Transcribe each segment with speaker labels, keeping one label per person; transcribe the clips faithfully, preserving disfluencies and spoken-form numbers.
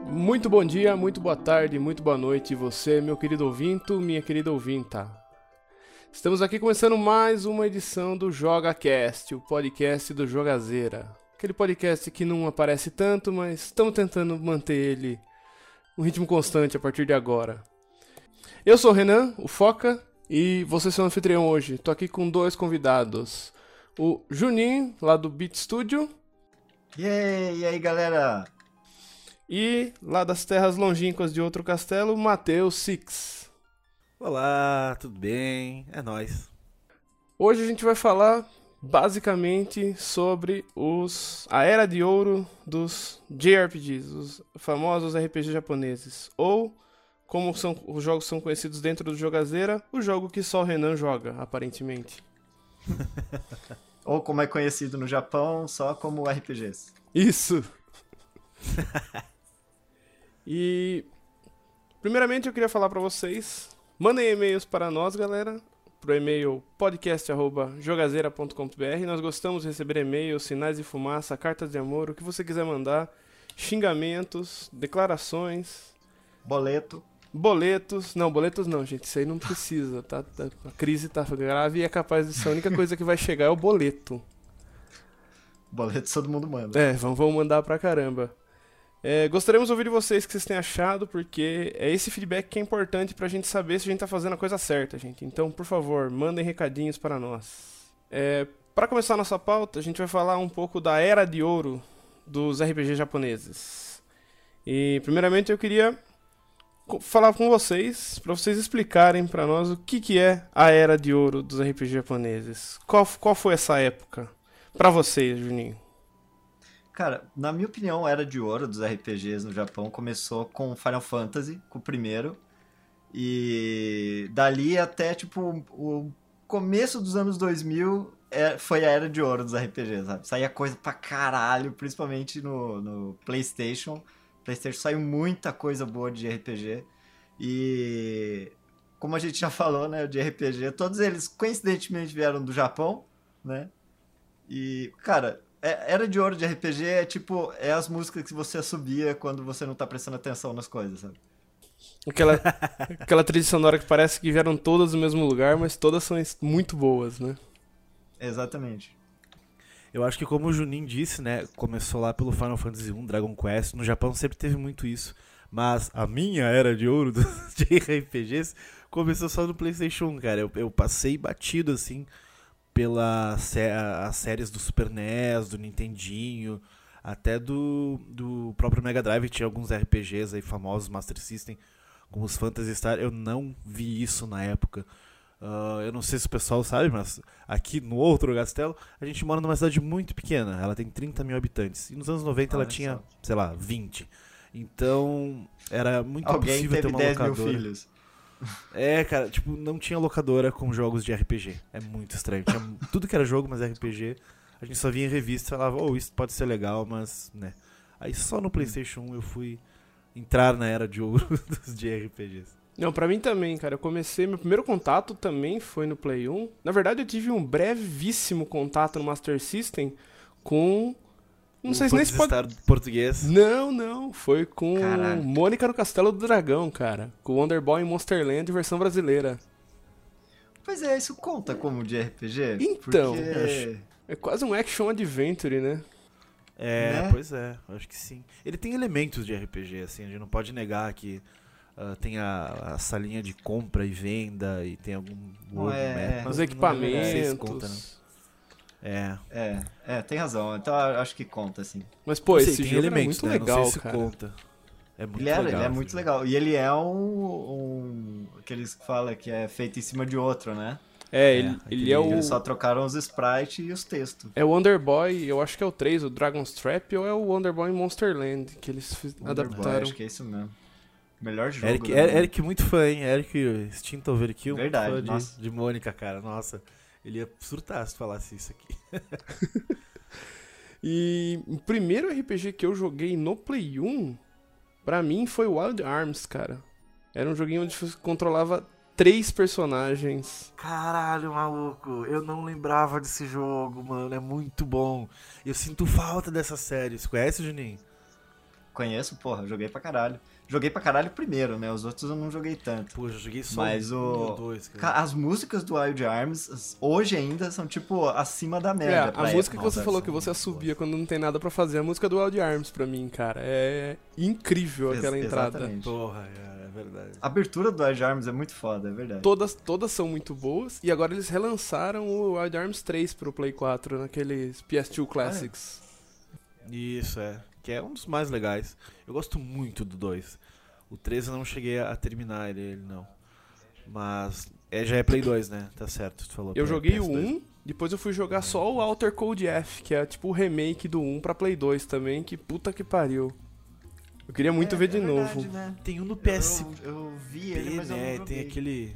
Speaker 1: Muito bom dia, muito boa tarde, muito boa noite, você, meu querido ouvinte, minha querida ouvinta. Estamos aqui começando mais uma edição do JogaCast, o podcast do Jogazeira. Aquele podcast que não aparece tanto, mas estamos tentando manter ele um ritmo constante a partir de agora. Eu sou o Renan, o Foca, e você é o anfitrião hoje. Tô aqui com dois convidados. O Juninho, lá do Beat Studio.
Speaker 2: E aí, e aí, galera?
Speaker 1: E lá das terras longínquas de outro castelo, Matheus Six.
Speaker 3: Olá, tudo bem? É nóis.
Speaker 1: Hoje a gente vai falar basicamente sobre os a era de ouro dos J R P Gs, os famosos R P G japoneses. Ou, como são, os jogos são conhecidos dentro do Jogazeira, o jogo que só o Renan joga, aparentemente.
Speaker 2: Ou como é conhecido no Japão, só como R P Gs.
Speaker 1: Isso! E primeiramente eu queria falar pra vocês, mandem e-mails para nós, galera, pro e-mail podcast arroba jogazeira ponto com ponto b r. Nós gostamos de receber e-mails, sinais de fumaça, cartas de amor, o que você quiser mandar, xingamentos, declarações,
Speaker 2: Boleto.
Speaker 1: boletos. Não, boletos não, gente, isso aí não precisa, tá? A crise tá grave e é capaz de ser a única coisa que vai chegar é o boleto.
Speaker 2: Boleto todo mundo manda.
Speaker 1: É, vamos, vamos mandar pra caramba. É, gostaríamos de ouvir de vocês o que vocês têm achado, porque é esse feedback que é importante pra gente saber se a gente tá fazendo a coisa certa, gente. Então, por favor, mandem recadinhos para nós. É, para começar a nossa pauta, a gente vai falar um pouco da era de ouro dos R P Gs japoneses. E, primeiramente, eu queria falar com vocês, pra vocês explicarem pra nós o que, que é a era de ouro dos R P Gs japoneses. Qual, qual foi essa época pra vocês, Juninho?
Speaker 2: Cara, na minha opinião, a era de ouro dos R P Gs no Japão começou com Final Fantasy, com o primeiro. E dali até, tipo, o começo dos anos dois mil é, foi a era de ouro dos R P Gs, sabe? Saía coisa pra caralho, principalmente no, no PlayStation. PlayStation saiu muita coisa boa de R P G. E como a gente já falou, né, de R P G, todos eles coincidentemente vieram do Japão, né? E, cara, era de ouro de R P G é tipo, é as músicas que você assobia quando você não tá prestando atenção nas coisas, sabe?
Speaker 1: Aquela, aquela trilha sonora que parece que vieram todas do mesmo lugar, mas todas são muito boas, né?
Speaker 2: Exatamente.
Speaker 3: Eu acho que como o Juninho disse, né, começou lá pelo Final Fantasy um, Dragon Quest, no Japão sempre teve muito isso, mas a minha era de ouro dos R P Gs começou só no PlayStation um, cara. Eu, eu passei batido, assim, pelas sé- as séries do Super N E S, do Nintendinho, até do, do próprio Mega Drive, que tinha alguns R P Gs aí famosos, Master System, como os Phantasy Star. Eu não vi isso na época. Uh, eu não sei se o pessoal sabe, mas aqui no outro Castelo, a gente mora numa cidade muito pequena, ela tem trinta mil habitantes, e nos anos noventa ela
Speaker 2: Olha
Speaker 3: tinha,
Speaker 2: só.
Speaker 3: sei lá, vinte. Então, era muito
Speaker 2: Alguém
Speaker 3: impossível ter
Speaker 2: teve
Speaker 3: uma
Speaker 2: dez mil
Speaker 3: locadora.
Speaker 2: filhos.
Speaker 3: É, cara, tipo, não tinha locadora com jogos de R P G. É muito estranho. Tinha tudo que era jogo, mas R P G, a gente só via em revista e falava, oh, isso pode ser legal, mas, né. Aí só no PlayStation um eu fui entrar na era de ouro dos de R P Gs.
Speaker 1: Não, pra mim também, cara. Eu comecei, meu primeiro contato também foi no Play um. Na verdade, eu tive um brevíssimo contato no Master System com... Não
Speaker 3: O
Speaker 1: sei se nem se pode...
Speaker 3: Phantasy Star português.
Speaker 1: Não, não. Foi com
Speaker 2: Caralho.
Speaker 1: Mônica no Castelo do Dragão, cara. Com Wonder Boy em Monsterland, versão brasileira.
Speaker 2: Pois é, isso conta como de R P G?
Speaker 1: Então,
Speaker 2: Porque...
Speaker 1: É quase um action adventure, né?
Speaker 3: É,
Speaker 2: Né?
Speaker 3: pois é, eu acho que sim. Ele tem elementos de R P G, assim, a gente não pode negar que uh, tem a, a salinha de compra e venda e tem algum world
Speaker 2: é,
Speaker 3: map.
Speaker 1: Os
Speaker 3: Não
Speaker 1: equipamentos.
Speaker 3: sei se conta, né? É.
Speaker 2: É, é, tem razão. Então eu acho que conta, assim.
Speaker 1: Mas, pô,
Speaker 3: Não sei,
Speaker 1: esse
Speaker 3: tem
Speaker 1: jogo é
Speaker 3: elementos,
Speaker 1: muito
Speaker 3: né?
Speaker 1: legal,
Speaker 3: não sei se
Speaker 1: cara.
Speaker 3: conta. É muito
Speaker 2: Ele, era,
Speaker 3: legal.
Speaker 2: ele é
Speaker 3: esse
Speaker 2: muito
Speaker 3: jogo.
Speaker 2: legal. E ele é um, um... Aqueles que falam que é feito em cima de outro, né?
Speaker 1: É,
Speaker 3: É,
Speaker 1: ele,
Speaker 3: aquele-
Speaker 1: ele é o...
Speaker 2: Eles só trocaram os sprites e os textos.
Speaker 1: É o Wonder Boy, eu acho que é o três, o Dragon's Trap, ou é o Wonder Boy em Monsterland, que eles fiz-
Speaker 2: Wonder Boy,
Speaker 1: adaptaram.
Speaker 2: acho que é isso mesmo. Melhor jogo.
Speaker 3: Eric,
Speaker 2: do
Speaker 3: Er-
Speaker 2: mundo.
Speaker 3: Eric muito fã, hein? Eric extinto Overkill. muito
Speaker 2: Verdade,
Speaker 3: fã de,
Speaker 2: nossa.
Speaker 3: de Mônica, cara. Nossa, ele ia surtar se falasse isso aqui.
Speaker 1: E o primeiro R P G que eu joguei no Play um, pra mim, foi Wild Arms, cara. Era um joguinho onde você controlava três personagens.
Speaker 3: Caralho, maluco, eu não lembrava desse jogo, mano, é muito bom. Eu sinto falta dessa série. Você conhece, Juninho?
Speaker 2: Conheço, porra, joguei pra caralho. Joguei pra caralho primeiro, né? Os outros eu não joguei tanto.
Speaker 3: Pô, eu joguei só
Speaker 2: Mas
Speaker 3: um
Speaker 2: o...
Speaker 3: ou dois, cara.
Speaker 2: Ca- As músicas do Wild Arms, hoje ainda, são, tipo, acima da
Speaker 1: É,
Speaker 2: média. pra
Speaker 1: a música que
Speaker 2: época.
Speaker 1: você
Speaker 3: Nossa,
Speaker 1: falou
Speaker 3: são
Speaker 1: que você
Speaker 3: muito
Speaker 1: assobia quando não tem nada pra fazer, a música do Wild Arms pra mim, cara. É incrível aquela
Speaker 2: Ex-
Speaker 1: entrada.
Speaker 2: Exatamente.
Speaker 3: Porra, é, é verdade.
Speaker 2: A abertura do Wild Arms é muito foda, é verdade.
Speaker 1: Todas, todas são muito boas. E agora eles relançaram o Wild Arms três pro Play quatro, naqueles P S dois Classics.
Speaker 3: Isso, é. Que é um dos mais legais. Eu gosto muito do dois. O três eu não cheguei a terminar ele, ele não. Mas é, já é Play dois, né? Tá certo, tu falou.
Speaker 1: Eu
Speaker 3: P-
Speaker 1: joguei o
Speaker 3: P S dois.
Speaker 1: um, depois eu fui jogar só o Outer Code F, que é tipo o remake do um pra Play dois também, que puta que pariu. Eu queria muito
Speaker 2: É-
Speaker 1: ver de
Speaker 2: é verdade,
Speaker 1: novo.
Speaker 2: né?
Speaker 3: Tem um no P S
Speaker 2: Eu, eu vi
Speaker 3: P,
Speaker 2: ele, mas eu
Speaker 3: né?
Speaker 2: não joguei.
Speaker 3: Tem aquele...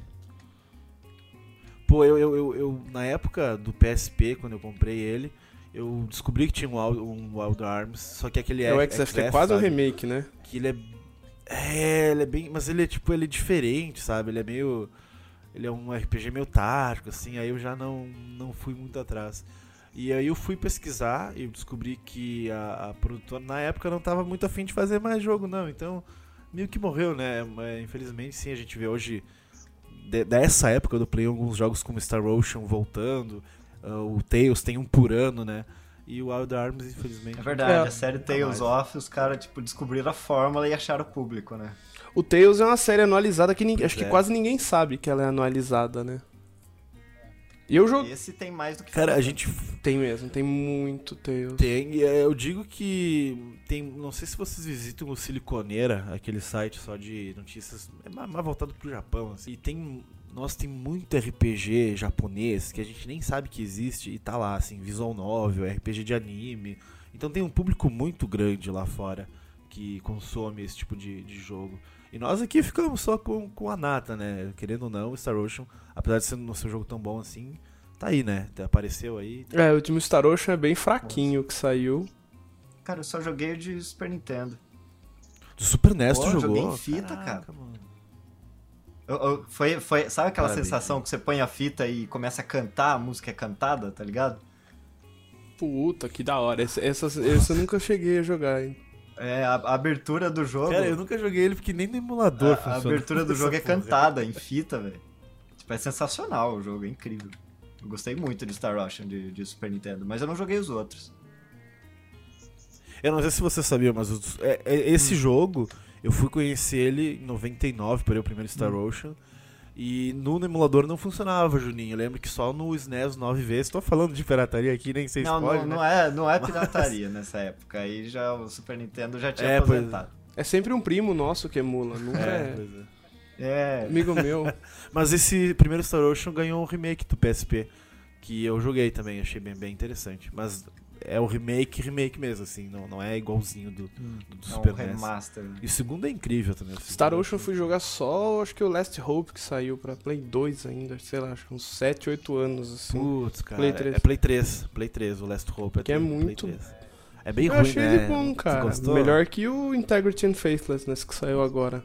Speaker 3: Pô, eu, eu, eu, eu- na época do P S P, quando eu comprei ele, eu descobri que tinha um, Wild- um Wild Arms, só que aquele
Speaker 1: É o X F, que é quase um
Speaker 3: sabe?
Speaker 1: remake, né?
Speaker 3: Que ele é... É, ele é bem... Mas ele é, tipo, ele é diferente, sabe? Ele é meio... Ele é um R P G meio tático, assim, aí eu já não, não fui muito atrás. E aí eu fui pesquisar e eu descobri que a, a produtora, na época, não tava muito afim de fazer mais jogo, não. Então, meio que morreu, né? Mas, infelizmente, sim, a gente vê hoje, de- dessa época do Play, alguns jogos como Star Ocean voltando, uh, o Tales tem um por ano, né? E o Wild Arms, infelizmente...
Speaker 2: É verdade,
Speaker 1: É.
Speaker 2: a série
Speaker 3: Nunca
Speaker 2: Tales
Speaker 3: mais.
Speaker 2: of, os caras, tipo, descobriram a fórmula e acharam o público, né?
Speaker 1: O Tales é uma série anualizada que ninguém,
Speaker 3: Pois
Speaker 1: acho que
Speaker 3: é.
Speaker 1: quase ninguém sabe que ela é anualizada, né? E eu joguei.
Speaker 2: Esse tem mais do que...
Speaker 3: Cara, a
Speaker 2: Final
Speaker 3: gente
Speaker 1: Tem mesmo, tem muito Tales.
Speaker 3: tem, e, é, eu digo que tem, não sei se vocês visitam o Siliconeira, aquele site só de notícias, é mais, mais voltado pro Japão, assim. E tem, nossa, tem muito R P G japonês que a gente nem sabe que existe e tá lá, assim, visual novel, R P G de anime. Então tem um público muito grande lá fora que consome esse tipo de, de jogo. E nós aqui ficamos só com, com a nata, né? Querendo ou não, o Star Ocean, apesar de ser, não ser um jogo tão bom assim, tá aí, né? Apareceu aí.
Speaker 1: É, o último Star Ocean é bem fraquinho que saiu.
Speaker 2: Cara, eu só joguei o de Super Nintendo.
Speaker 3: Do Super N E S
Speaker 2: Pô,
Speaker 3: tu jogou?
Speaker 2: joguei em fita,
Speaker 3: Caraca,
Speaker 2: cara.
Speaker 3: mano.
Speaker 2: Eu- eu- foi, foi, sabe aquela
Speaker 3: Parabéns.
Speaker 2: sensação que você põe a fita e começa a cantar, a música é cantada, tá ligado?
Speaker 1: Puta, que da hora. Esse, essas, esse eu nunca cheguei a jogar, hein?
Speaker 2: É, a, a abertura do jogo...
Speaker 3: Cara, eu nunca joguei ele porque nem no emulador
Speaker 2: a, a
Speaker 3: funciona.
Speaker 2: abertura do
Speaker 3: essa
Speaker 2: jogo é
Speaker 3: porra.
Speaker 2: cantada, em fita, velho. Tipo, é sensacional o jogo, é incrível. Eu gostei muito de Star Ocean de, de Super Nintendo, mas eu não joguei os outros.
Speaker 3: Eu não sei se você sabia, mas os- é- é- esse jogo, eu fui conhecer ele em noventa e nove, por aí, o primeiro Star Ocean. E no emulador não funcionava, Juninho. Eu lembro que só no S N E S nove vezes. Tô falando de pirataria aqui, nem sei se
Speaker 2: Não,
Speaker 3: pode,
Speaker 2: não,
Speaker 3: né?
Speaker 2: não é, não é pirataria nessa época. Aí já o Super Nintendo já tinha
Speaker 3: É, pois é.
Speaker 2: aposentado.
Speaker 1: É sempre um primo nosso que emula, nunca
Speaker 3: É,
Speaker 1: é,
Speaker 3: pois é.
Speaker 2: É,
Speaker 1: amigo meu.
Speaker 3: Mas esse primeiro Star Ocean ganhou um remake do P S P, que eu joguei também, achei bem, bem interessante. Mas é o remake, remake mesmo, assim, não, não é igualzinho do, do, do
Speaker 2: é um
Speaker 3: Super N E S.
Speaker 2: remaster.
Speaker 3: E o segundo é incrível também. o segundo
Speaker 1: Star
Speaker 3: eu
Speaker 1: Ocean eu
Speaker 3: acho
Speaker 1: fui jogar só, acho que o Last Hope que saiu pra Play dois ainda, sei lá, acho que uns sete, oito anos, assim.
Speaker 3: Putz, cara,
Speaker 1: Play
Speaker 3: é-
Speaker 1: três.
Speaker 3: é Play três, Play três, o Last Hope.
Speaker 1: Que é
Speaker 3: do Play
Speaker 1: muito-
Speaker 3: três. É bem
Speaker 1: eu
Speaker 3: ruim,
Speaker 1: achei
Speaker 3: né?
Speaker 1: ele bom,
Speaker 3: Você
Speaker 1: cara.
Speaker 3: gostou?
Speaker 1: Melhor que o Integrity and Faithlessness que saiu agora.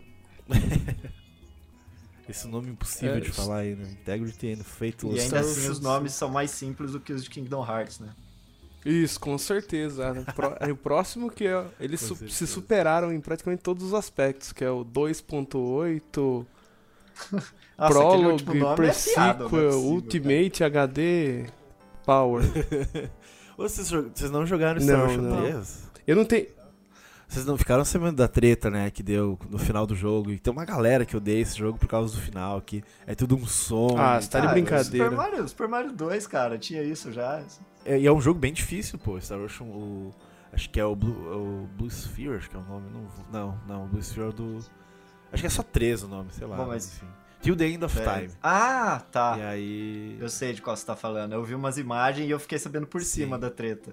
Speaker 3: Esse nome impossível
Speaker 1: É,
Speaker 3: de
Speaker 1: isso-
Speaker 3: falar aí, né? Integrity and
Speaker 2: E
Speaker 3: Faithless.
Speaker 2: ainda
Speaker 1: Star
Speaker 2: assim
Speaker 1: Ocean-
Speaker 2: os nomes são mais simples do que os de Kingdom Hearts, né?
Speaker 1: Isso, com certeza. O pró- é o próximo que é, eles
Speaker 3: Com
Speaker 1: su-
Speaker 3: certeza.
Speaker 1: se superaram em praticamente todos os aspectos, que é o dois ponto oito,
Speaker 2: Nossa, aquele
Speaker 1: Prologue,
Speaker 2: último nome é piada, não é
Speaker 1: Pre-Sequel,
Speaker 2: possível,
Speaker 1: Ultimate, H D, Power.
Speaker 3: Ô, Vocês, jo- vocês não jogaram
Speaker 1: Não,
Speaker 3: Star Ocean
Speaker 1: não.
Speaker 3: três?
Speaker 1: Eu não tenho.
Speaker 3: Vocês não ficaram sabendo da treta, né, que deu no final do jogo? E tem uma galera que odeia esse jogo por causa do final, que é tudo um som.
Speaker 1: Ah,
Speaker 3: e
Speaker 1: você tá de
Speaker 3: tal.
Speaker 2: Ah,
Speaker 1: brincadeira.
Speaker 2: Super Mario, Super Mario dois, cara, tinha isso já.
Speaker 3: É, e é um jogo bem difícil, pô. Star Ocean, o, acho que é o Blue, o Blue Sphere, acho que é o nome. Não, não, não, o Blue Sphere é o do... Acho que é só três o nome, sei lá.
Speaker 2: Bom,
Speaker 3: mas
Speaker 2: mas-
Speaker 3: enfim. Till the End of
Speaker 2: É.
Speaker 3: Time.
Speaker 2: Ah, tá.
Speaker 3: E aí...
Speaker 2: Eu sei de qual você tá falando. Eu vi umas imagens e eu fiquei sabendo por
Speaker 3: Sim.
Speaker 2: cima da treta.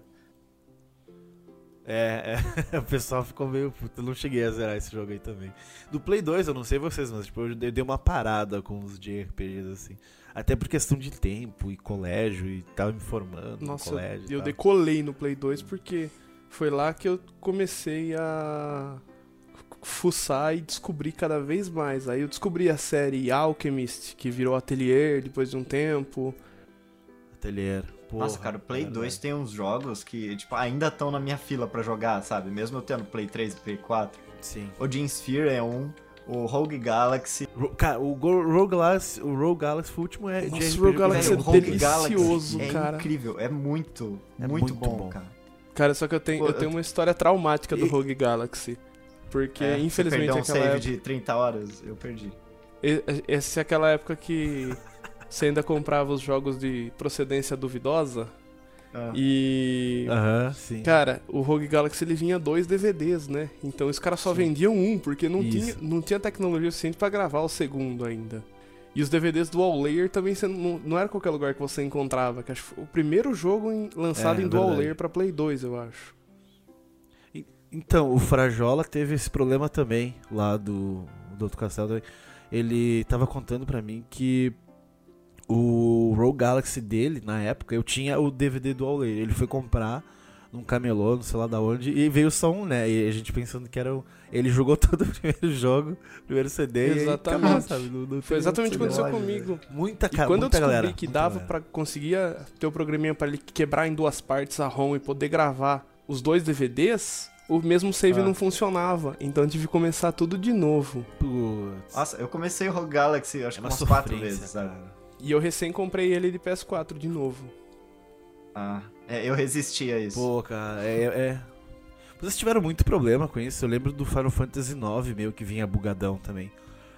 Speaker 3: É, é, o pessoal ficou meio puto. Eu não cheguei a zerar esse jogo aí também. Do Play dois, eu não sei vocês, mas tipo, eu dei dei uma parada com os J R P Gs assim. Até por questão de tempo e colégio e tava me formando
Speaker 1: Nossa,
Speaker 3: no colégio. e
Speaker 1: eu
Speaker 3: tal.
Speaker 1: decolei no Play dois porque foi lá que eu comecei a fuçar e descobrir cada vez mais. Aí eu descobri a série Alchemist, que virou Atelier depois de um tempo.
Speaker 3: Atelier. Porra,
Speaker 2: Nossa, cara, o Play
Speaker 3: é
Speaker 2: dois tem uns jogos que, tipo, ainda estão na minha fila pra jogar, sabe? Mesmo eu tendo Play três e Play quatro.
Speaker 3: Sim.
Speaker 2: O Jim Sphere é um, o Rogue Galaxy.
Speaker 3: Ro- Cara, o Go- Rogue Galaxy, o Rogue Galaxy foi o último é de
Speaker 1: Nossa,
Speaker 3: R P G
Speaker 1: o Rogue
Speaker 3: que eu
Speaker 1: Galaxy
Speaker 3: joguei.
Speaker 1: é
Speaker 2: o Rogue
Speaker 1: delicioso,
Speaker 2: Galaxy
Speaker 1: cara.
Speaker 2: É incrível, é muito,
Speaker 3: É
Speaker 2: muito,
Speaker 3: muito
Speaker 2: bom,
Speaker 3: bom.
Speaker 2: cara.
Speaker 1: Cara, só que eu tenho,
Speaker 2: Pô,
Speaker 1: eu
Speaker 2: eu
Speaker 1: tenho
Speaker 2: t-
Speaker 1: uma história traumática do
Speaker 3: E-
Speaker 1: Rogue Galaxy. Porque,
Speaker 2: É,
Speaker 1: infelizmente,
Speaker 2: você perdeu um
Speaker 1: aquela
Speaker 2: save
Speaker 1: época,
Speaker 2: de trinta horas, eu perdi.
Speaker 1: e- essa é aquela época que você ainda comprava os jogos de procedência duvidosa.
Speaker 2: Ah.
Speaker 1: E...
Speaker 3: Aham, sim.
Speaker 1: Cara, o Rogue Galaxy ele vinha dois D V Ds, né? Então os caras só
Speaker 3: Sim.
Speaker 1: vendiam um, porque não
Speaker 3: Isso.
Speaker 1: tinha, não tinha tecnologia suficiente pra gravar o segundo ainda. E os D V Ds Dual Layer também você não, não era qualquer lugar que você encontrava. Que acho que foi o primeiro jogo em- lançado
Speaker 3: É,
Speaker 1: em Dual
Speaker 3: verdade.
Speaker 1: Layer pra Play dois, eu acho.
Speaker 3: Então, o Frajola teve esse problema também, lá do, do outro castelo também. Ele tava contando pra mim que o Rogue Galaxy dele, na época, eu tinha o D V D do All Layer. Ele foi comprar num camelô, não sei lá da onde, e veio só um, né? E a gente pensando que era o... Ele jogou todo o primeiro jogo, primeiro C D,
Speaker 1: Exatamente.
Speaker 3: e aí acabou, sabe? Não- não
Speaker 1: Foi
Speaker 3: teve
Speaker 1: exatamente o que
Speaker 3: outro
Speaker 1: aconteceu
Speaker 3: C D.
Speaker 1: comigo.
Speaker 3: Muita,
Speaker 1: E
Speaker 3: cara,
Speaker 1: quando eu
Speaker 3: muita
Speaker 1: descobri
Speaker 3: galera.
Speaker 1: que
Speaker 3: muita
Speaker 1: dava
Speaker 3: galera.
Speaker 1: pra conseguir ter o programinha pra ele quebrar em duas partes a ROM e poder gravar os dois D V Ds, o mesmo save
Speaker 2: Ah.
Speaker 1: não funcionava. Então eu tive que começar tudo de novo.
Speaker 3: Putz,
Speaker 2: Nossa, eu comecei o Rogue Galaxy, acho
Speaker 3: é
Speaker 2: que
Speaker 3: uma
Speaker 2: umas quatro
Speaker 3: sofrência,
Speaker 2: vezes, sabe?
Speaker 3: cara.
Speaker 1: E eu recém comprei ele de P S quatro de novo.
Speaker 2: Ah, é, eu resisti a isso.
Speaker 3: Pô, cara, é, é... Vocês tiveram muito problema com isso. Eu lembro do Final Fantasy nove, meio que vinha bugadão também.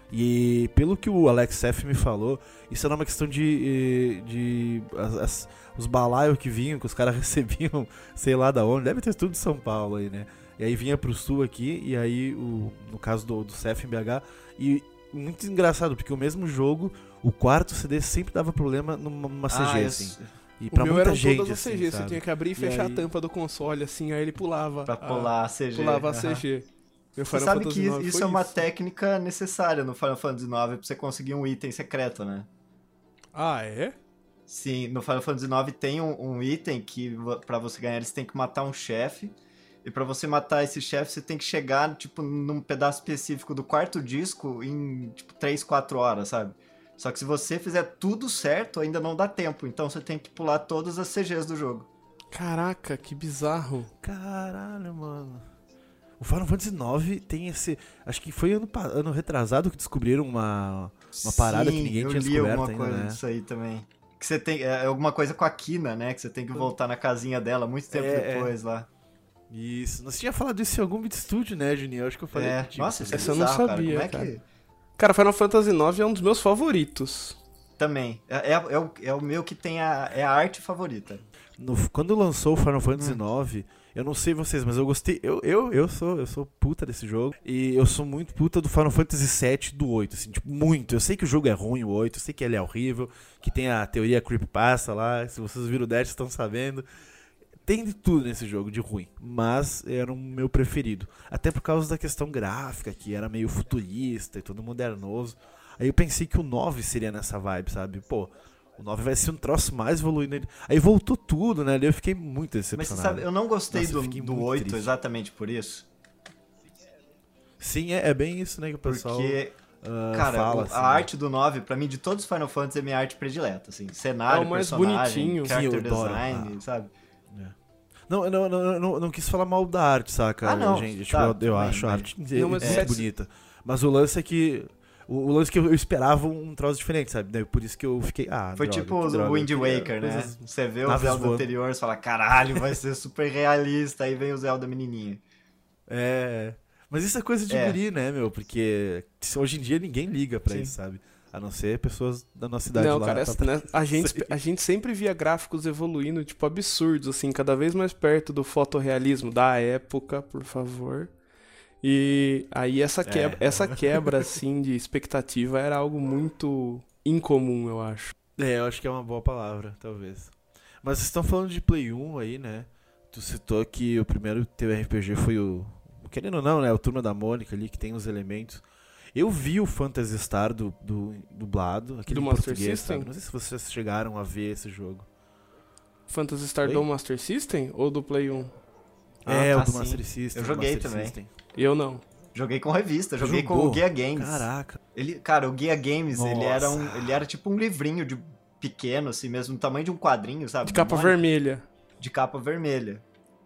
Speaker 3: E pelo que o Alex F me falou, isso era uma questão de... de as, as- os balaios que vinham, que os caras recebiam, sei lá da onde. Deve ter tudo de São Paulo aí, né? E aí vinha pro sul aqui, e aí, o, no caso do, do C F em B H, e muito engraçado, porque o mesmo jogo, o quarto C D sempre dava problema numa, numa C G,
Speaker 2: Ah, eu-
Speaker 3: assim. E
Speaker 1: O
Speaker 3: pra
Speaker 1: meu
Speaker 3: muita
Speaker 1: eram
Speaker 3: gente,
Speaker 1: todas as
Speaker 3: assim,
Speaker 1: C G, você
Speaker 3: sabe?
Speaker 1: tinha que abrir e
Speaker 3: E
Speaker 1: fechar
Speaker 3: aí-
Speaker 1: a tampa do console, assim, aí ele pulava.
Speaker 2: Pra
Speaker 1: a-
Speaker 2: pular a C G.
Speaker 1: Pulava a
Speaker 2: aham.
Speaker 1: C G. Meu
Speaker 2: Você
Speaker 1: Final
Speaker 2: sabe
Speaker 1: Fantasy
Speaker 2: que
Speaker 1: nove
Speaker 2: isso
Speaker 1: foi
Speaker 2: é uma técnica necessária no Final Fantasy nove pra você conseguir um item secreto, né?
Speaker 1: Ah, é?
Speaker 2: Sim, no Final Fantasy nove tem um, um item que vo- pra você ganhar você tem que matar um chefe. E pra você matar esse chefe você tem que chegar, tipo, num pedaço específico do quarto disco em, tipo, três, quatro horas, sabe? Só que se você fizer tudo certo, ainda não dá tempo. Então você tem que pular todas as C Gs do jogo.
Speaker 1: Caraca, que bizarro.
Speaker 3: Caralho, mano. O Final Fantasy nove tem esse... Acho que foi ano, pa- ano retrasado que descobriram uma, uma parada
Speaker 2: Sim,
Speaker 3: que ninguém
Speaker 2: eu
Speaker 3: tinha
Speaker 2: li
Speaker 3: descoberto
Speaker 2: alguma
Speaker 3: ainda,
Speaker 2: coisa
Speaker 3: né?
Speaker 2: disso aí também. Que você tem... É alguma coisa com a Kina, né? Que você tem que voltar na casinha dela muito tempo
Speaker 3: É,
Speaker 2: depois lá.
Speaker 3: Isso. Nós tinha falado isso em algum vídeo estúdio, né, Juninho? Eu acho que eu falei
Speaker 2: É,
Speaker 3: contigo.
Speaker 2: nossa, isso é
Speaker 1: Essa eu não
Speaker 2: bizarro,
Speaker 1: sabia,
Speaker 2: cara. Como é
Speaker 1: cara.
Speaker 2: que...
Speaker 1: Cara, Final Fantasy nove é um dos meus favoritos.
Speaker 2: Também. É, é, é o, é o meu que tem a, é a arte favorita.
Speaker 3: No- quando lançou o Final
Speaker 2: Hum.
Speaker 3: Fantasy nove, eu não sei vocês, mas eu gostei. Eu, eu, eu sou eu sou puta desse jogo. E eu sou muito puta do Final Fantasy sete do oito, assim, tipo, muito. Eu sei que o jogo é ruim, o oito, eu sei que ele é horrível, que tem a teoria Creepypasta lá. Se vocês viram o Dash, estão sabendo. Tem de tudo nesse jogo de ruim, mas era o meu preferido. Até por causa da questão gráfica, que era meio futurista e todo modernoso. Aí eu pensei que o nove seria nessa vibe, sabe? Pô, o nove vai ser um troço mais evoluído. Aí voltou tudo, né? Daí eu fiquei muito
Speaker 2: Mas
Speaker 3: decepcionado.
Speaker 2: você sabe, eu não gostei
Speaker 3: Nossa, eu
Speaker 2: do,
Speaker 3: fiquei
Speaker 2: do
Speaker 3: muito
Speaker 2: oito
Speaker 3: triste.
Speaker 2: exatamente por isso.
Speaker 3: Sim, é, é bem isso, né? Que o pessoal
Speaker 2: Porque,
Speaker 3: ah,
Speaker 2: cara,
Speaker 3: fala.
Speaker 2: o-
Speaker 3: assim,
Speaker 2: a
Speaker 3: né?
Speaker 2: arte do nove, pra mim, de todos os Final Fantasy, é minha arte predileta. Assim, cenário,
Speaker 1: É o mais
Speaker 2: personagem,
Speaker 1: bonitinho.
Speaker 2: character
Speaker 3: Sim, eu adoro.
Speaker 2: design,
Speaker 3: Ah.
Speaker 2: sabe?
Speaker 3: Não, eu não, não, não, não quis falar mal da arte, saca?
Speaker 2: Ah, não.
Speaker 3: Gente, tipo,
Speaker 2: Tá,
Speaker 3: eu, eu
Speaker 2: tudo bem,
Speaker 3: acho a
Speaker 2: mas-
Speaker 3: arte
Speaker 1: Não, mas
Speaker 3: muito
Speaker 1: sete-
Speaker 3: bonita. Mas o lance é que. O, o lance é que eu esperava um troço diferente, sabe? Daí por isso que eu fiquei. Ah,
Speaker 2: Foi
Speaker 3: droga,
Speaker 2: tipo
Speaker 3: que
Speaker 2: o
Speaker 3: droga,
Speaker 2: Wind
Speaker 3: eu queria
Speaker 2: Waker, né?
Speaker 3: coisas-
Speaker 2: Você vê o
Speaker 3: naves
Speaker 2: Zelda
Speaker 3: voando.
Speaker 2: anterior, você fala, caralho, vai ser super realista, aí vem o Zelda menininha.
Speaker 3: É. Mas isso é coisa de
Speaker 2: É.
Speaker 3: guri, né, meu? Porque hoje em dia ninguém liga pra
Speaker 2: Sim.
Speaker 3: isso, sabe? A não ser pessoas da nossa idade
Speaker 1: Não,
Speaker 3: lá.
Speaker 1: cara,
Speaker 3: tá-
Speaker 1: essa- né, a, gente, a gente sempre via gráficos evoluindo, tipo, absurdos, assim, cada vez mais perto do fotorrealismo da época, por favor. E aí essa quebra,
Speaker 3: É.
Speaker 1: essa quebra, assim, de expectativa era algo muito incomum, eu acho.
Speaker 3: É, eu acho que é uma boa palavra, talvez. Mas vocês estão falando de Play um aí, né? Tu citou que o primeiro teu R P G foi o... Querendo ou não, né? O Turma da Mônica ali, que tem os elementos. Eu vi o Phantasy Star do, do dublado, aquele
Speaker 1: Do
Speaker 3: em
Speaker 1: Master
Speaker 3: português,
Speaker 1: System?
Speaker 3: sabe? Não sei se vocês chegaram a ver esse jogo.
Speaker 1: Phantasy Star
Speaker 3: Oi?
Speaker 1: do Master System ou do Play um?
Speaker 3: é,
Speaker 2: ah,
Speaker 3: o do
Speaker 2: sim.
Speaker 3: Master System.
Speaker 2: Eu
Speaker 3: do
Speaker 2: joguei
Speaker 3: Master
Speaker 2: também.
Speaker 3: System.
Speaker 1: Eu não.
Speaker 2: Joguei com revista, joguei com
Speaker 3: Jogou?
Speaker 2: o Guia Games.
Speaker 3: Caraca.
Speaker 2: Ele, cara, o Guia Games, ele
Speaker 3: Nossa.
Speaker 2: era, um, ele era tipo um livrinho de pequeno, assim mesmo, do tamanho de um quadrinho, sabe?
Speaker 1: De capa
Speaker 2: Mônica,
Speaker 1: vermelha.
Speaker 2: de capa vermelha.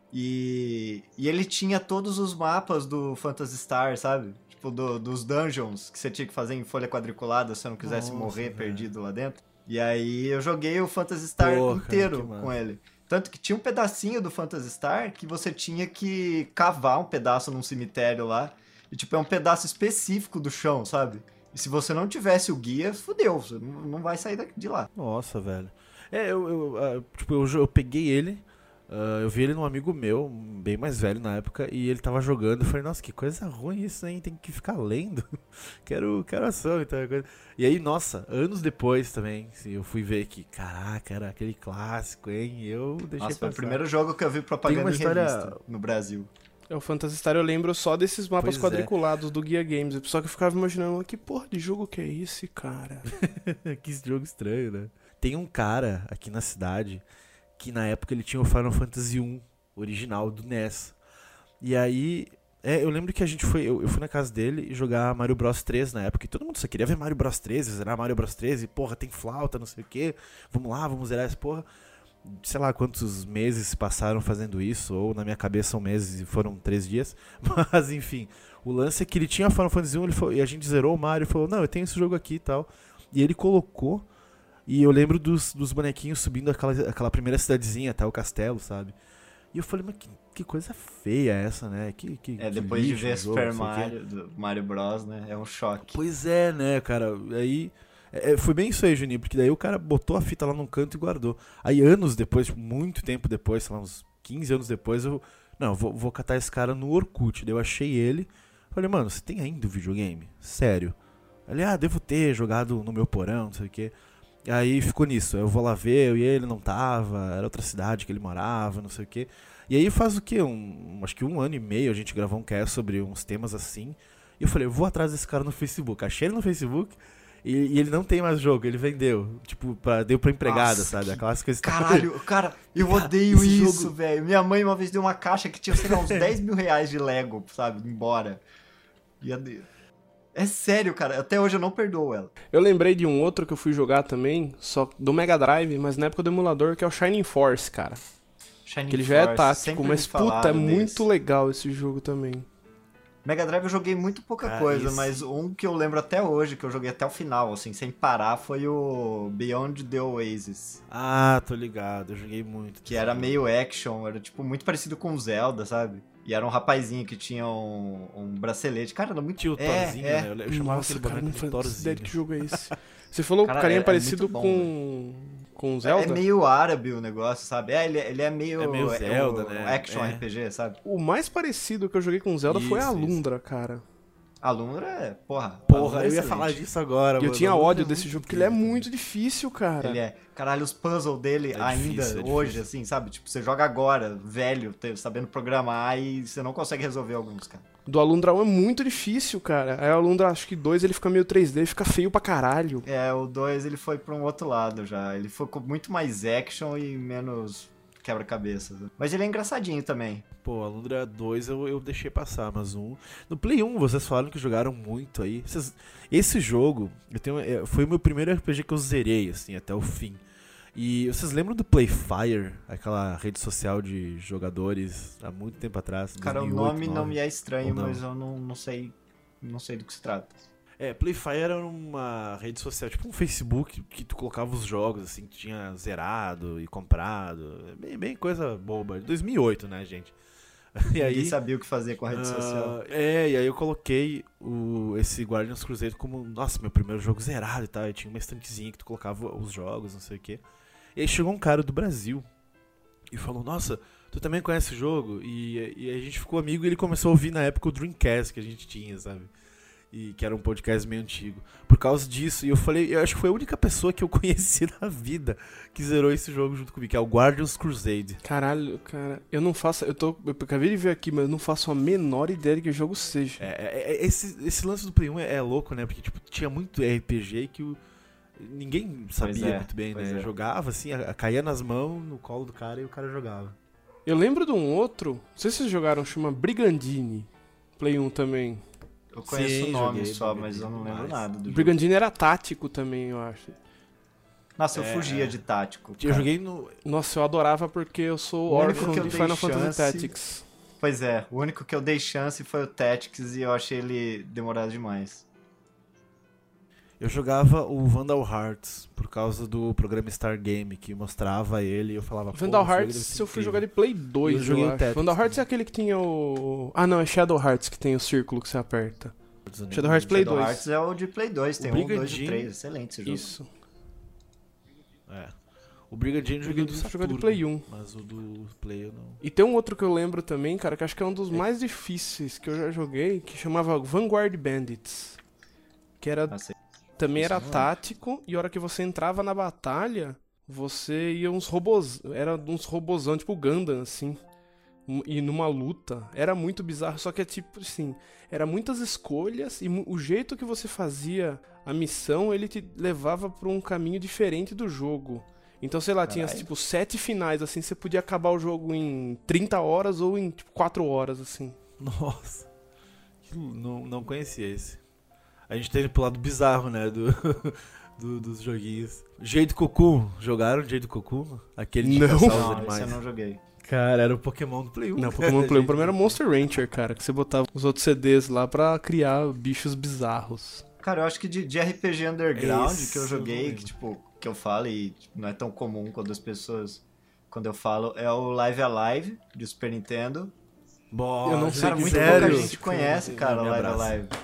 Speaker 2: E, e ele tinha todos os mapas do Phantasy Star, sabe? Tipo, do, dos dungeons que você tinha que fazer em folha quadriculada se você não quisesse
Speaker 3: Nossa,
Speaker 2: morrer
Speaker 3: velho.
Speaker 2: perdido lá dentro. E aí eu joguei o Phantasy Star
Speaker 3: Porra,
Speaker 2: inteiro
Speaker 3: que massa.
Speaker 2: com ele. Tanto que tinha um pedacinho do Phantasy Star que você tinha que cavar um pedaço num cemitério lá. E tipo, é um pedaço específico do chão, sabe? E se você não tivesse o guia, fudeu, você não, não vai sair daqui- de lá.
Speaker 3: Nossa, velho. É, eu, eu, ah, tipo, eu, jo- eu peguei ele, ah, eu vi ele num amigo meu, bem mais velho na época, e ele tava jogando. Eu falei, nossa, que coisa ruim isso, hein? Tem que ficar lendo. quero, quero ação, então. coisa- E aí, nossa, anos depois também, assim, eu fui ver que, caraca, era aquele clássico, hein? E eu deixei
Speaker 2: Nossa, foi o
Speaker 3: passar.
Speaker 2: primeiro jogo que eu vi propaganda
Speaker 3: uma
Speaker 2: em
Speaker 3: história-
Speaker 2: revista no Brasil.
Speaker 1: É, o Phantasy Star eu lembro só desses mapas
Speaker 3: Pois é.
Speaker 1: quadriculados do Guia Games. Só que eu ficava imaginando, que porra de jogo que é esse, cara?
Speaker 3: Que jogo estranho, né? Tem um cara aqui na cidade que na época ele tinha o Final Fantasy um original do N E S. E aí, é, eu lembro que a gente foi, eu, eu fui na casa dele e jogar Mario Bros três na época. E todo mundo só queria ver Mario Bros três, zerar Mario Bros três. E porra, tem flauta, não sei o que. Vamos lá, vamos zerar essa porra. Sei lá quantos meses se passaram fazendo isso, ou na minha cabeça são meses e foram três dias. Mas enfim, o lance é que ele tinha Final Fantasy um ele falou, e a gente zerou o Mario e falou, não, eu tenho esse jogo aqui e tal. E ele colocou, e eu lembro dos, dos bonequinhos subindo aquela, aquela primeira cidadezinha até o castelo, sabe? E eu falei, mas que, que coisa feia essa, né? Que, que,
Speaker 2: É,
Speaker 3: que
Speaker 2: depois de
Speaker 3: lixo
Speaker 2: ver
Speaker 3: o jogo,
Speaker 2: Super
Speaker 3: não sei o quê.
Speaker 2: Mario, do Mario Bros, né? É um choque.
Speaker 3: Pois é, né, cara? Aí. é, foi bem isso aí, Juninho, porque daí o cara botou a fita lá num canto e guardou. Aí anos depois, tipo, muito tempo depois, sei lá, uns quinze anos depois, eu. Não, vou, vou catar esse cara no Orkut. Daí eu achei ele. Falei, mano, você tem ainda o videogame? Sério? Ele, ah, devo ter jogado no meu porão, não sei o quê. Aí ficou nisso. Eu vou lá ver, eu e ele não tava, era outra cidade que ele morava, não sei o quê. E aí faz o quê? Um, acho que um ano e meio a gente gravou um cast sobre uns temas assim. E eu falei, eu vou atrás desse cara no Facebook. Achei ele no Facebook e, e ele não tem mais jogo, ele vendeu. Tipo, pra, deu pra empregada,
Speaker 2: Nossa,
Speaker 3: sabe?
Speaker 2: que
Speaker 3: A clássica história.
Speaker 2: Caralho, cara, eu
Speaker 3: Cara,
Speaker 2: odeio
Speaker 3: esse
Speaker 2: isso,
Speaker 3: jogo-
Speaker 2: velho. Minha mãe uma vez deu uma caixa que tinha, sei lá, uns dez mil reais de Lego, sabe? Embora. E a de- É sério, cara. Até hoje eu não perdoo ela.
Speaker 1: Eu lembrei de um outro que eu fui jogar também, só do Mega Drive, mas na época do emulador, que é o Shining Force, cara.
Speaker 2: Shining
Speaker 1: Que ele já é
Speaker 2: Force,
Speaker 1: tático,
Speaker 2: sempre
Speaker 1: mas
Speaker 2: me
Speaker 1: puta, é
Speaker 2: falaram
Speaker 1: muito
Speaker 2: desse.
Speaker 1: legal esse jogo também.
Speaker 2: Mega Drive eu joguei muito pouca
Speaker 3: Cara,
Speaker 2: coisa,
Speaker 3: esse-
Speaker 2: mas um que eu lembro até hoje, que eu joguei até o final, assim, sem parar, foi o Beyond the Oasis.
Speaker 3: Ah, tô ligado, eu joguei muito.
Speaker 2: Que era meio action, era tipo muito parecido com Zelda, sabe? E era um rapazinho que tinha um, um bracelete. Cara, era muito...
Speaker 3: Tinha o
Speaker 2: é,
Speaker 3: Thorzinho,
Speaker 2: é.
Speaker 3: né? Eu, eu chamava
Speaker 1: Nossa,
Speaker 3: aquele
Speaker 1: cara,
Speaker 3: boneco
Speaker 1: não
Speaker 3: de
Speaker 1: faz
Speaker 3: Thorzinho.
Speaker 1: ideia de que jogo é esse. Você falou
Speaker 2: Cara,
Speaker 1: que o carinha
Speaker 2: é-
Speaker 1: é
Speaker 2: é
Speaker 1: parecido
Speaker 2: muito bom,
Speaker 1: com... com
Speaker 2: É
Speaker 1: Zelda?
Speaker 2: meio árabe o negócio, sabe? É, ele, ele é meio...
Speaker 3: É meio
Speaker 2: é
Speaker 3: Zelda,
Speaker 2: o
Speaker 3: né?
Speaker 2: Action
Speaker 3: É.
Speaker 2: R P G, sabe?
Speaker 1: O mais parecido que eu joguei com Zelda foi a
Speaker 3: Isso, isso.
Speaker 1: Alundra, cara.
Speaker 2: A Lundra é... Porra. a
Speaker 3: Porra,
Speaker 2: Lundra é
Speaker 3: eu ia
Speaker 2: excelente.
Speaker 3: falar disso agora,
Speaker 1: E eu
Speaker 3: mano.
Speaker 1: tinha
Speaker 3: Alundra
Speaker 1: ódio
Speaker 3: é
Speaker 1: desse
Speaker 3: muito
Speaker 1: jogo, porque ele é
Speaker 3: incrível.
Speaker 1: muito difícil, cara.
Speaker 2: Ele é. Caralho, os puzzles dele
Speaker 3: É
Speaker 2: ainda
Speaker 3: difícil, é
Speaker 2: hoje,
Speaker 3: difícil.
Speaker 2: assim, sabe? Tipo, você joga agora, velho, te- sabendo programar e você não consegue resolver alguns, cara.
Speaker 1: Do Alundra um é muito difícil, cara. Aí o Alundra, acho que dois ele fica meio três D, fica feio pra caralho.
Speaker 2: É, o dois ele foi pra um outro lado já. Ele foi com muito mais action e menos quebra-cabeça. Mas ele é engraçadinho também.
Speaker 3: Pô, a Lundra dois eu, eu deixei passar, mas um... No Play um, vocês falaram que jogaram muito aí. Vocês- Esse jogo, eu tenho, é, foi o meu primeiro R P G que eu zerei, assim, até o fim. E vocês lembram do Playfire? Aquela rede social de jogadores há muito tempo atrás?
Speaker 2: Cara, o
Speaker 3: dois mil e oito,
Speaker 2: nome não
Speaker 3: nove?
Speaker 2: me é estranho,
Speaker 3: Ou não?
Speaker 2: mas eu não, não sei. Não sei do que se trata.
Speaker 3: É, Playfire era uma rede social, tipo um Facebook, que tu colocava os jogos, assim, que tinha zerado e comprado. É Bem, bem coisa boba. dois mil e oito, né, gente? E aí,
Speaker 2: Ninguém sabia o que fazer com a rede
Speaker 3: ah,
Speaker 2: social.
Speaker 3: É, e aí eu coloquei o, esse Guardians Crusade como, nossa, meu primeiro jogo zerado e tal. E tinha uma estantezinha que tu colocava os jogos, não sei o quê. E aí chegou um cara do Brasil e falou, nossa, tu também conhece o jogo? E, e a gente ficou amigo e ele começou a ouvir na época o Dreamcast que a gente tinha, sabe? E que era um podcast meio antigo. Por causa disso, e eu falei, eu acho que foi a única pessoa que eu conheci na vida que zerou esse jogo junto comigo, que é o Guardians Crusade.
Speaker 1: Caralho, cara, eu não faço. Eu tô. Eu acabei de ver aqui, mas eu não faço a menor ideia de que jogo seja.
Speaker 3: É, é- é- esse, esse lance do Play um é, é louco, né? Porque tipo, tinha muito R P G que o, ninguém sabia
Speaker 2: é,
Speaker 3: muito bem,
Speaker 2: pois
Speaker 3: né?
Speaker 2: é.
Speaker 3: Jogava assim, a- a- caía nas mãos, no colo do cara e o cara jogava.
Speaker 1: Eu lembro de um outro. Não sei se vocês jogaram, chama Brigandine. Play um também.
Speaker 2: Eu conheço
Speaker 3: Sim,
Speaker 2: o nome
Speaker 3: joguei,
Speaker 2: só,
Speaker 3: joguei
Speaker 2: mas eu não lembro
Speaker 3: demais.
Speaker 2: nada do jogo.
Speaker 1: Brigandine era tático também, eu acho.
Speaker 2: Nossa, eu
Speaker 3: É.
Speaker 2: fugia de tático.
Speaker 3: Eu
Speaker 2: cara.
Speaker 3: joguei no.
Speaker 1: Nossa, eu adorava porque eu sou
Speaker 2: O único
Speaker 1: órfão
Speaker 2: que eu
Speaker 1: de
Speaker 2: dei
Speaker 1: Final Fantasy
Speaker 2: chance-
Speaker 1: Tactics.
Speaker 2: Pois é, o único que eu dei chance foi o Tactics e eu achei ele demorado demais.
Speaker 3: Eu jogava o Vandal Hearts por causa do programa Star Game que mostrava ele e eu falava.
Speaker 1: Vandal
Speaker 3: "Pô, esse jogo
Speaker 1: Hearts,
Speaker 3: deve ser
Speaker 1: se eu fui
Speaker 3: incrível."
Speaker 1: jogar de Play dois,
Speaker 3: Eu
Speaker 1: eu,
Speaker 3: joguei o
Speaker 1: acho.
Speaker 3: Tactics,
Speaker 1: Vandal Hearts
Speaker 3: né?
Speaker 1: é aquele que tinha o... Ah, não, é Shadow Hearts que tem o círculo que você aperta. Shadow Hearts Play
Speaker 2: Shadow
Speaker 1: dois.
Speaker 2: Hearts é o de Play dois,
Speaker 3: O
Speaker 2: tem um, dois e
Speaker 3: Brigandine-
Speaker 2: três. Excelente esse jogo.
Speaker 1: Isso.
Speaker 3: É. O Brigandine eu joguei do
Speaker 1: Jogar
Speaker 3: Saturno,
Speaker 1: de Play um.
Speaker 3: mas o do Play eu não.
Speaker 1: E tem um outro que eu lembro também, cara, que acho que é um dos mais difíceis que eu já joguei, que chamava Vanguard Bandits. Que era
Speaker 2: Ah, sei.
Speaker 1: também
Speaker 2: Isso
Speaker 1: era
Speaker 2: não é.
Speaker 1: tático, e a hora que você entrava na batalha, você ia uns robôs, era uns robôzão, tipo Gundam, assim, um- e numa luta. Era muito bizarro, só que é tipo assim, era muitas escolhas, e mu- o jeito que você fazia a missão, ele te levava pra um caminho diferente do jogo. Então, sei lá, tinha
Speaker 2: Caralho.
Speaker 1: tipo sete finais, assim, você podia acabar o jogo em trinta horas ou em tipo quatro horas, assim.
Speaker 3: Nossa. Que lu- Não, não conhecia esse. A gente teve pro lado bizarro, né? Do, do- dos joguinhos. Jade Cocoon. Jogaram Jade Cocoon? Aquele de
Speaker 1: Não.
Speaker 3: caçar os
Speaker 2: Não, esse eu
Speaker 3: animais.
Speaker 2: não joguei.
Speaker 3: Cara, era o Pokémon do Play um.
Speaker 1: Não, Pokémon Play um pra mim era Monster Rancher, cara, que você botava os outros C Ds lá pra criar bichos bizarros.
Speaker 2: Cara, eu acho que de, de R P G Underground
Speaker 3: Esse
Speaker 2: que eu
Speaker 3: eu
Speaker 2: joguei,
Speaker 3: lembro.
Speaker 2: que tipo, que eu falo e tipo, não é tão comum quando as pessoas. Quando eu falo, é o Live Alive, de Super Nintendo.
Speaker 3: Bom,
Speaker 1: Eu não sei
Speaker 2: Cara,
Speaker 1: que
Speaker 2: muito
Speaker 1: sério?
Speaker 2: pouca gente conhece, cara, o
Speaker 3: Me
Speaker 2: Live
Speaker 3: abraça.
Speaker 2: Alive.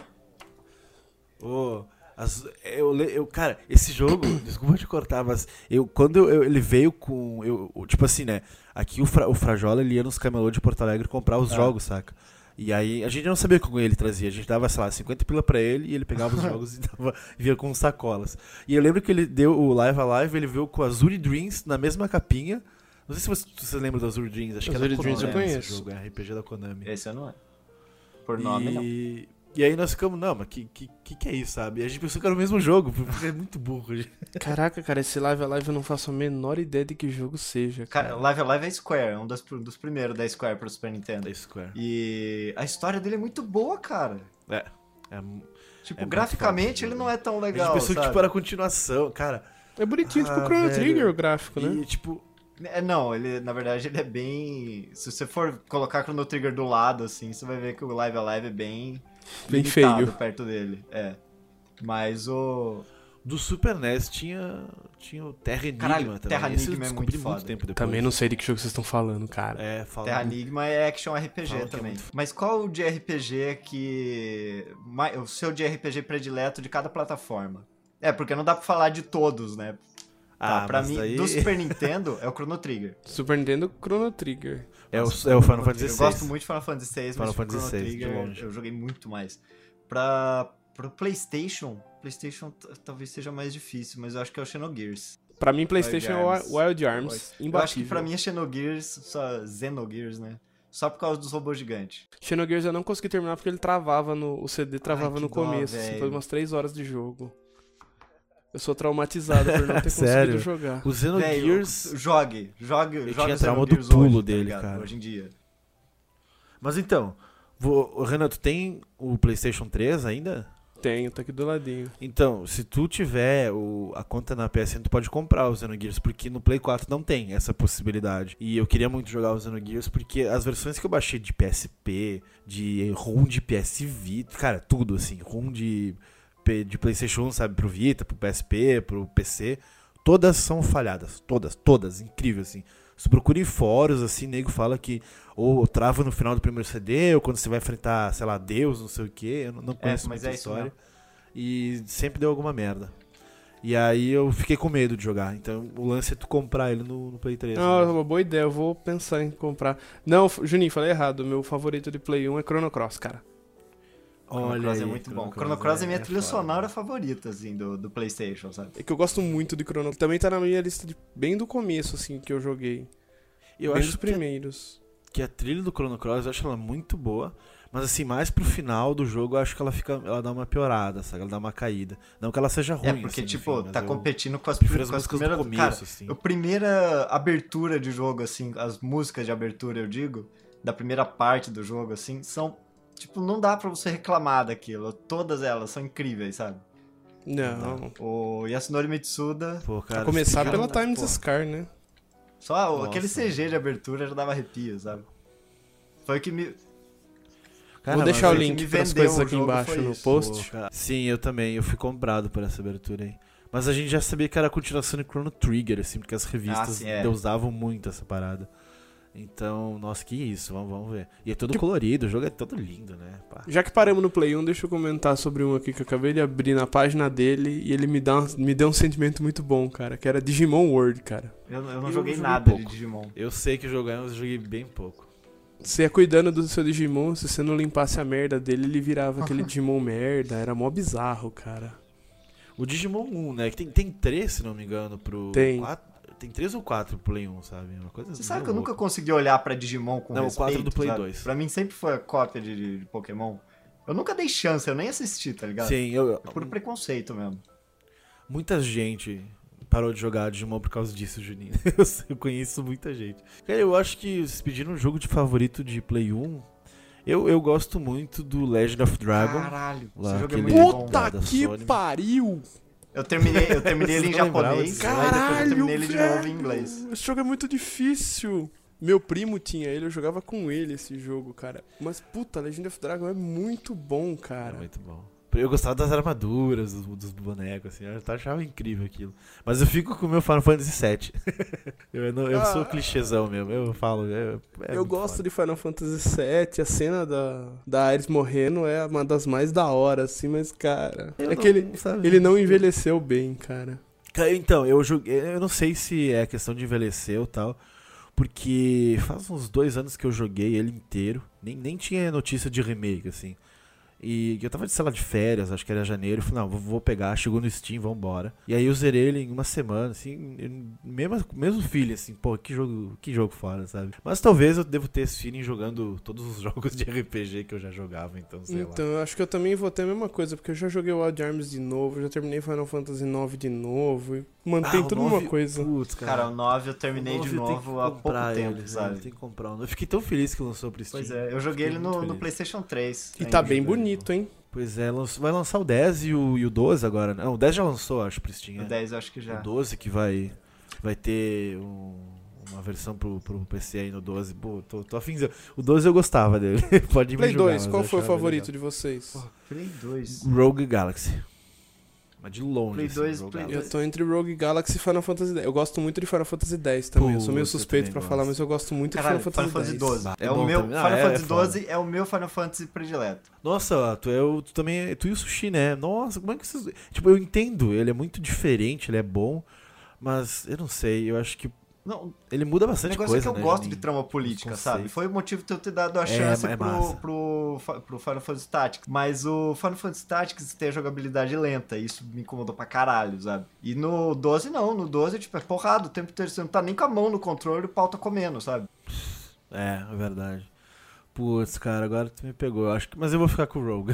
Speaker 3: Ô, as- eu, le- eu, cara, esse jogo, desculpa te cortar, mas eu, quando eu- eu- ele veio com. Eu, tipo assim, né? Aqui o, Fra, o Frajola ele ia nos camelô de Porto Alegre comprar os
Speaker 2: Ah.
Speaker 3: jogos, saca? E aí a gente não sabia como ele trazia. A gente dava, sei lá, cinquenta pila pra ele e ele pegava os jogos e dava, via com sacolas. E eu lembro que ele deu o Live Alive, ele veio com a Azuri Dreams na mesma capinha. Não sei se você, se você lembra da Azuri Dreams, acho que
Speaker 1: Azuri
Speaker 3: era da
Speaker 1: Dreams eu
Speaker 3: Konami esse
Speaker 1: conheço.
Speaker 3: jogo, é R P G da Konami.
Speaker 2: Esse eu não é. Por nome, não.
Speaker 3: E, e aí nós ficamos, não, mas que, que, que que é isso, sabe? E a gente pensou que era o mesmo jogo, porque é muito burro. gente.
Speaker 1: Caraca, cara, esse Live Alive eu não faço a menor ideia de que jogo seja,
Speaker 2: Cara,
Speaker 1: cara.
Speaker 2: Live Alive é Square, é um dos, dos primeiros da Square pro Super Nintendo.
Speaker 3: Da Square.
Speaker 2: E a história dele é muito boa, cara.
Speaker 3: É. é mu-
Speaker 2: Tipo,
Speaker 3: É muito
Speaker 2: graficamente
Speaker 3: forte,
Speaker 2: ele
Speaker 3: né?
Speaker 2: não é tão
Speaker 3: a
Speaker 2: legal,
Speaker 3: gente pensou
Speaker 2: sabe?
Speaker 3: que tipo, era a continuação, cara.
Speaker 1: É bonitinho, tipo
Speaker 3: Ah,
Speaker 1: Chrono
Speaker 3: velho.
Speaker 1: Trigger o gráfico, né?
Speaker 3: E tipo,
Speaker 2: É, não, ele, na verdade, ele é bem... Se você for colocar Chrono Trigger do lado, assim, você vai ver que o Live Alive é bem...
Speaker 1: Bem
Speaker 2: limitado
Speaker 1: feio.
Speaker 2: perto dele, é. Mas o...
Speaker 3: do Super N E S tinha, tinha o Terra Enigma
Speaker 2: Caralho,
Speaker 3: também.
Speaker 2: Terra
Speaker 3: Esse eu
Speaker 2: Enigma é
Speaker 3: descobri
Speaker 2: muito
Speaker 3: muito
Speaker 2: foda.
Speaker 3: tempo depois.
Speaker 1: Também não sei de que jogo vocês estão falando, cara.
Speaker 3: É, fala
Speaker 2: Terra
Speaker 3: muito.
Speaker 2: Enigma é Action R P G
Speaker 3: Fala que é
Speaker 2: também.
Speaker 3: muito-
Speaker 2: Mas qual de R P G que... mai- O seu de R P G predileto de cada plataforma? É, porque não dá pra falar de todos, né? Tá,
Speaker 3: Ah,
Speaker 2: pra
Speaker 3: mas
Speaker 2: mim,
Speaker 3: daí-
Speaker 2: do Super Nintendo, é o Chrono Trigger.
Speaker 1: Super Nintendo, Chrono Trigger.
Speaker 3: É o,
Speaker 2: Nossa,
Speaker 3: é o Final
Speaker 2: Chrono
Speaker 3: Fantasy
Speaker 2: Trigger.
Speaker 3: seis.
Speaker 2: Eu gosto muito de Final Fantasy seis,
Speaker 3: Final
Speaker 2: mas tipo,
Speaker 3: Fantasy
Speaker 2: Chrono
Speaker 3: seis, de
Speaker 2: Trigger
Speaker 3: longe.
Speaker 2: eu joguei muito mais. Pra, pro PlayStation, PlayStation t- talvez seja mais difícil, mas eu acho que é o Xenogears.
Speaker 1: Pra mim, PlayStation é
Speaker 2: Arms.
Speaker 1: o Wild Arms.
Speaker 2: Eu acho que
Speaker 1: Imbatível.
Speaker 2: pra mim é Xenogears, só Xenogears, né? Só por causa dos robôs gigantes.
Speaker 1: Xenogears eu não consegui terminar porque ele travava no. O C D travava
Speaker 2: que
Speaker 1: no
Speaker 2: dó,
Speaker 1: começo, assim,
Speaker 2: velho.
Speaker 1: depois de umas três horas de jogo. Eu sou traumatizado por não ter
Speaker 3: Sério?
Speaker 1: conseguido jogar.
Speaker 3: O Xenogears...
Speaker 2: Véi, jogue, jogue,
Speaker 3: Eu
Speaker 2: jogue
Speaker 3: tinha
Speaker 2: o
Speaker 3: trauma do
Speaker 2: Xenogears
Speaker 3: pulo
Speaker 2: hoje, tá
Speaker 3: dele,
Speaker 2: ligado?
Speaker 3: cara.
Speaker 2: Hoje em dia.
Speaker 3: Mas então, vou... Renato, tem o PlayStation três ainda?
Speaker 1: Tenho, tá aqui do ladinho.
Speaker 3: Então, se tu tiver o, a conta na P S N, tu pode comprar o Xenogears, porque no Play quatro não tem essa possibilidade. E eu queria muito jogar o Xenogears, porque as versões que eu baixei de P S P, de ROM de P S Vita, cara, tudo assim, ROM de, P- de PlayStation um, sabe, pro Vita, pro P S P, pro P C, todas são falhadas, todas, todas, incrível, assim. Se procura em fóruns, assim, nego fala que ou trava no final do primeiro C D, ou quando você vai enfrentar, sei lá, Deus, não sei o que, eu não não conheço
Speaker 2: mas
Speaker 3: muita
Speaker 2: é isso
Speaker 3: história. E sempre deu alguma merda. E aí eu fiquei com medo de jogar. Então o lance é tu comprar ele no, no Play três.
Speaker 1: Ah,
Speaker 3: né?
Speaker 1: uma boa ideia, eu vou pensar em comprar. Não, F- Juninho, falei errado. Meu favorito de Play um é Chrono Cross, cara.
Speaker 2: Chrono
Speaker 3: Olha
Speaker 2: Cross
Speaker 3: aí,
Speaker 2: é muito bom.
Speaker 3: Chrono
Speaker 2: Chrono Cross é minha
Speaker 3: é
Speaker 2: trilha
Speaker 3: foda.
Speaker 2: sonora favorita, assim, do, do PlayStation, sabe?
Speaker 1: É que eu gosto muito de Chrono. Também tá na minha lista de, bem do começo, assim, que eu joguei.
Speaker 3: Eu
Speaker 1: bem
Speaker 3: acho
Speaker 1: dos
Speaker 3: que a,
Speaker 1: primeiros.
Speaker 3: que a trilha do Chrono Cross, eu acho ela muito boa. Mas assim, mais pro final do jogo, eu acho que ela fica. Ela dá uma piorada, sabe? Ela dá uma caída. Não que ela seja ruim.
Speaker 2: É, porque,
Speaker 3: assim, no
Speaker 2: tipo,
Speaker 3: fim, mas
Speaker 2: tá
Speaker 3: eu
Speaker 2: competindo com as,
Speaker 3: prefiro as
Speaker 2: com as
Speaker 3: músicas
Speaker 2: primeiras...
Speaker 3: do começo,
Speaker 2: Cara,
Speaker 3: assim.
Speaker 2: a primeira abertura de jogo, assim, as músicas de abertura, eu digo, da primeira parte do jogo, assim, são... Tipo, não dá pra você reclamar daquilo. Todas elas são incríveis, sabe?
Speaker 1: Não.
Speaker 2: O Yasunori Mitsuda,
Speaker 3: Pô, cara,
Speaker 1: A começar
Speaker 3: esse
Speaker 1: pela
Speaker 3: cara-
Speaker 1: Times
Speaker 2: pô.
Speaker 1: Scar, né?
Speaker 2: só
Speaker 3: Nossa.
Speaker 2: aquele C G de abertura já dava arrepio, sabe? Foi o que me...
Speaker 3: Cara,
Speaker 1: Vou deixar o
Speaker 3: mas-
Speaker 2: que
Speaker 1: link
Speaker 2: me
Speaker 1: pras
Speaker 2: vendeu
Speaker 1: coisas
Speaker 2: o
Speaker 1: aqui
Speaker 2: jogo
Speaker 1: embaixo
Speaker 2: foi
Speaker 1: no
Speaker 2: isso.
Speaker 1: post.
Speaker 3: Pô, cara, sim, eu também. Eu fui comprado por essa abertura aí. Mas a gente já sabia que era a continuação de Chrono Trigger, assim, porque as revistas
Speaker 2: Ah, sim, é.
Speaker 3: usavam muito essa parada. Então, nossa, que isso, vamos, vamos ver. E é todo
Speaker 1: Que-
Speaker 3: colorido, o jogo é todo lindo, né? Pá.
Speaker 1: Já que paramos no Play um, deixa eu comentar sobre um aqui que eu acabei de abrir na página dele e ele me, dá um- me deu um sentimento muito bom, cara, que era Digimon World, cara.
Speaker 2: Eu, eu não
Speaker 3: Eu
Speaker 2: joguei
Speaker 3: joguei
Speaker 2: nada
Speaker 3: pouco.
Speaker 2: de Digimon.
Speaker 3: Eu sei que jogar, mas eu joguei bem pouco.
Speaker 1: Você ia cuidando do seu Digimon, se você não limpasse a merda dele, ele virava aquele Digimon merda, era mó bizarro, cara.
Speaker 3: O Digimon um, né? Que tem, tem três, se não me engano, pro.
Speaker 1: Tem.
Speaker 3: quatro tem três ou quatro pro Play um, sabe? Uma coisa
Speaker 2: Você sabe
Speaker 3: meio
Speaker 2: que eu nunca
Speaker 3: louca.
Speaker 2: consegui olhar pra Digimon com
Speaker 3: Não, o
Speaker 2: respeito,
Speaker 3: quatro do Play
Speaker 2: sabe?
Speaker 3: dois.
Speaker 2: Pra mim sempre foi a cópia de, de Pokémon. Eu nunca dei chance, eu nem assisti, tá ligado?
Speaker 3: Sim, eu,
Speaker 2: É por preconceito mesmo.
Speaker 3: muita gente parou de jogar Digimon por causa disso, Juninho. Eu, sei- eu conheço muita gente. Cara, eu acho que se pedir um jogo de favorito de Play um, eu, eu gosto muito do Legend of Dragon.
Speaker 2: Caralho,
Speaker 3: Lá,
Speaker 2: esse jogo é
Speaker 3: aquele-
Speaker 2: muito bom.
Speaker 1: Puta
Speaker 3: da
Speaker 1: que
Speaker 3: Sony.
Speaker 1: pariu!
Speaker 2: Eu terminei, eu terminei ele em
Speaker 3: Você não lembrava
Speaker 2: japonês,
Speaker 3: disso?
Speaker 2: aí depois eu
Speaker 1: Caralho,
Speaker 2: terminei ele de novo em
Speaker 1: velho!
Speaker 2: inglês.
Speaker 1: Esse jogo é muito difícil. Meu primo tinha ele, eu jogava com ele esse jogo, cara. Mas puta, Legend of Dragon é muito bom,
Speaker 3: É
Speaker 1: cara.
Speaker 3: muito bom. Eu gostava das armaduras, dos, dos bonecos, assim, eu achava incrível aquilo. Mas eu fico com o meu Final Fantasy sete. eu não- eu sou
Speaker 1: Ah.
Speaker 3: clichêzão mesmo, eu falo. É, é
Speaker 1: eu
Speaker 3: muito
Speaker 1: gosto
Speaker 3: foda.
Speaker 1: de Final Fantasy sete, a cena da, da Ares morrendo é uma das mais da hora, assim, mas, cara.
Speaker 3: Eu
Speaker 1: é
Speaker 3: não-
Speaker 1: que ele,
Speaker 3: sabe?
Speaker 1: ele não envelheceu bem, cara.
Speaker 3: Cara, Então, eu joguei. Eu não sei se é questão de envelhecer ou tal. Porque faz uns dois anos que eu joguei ele inteiro. Nem, nem tinha notícia de remake, assim. E eu tava, sei lá, de férias, acho que era janeiro. Eu falei, não, vou, vou pegar, chegou no Steam, vambora. E aí eu zerei ele em uma semana, assim, eu- mesmo, mesmo feeling, assim, pô, que jogo, que jogo fora, sabe? Mas talvez eu devo ter esse feeling jogando todos os jogos de R P G que eu já jogava, então, sei
Speaker 1: Então,
Speaker 3: lá.
Speaker 1: eu acho que eu também vou ter a mesma coisa, porque eu já joguei Wild Arms de novo, já terminei Final Fantasy nove de novo, e mantém
Speaker 3: Ah, o
Speaker 1: tudo
Speaker 3: nove-
Speaker 1: uma coisa.
Speaker 3: Putz,
Speaker 2: Cara, o nove eu terminei
Speaker 3: o nove
Speaker 2: de
Speaker 3: eu tenho
Speaker 2: novo
Speaker 3: que
Speaker 2: há pouco
Speaker 3: comprar
Speaker 2: tempo,
Speaker 3: ele, né?
Speaker 2: sabe?
Speaker 3: Eu tenho que comprar um. Eu fiquei tão feliz que lançou pro Steam.
Speaker 2: Pois é, eu joguei
Speaker 3: Fiquei
Speaker 2: ele no,
Speaker 3: muito
Speaker 2: no
Speaker 3: feliz.
Speaker 2: PlayStation três.
Speaker 1: E
Speaker 2: ainda.
Speaker 1: tá bem
Speaker 3: jogando.
Speaker 1: bonito, hein?
Speaker 3: Pois é, lançou- vai lançar o dez e o, e o doze agora, né? Não, o dez já lançou, acho, pro Steam.
Speaker 2: O
Speaker 3: é.
Speaker 2: dez eu acho que já.
Speaker 3: O doze que vai, vai ter um- uma versão pro, pro P C aí no doze. Pô, tô, tô afinzinho. O doze eu gostava dele. Pode me
Speaker 1: Play
Speaker 3: julgar,
Speaker 1: dois,
Speaker 3: mas
Speaker 1: qual
Speaker 3: eu
Speaker 1: foi o
Speaker 3: achava
Speaker 1: favorito
Speaker 3: legal.
Speaker 1: de vocês?
Speaker 2: Porra, Play dois.
Speaker 3: Rogue Galaxy. Mas de longe.
Speaker 2: Play
Speaker 3: assim,
Speaker 2: dois,
Speaker 3: Rogue
Speaker 2: Play
Speaker 3: Galaxy.
Speaker 1: Eu tô entre Rogue Galaxy e Final Fantasy dez. Eu gosto muito de Final Fantasy dez também. eu sou meio
Speaker 3: Putz, eu
Speaker 1: suspeito
Speaker 3: também
Speaker 1: pra
Speaker 3: gosto.
Speaker 1: falar, mas eu gosto muito
Speaker 2: Caralho,
Speaker 1: de Final Fantasy dez.
Speaker 2: doze.
Speaker 3: É
Speaker 2: É, o
Speaker 3: bom
Speaker 2: meu,
Speaker 3: também. Ah,
Speaker 2: Final
Speaker 3: é,
Speaker 2: Fantasy
Speaker 3: é foda.
Speaker 2: doze é o meu Final Fantasy predileto.
Speaker 3: Nossa, tu, é o, tu também. Tu e o Sushi, né? Nossa, como é que vocês. Tipo, eu entendo, ele é muito diferente, ele é bom. Mas eu não sei, eu acho que
Speaker 2: Não,
Speaker 3: ele muda
Speaker 2: o
Speaker 3: bastante
Speaker 2: negócio
Speaker 3: coisa,
Speaker 2: é que eu
Speaker 3: né,
Speaker 2: gosto
Speaker 3: Juninho?
Speaker 2: de trama política,
Speaker 3: Os
Speaker 2: sabe?
Speaker 3: conceitos.
Speaker 2: Foi o motivo de eu ter dado a
Speaker 3: É,
Speaker 2: chance
Speaker 3: é
Speaker 2: pro,
Speaker 3: massa.
Speaker 2: pro, pro Final Fantasy Tactics. Mas o Final Fantasy Tactics tem a jogabilidade lenta, e isso me incomodou pra caralho, sabe? E no doze não, no doze tipo, é porrada o tempo inteiro, você não tá nem com a mão no controle, o pau tá comendo, sabe?
Speaker 3: É, é verdade. Putz, cara, agora tu me pegou. Eu acho que, mas eu vou ficar com o Rogue.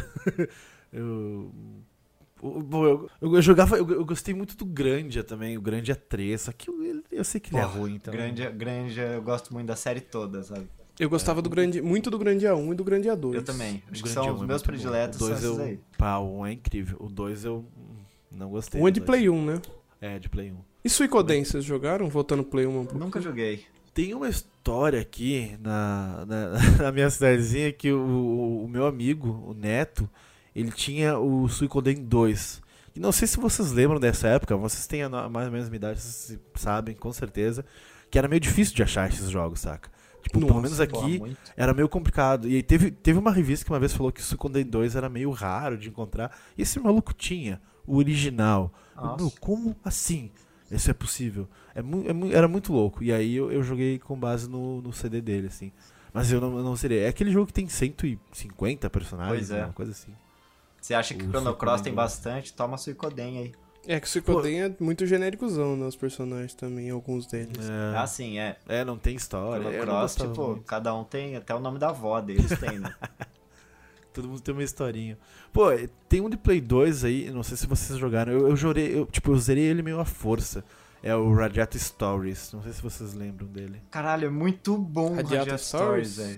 Speaker 3: eu, o- bom, eu, eu, eu jogava, eu, eu gostei muito do Grandia também, o Grandia três, só que eu, eu sei que ele é
Speaker 2: Porra,
Speaker 3: ruim, então.
Speaker 2: Grande, grande, eu gosto muito da série toda, sabe?
Speaker 1: Eu gostava do grande, muito do Grande A um e do Grande A dois.
Speaker 2: Eu também.
Speaker 3: O
Speaker 2: Acho que
Speaker 3: Grandia
Speaker 2: são
Speaker 3: um
Speaker 2: os
Speaker 3: é
Speaker 2: meus
Speaker 3: muito bom.
Speaker 2: prediletos,
Speaker 3: O
Speaker 2: são
Speaker 3: dois
Speaker 2: esses
Speaker 3: eu,
Speaker 2: aí.
Speaker 3: pá, o um é incrível. O dois eu hum, não gostei.
Speaker 1: Um é
Speaker 3: do
Speaker 1: de
Speaker 3: dois.
Speaker 1: Play um, né?
Speaker 3: É, de Play um.
Speaker 1: E Suicoden, vocês jogaram? Voltando Play um um pouco.
Speaker 2: Nunca joguei.
Speaker 3: Tem uma história aqui na, na, na minha cidadezinha que o, o, o meu amigo, o Neto, ele tinha o Suicoden dois. E não sei se vocês lembram dessa época, vocês têm a no- mais ou menos a minha idade, vocês sabem, com certeza, que era meio difícil de achar esses jogos, saca? Tipo, pelo
Speaker 1: Nossa,
Speaker 3: menos aqui
Speaker 2: Porra, muito.
Speaker 3: era meio complicado. E aí teve, teve uma revista que uma vez falou que o Suicoden dois era meio raro de encontrar. E esse maluco tinha o original.
Speaker 2: Nossa.
Speaker 3: Meu, como assim? Isso é possível. É mu- é mu- era muito louco. E aí eu, eu joguei com base no, no C D dele, assim. Mas eu não, eu não seria. É aquele jogo que tem cento e cinquenta personagens,
Speaker 2: Pois é.
Speaker 3: uma coisa assim.
Speaker 2: Você acha que
Speaker 3: O
Speaker 2: o Chrono Cross tem
Speaker 3: Suicoden.
Speaker 2: bastante? Toma Suicoden aí.
Speaker 1: É que o Suicoden é muito genéricozão nos personagens também, alguns deles.
Speaker 3: É,
Speaker 2: Ah, sim, é.
Speaker 3: é, não tem história.
Speaker 2: Chrono
Speaker 3: Eu não
Speaker 2: Cross,
Speaker 3: gostava
Speaker 2: tipo,
Speaker 3: muito.
Speaker 2: cada um tem até o nome da avó deles, tem, né?
Speaker 3: Todo mundo tem uma historinha. Pô, tem um de Play dois aí, não sei se vocês jogaram. Eu, eu jurei, eu, tipo, eu zerei ele meio à força. É o Radiato Stories. Não sei se vocês lembram dele.
Speaker 2: Caralho, é muito bom o
Speaker 1: Radiato
Speaker 2: Radiato
Speaker 1: Stories?
Speaker 2: Stories, velho.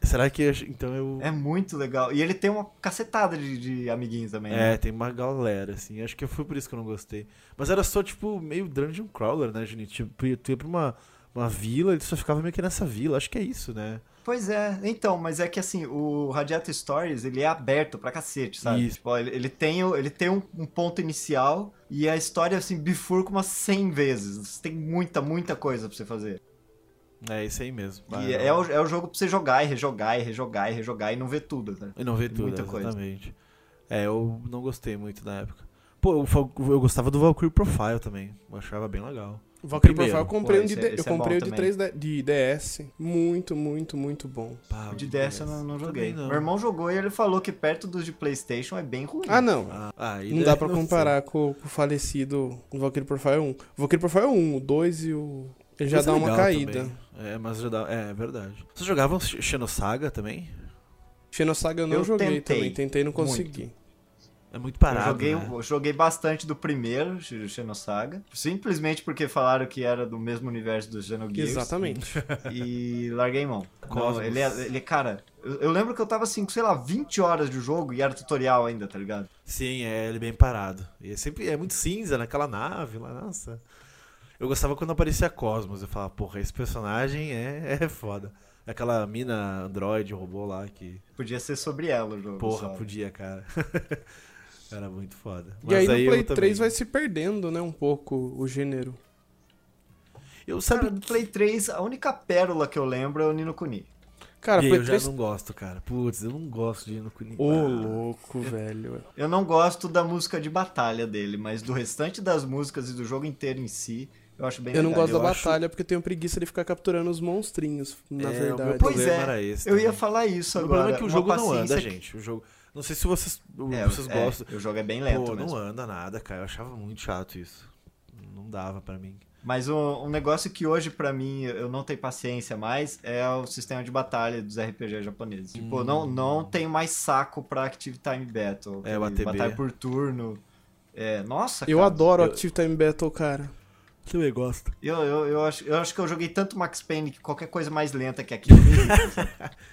Speaker 3: Será que... eu- Então eu...
Speaker 2: É muito legal. E ele tem uma cacetada de, de amiguinhos também,
Speaker 3: É,
Speaker 2: né?
Speaker 3: tem uma galera, assim. Acho que foi por isso que eu não gostei. Mas era só, tipo, meio Dungeon Crawler, né, Juninho? Tipo, tu ia pra uma, uma vila e tu só ficava meio que nessa vila. Acho que é isso, né?
Speaker 2: Pois é, então, mas é que assim, o Radiator Stories, ele é aberto pra cacete, sabe?
Speaker 3: Isso.
Speaker 2: Tipo, ó, ele, ele tem, o- ele tem um, um ponto inicial e a história, assim, bifurca umas cem vezes. Tem muita, muita coisa pra você fazer.
Speaker 3: É isso aí mesmo.
Speaker 2: E é, o, é o jogo pra você jogar e rejogar e rejogar e rejogar e não ver tudo, né?
Speaker 3: E não ver
Speaker 2: Tem
Speaker 3: tudo,
Speaker 2: muita coisa.
Speaker 3: exatamente. É, eu não gostei muito na época. Pô, eu, fa- eu gostava do Valkyrie Profile também. Eu achava bem legal.
Speaker 1: Valkyrie
Speaker 3: Primeiro.
Speaker 1: Profile eu comprei
Speaker 2: Pô,
Speaker 1: um de,
Speaker 2: esse
Speaker 1: D-
Speaker 2: é-
Speaker 1: eu
Speaker 2: esse é bom
Speaker 1: comprei o de
Speaker 2: também.
Speaker 1: três D de D S. Muito, muito, muito bom.
Speaker 3: Pá,
Speaker 2: O de D S eu não, não joguei.
Speaker 3: Também não.
Speaker 2: Meu irmão jogou e ele falou que perto dos de PlayStation é bem ruim.
Speaker 1: Ah, não.
Speaker 3: Ah, ah, e
Speaker 1: Não
Speaker 3: daí
Speaker 1: dá pra
Speaker 3: sei.
Speaker 1: comparar com, com o falecido Valkyrie Profile um. O Valkyrie Profile um, o dois e o... Ele já
Speaker 3: Esse é
Speaker 1: dá uma
Speaker 3: legal
Speaker 1: caída.
Speaker 3: também. É, mas já dá. É, é verdade. Vocês jogavam Sh- Xenosaga também?
Speaker 1: Xenosaga eu não
Speaker 2: Eu
Speaker 1: joguei
Speaker 2: tentei.
Speaker 1: também. Tentei e não consegui.
Speaker 3: É muito
Speaker 2: Eu
Speaker 3: parado.
Speaker 2: joguei,
Speaker 3: né?
Speaker 2: eu joguei bastante do primeiro, Sh- Xenosaga. Simplesmente porque falaram que era do mesmo universo do Xenogears.
Speaker 1: Exatamente.
Speaker 2: E larguei mão.
Speaker 3: Cosmos.
Speaker 2: Não, ele, é, ele, cara, eu, eu lembro que eu tava assim, sei lá, vinte horas de jogo e era tutorial ainda, tá ligado?
Speaker 3: Sim, é, ele é bem parado. E é sempre é muito cinza naquela nave lá, nossa. Eu gostava quando aparecia Cosmos. Eu falava, porra, esse personagem é, é foda. Aquela mina android, robô lá que.
Speaker 2: Podia ser sobre ela o jogo.
Speaker 3: Porra,
Speaker 2: só.
Speaker 3: podia, cara. Era muito foda.
Speaker 1: E aí no
Speaker 3: eu
Speaker 1: Play
Speaker 3: também-
Speaker 1: três vai se perdendo, né, um pouco o gênero.
Speaker 3: Eu sabe.
Speaker 2: Cara, do Play três, a única pérola que eu lembro é o Nino Kuni.
Speaker 1: Cara,
Speaker 3: E
Speaker 1: Play
Speaker 3: eu já
Speaker 1: três...
Speaker 3: não gosto, cara. Putz, eu não gosto de ir no Kuni.
Speaker 1: Ô,
Speaker 3: Ah,
Speaker 1: louco, velho.
Speaker 2: Eu não gosto da música de batalha dele, mas do restante das músicas e do jogo inteiro em si, eu acho bem
Speaker 1: Eu não
Speaker 2: legal.
Speaker 1: gosto da
Speaker 3: eu acho-
Speaker 1: batalha porque eu tenho preguiça de ficar capturando os monstrinhos, na
Speaker 3: É, o
Speaker 1: verdade.
Speaker 3: meu
Speaker 2: Pois
Speaker 3: problema
Speaker 2: é,
Speaker 3: era esse
Speaker 2: eu ia
Speaker 3: também.
Speaker 2: falar isso
Speaker 3: O
Speaker 2: agora.
Speaker 3: problema é que o
Speaker 2: uma
Speaker 3: jogo não anda,
Speaker 2: paciência que-
Speaker 3: gente. O jogo. Não sei se vocês,
Speaker 2: É,
Speaker 3: vocês
Speaker 2: é,
Speaker 3: gostam.
Speaker 2: o jogo é bem lento
Speaker 3: Pô,
Speaker 2: mesmo.
Speaker 3: não anda nada, cara. Eu achava muito chato isso. Não dava pra mim.
Speaker 2: Mas um, um negócio que hoje, pra mim, eu não tenho paciência mais é o sistema de batalha dos R P G japoneses. Tipo,
Speaker 3: Hum.
Speaker 2: não, não tenho mais saco pra Active Time Battle.
Speaker 3: É, o
Speaker 2: aquele
Speaker 3: A T B.
Speaker 2: Batalha por turno. É, nossa,
Speaker 1: Eu
Speaker 2: cara.
Speaker 1: adoro
Speaker 3: eu-
Speaker 1: Active Time Battle, cara.
Speaker 3: Você também gosta.
Speaker 2: Eu, eu, eu, acho, eu acho que eu joguei tanto Max Payne que qualquer coisa mais lenta que aquilo me irrita, sabe?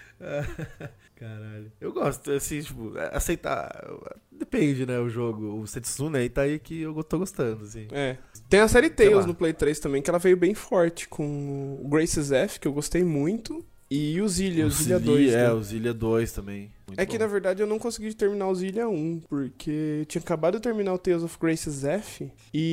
Speaker 3: Caralho. Eu gosto, assim, tipo, aceitar. Depende, né? O jogo. O Setsuna aí tá aí que eu tô gostando, assim.
Speaker 1: É. Tem a série Tales
Speaker 3: lá.
Speaker 1: no Play três também, que ela veio bem forte, com o Graces F, que eu gostei muito, e o Zillia, o Zillia dois.
Speaker 3: É,
Speaker 1: né?
Speaker 3: o Zillia dois também. Muito
Speaker 1: É que
Speaker 3: bom.
Speaker 1: na verdade eu não consegui terminar o Zillia um, porque eu tinha acabado de terminar o Tales of Graces F,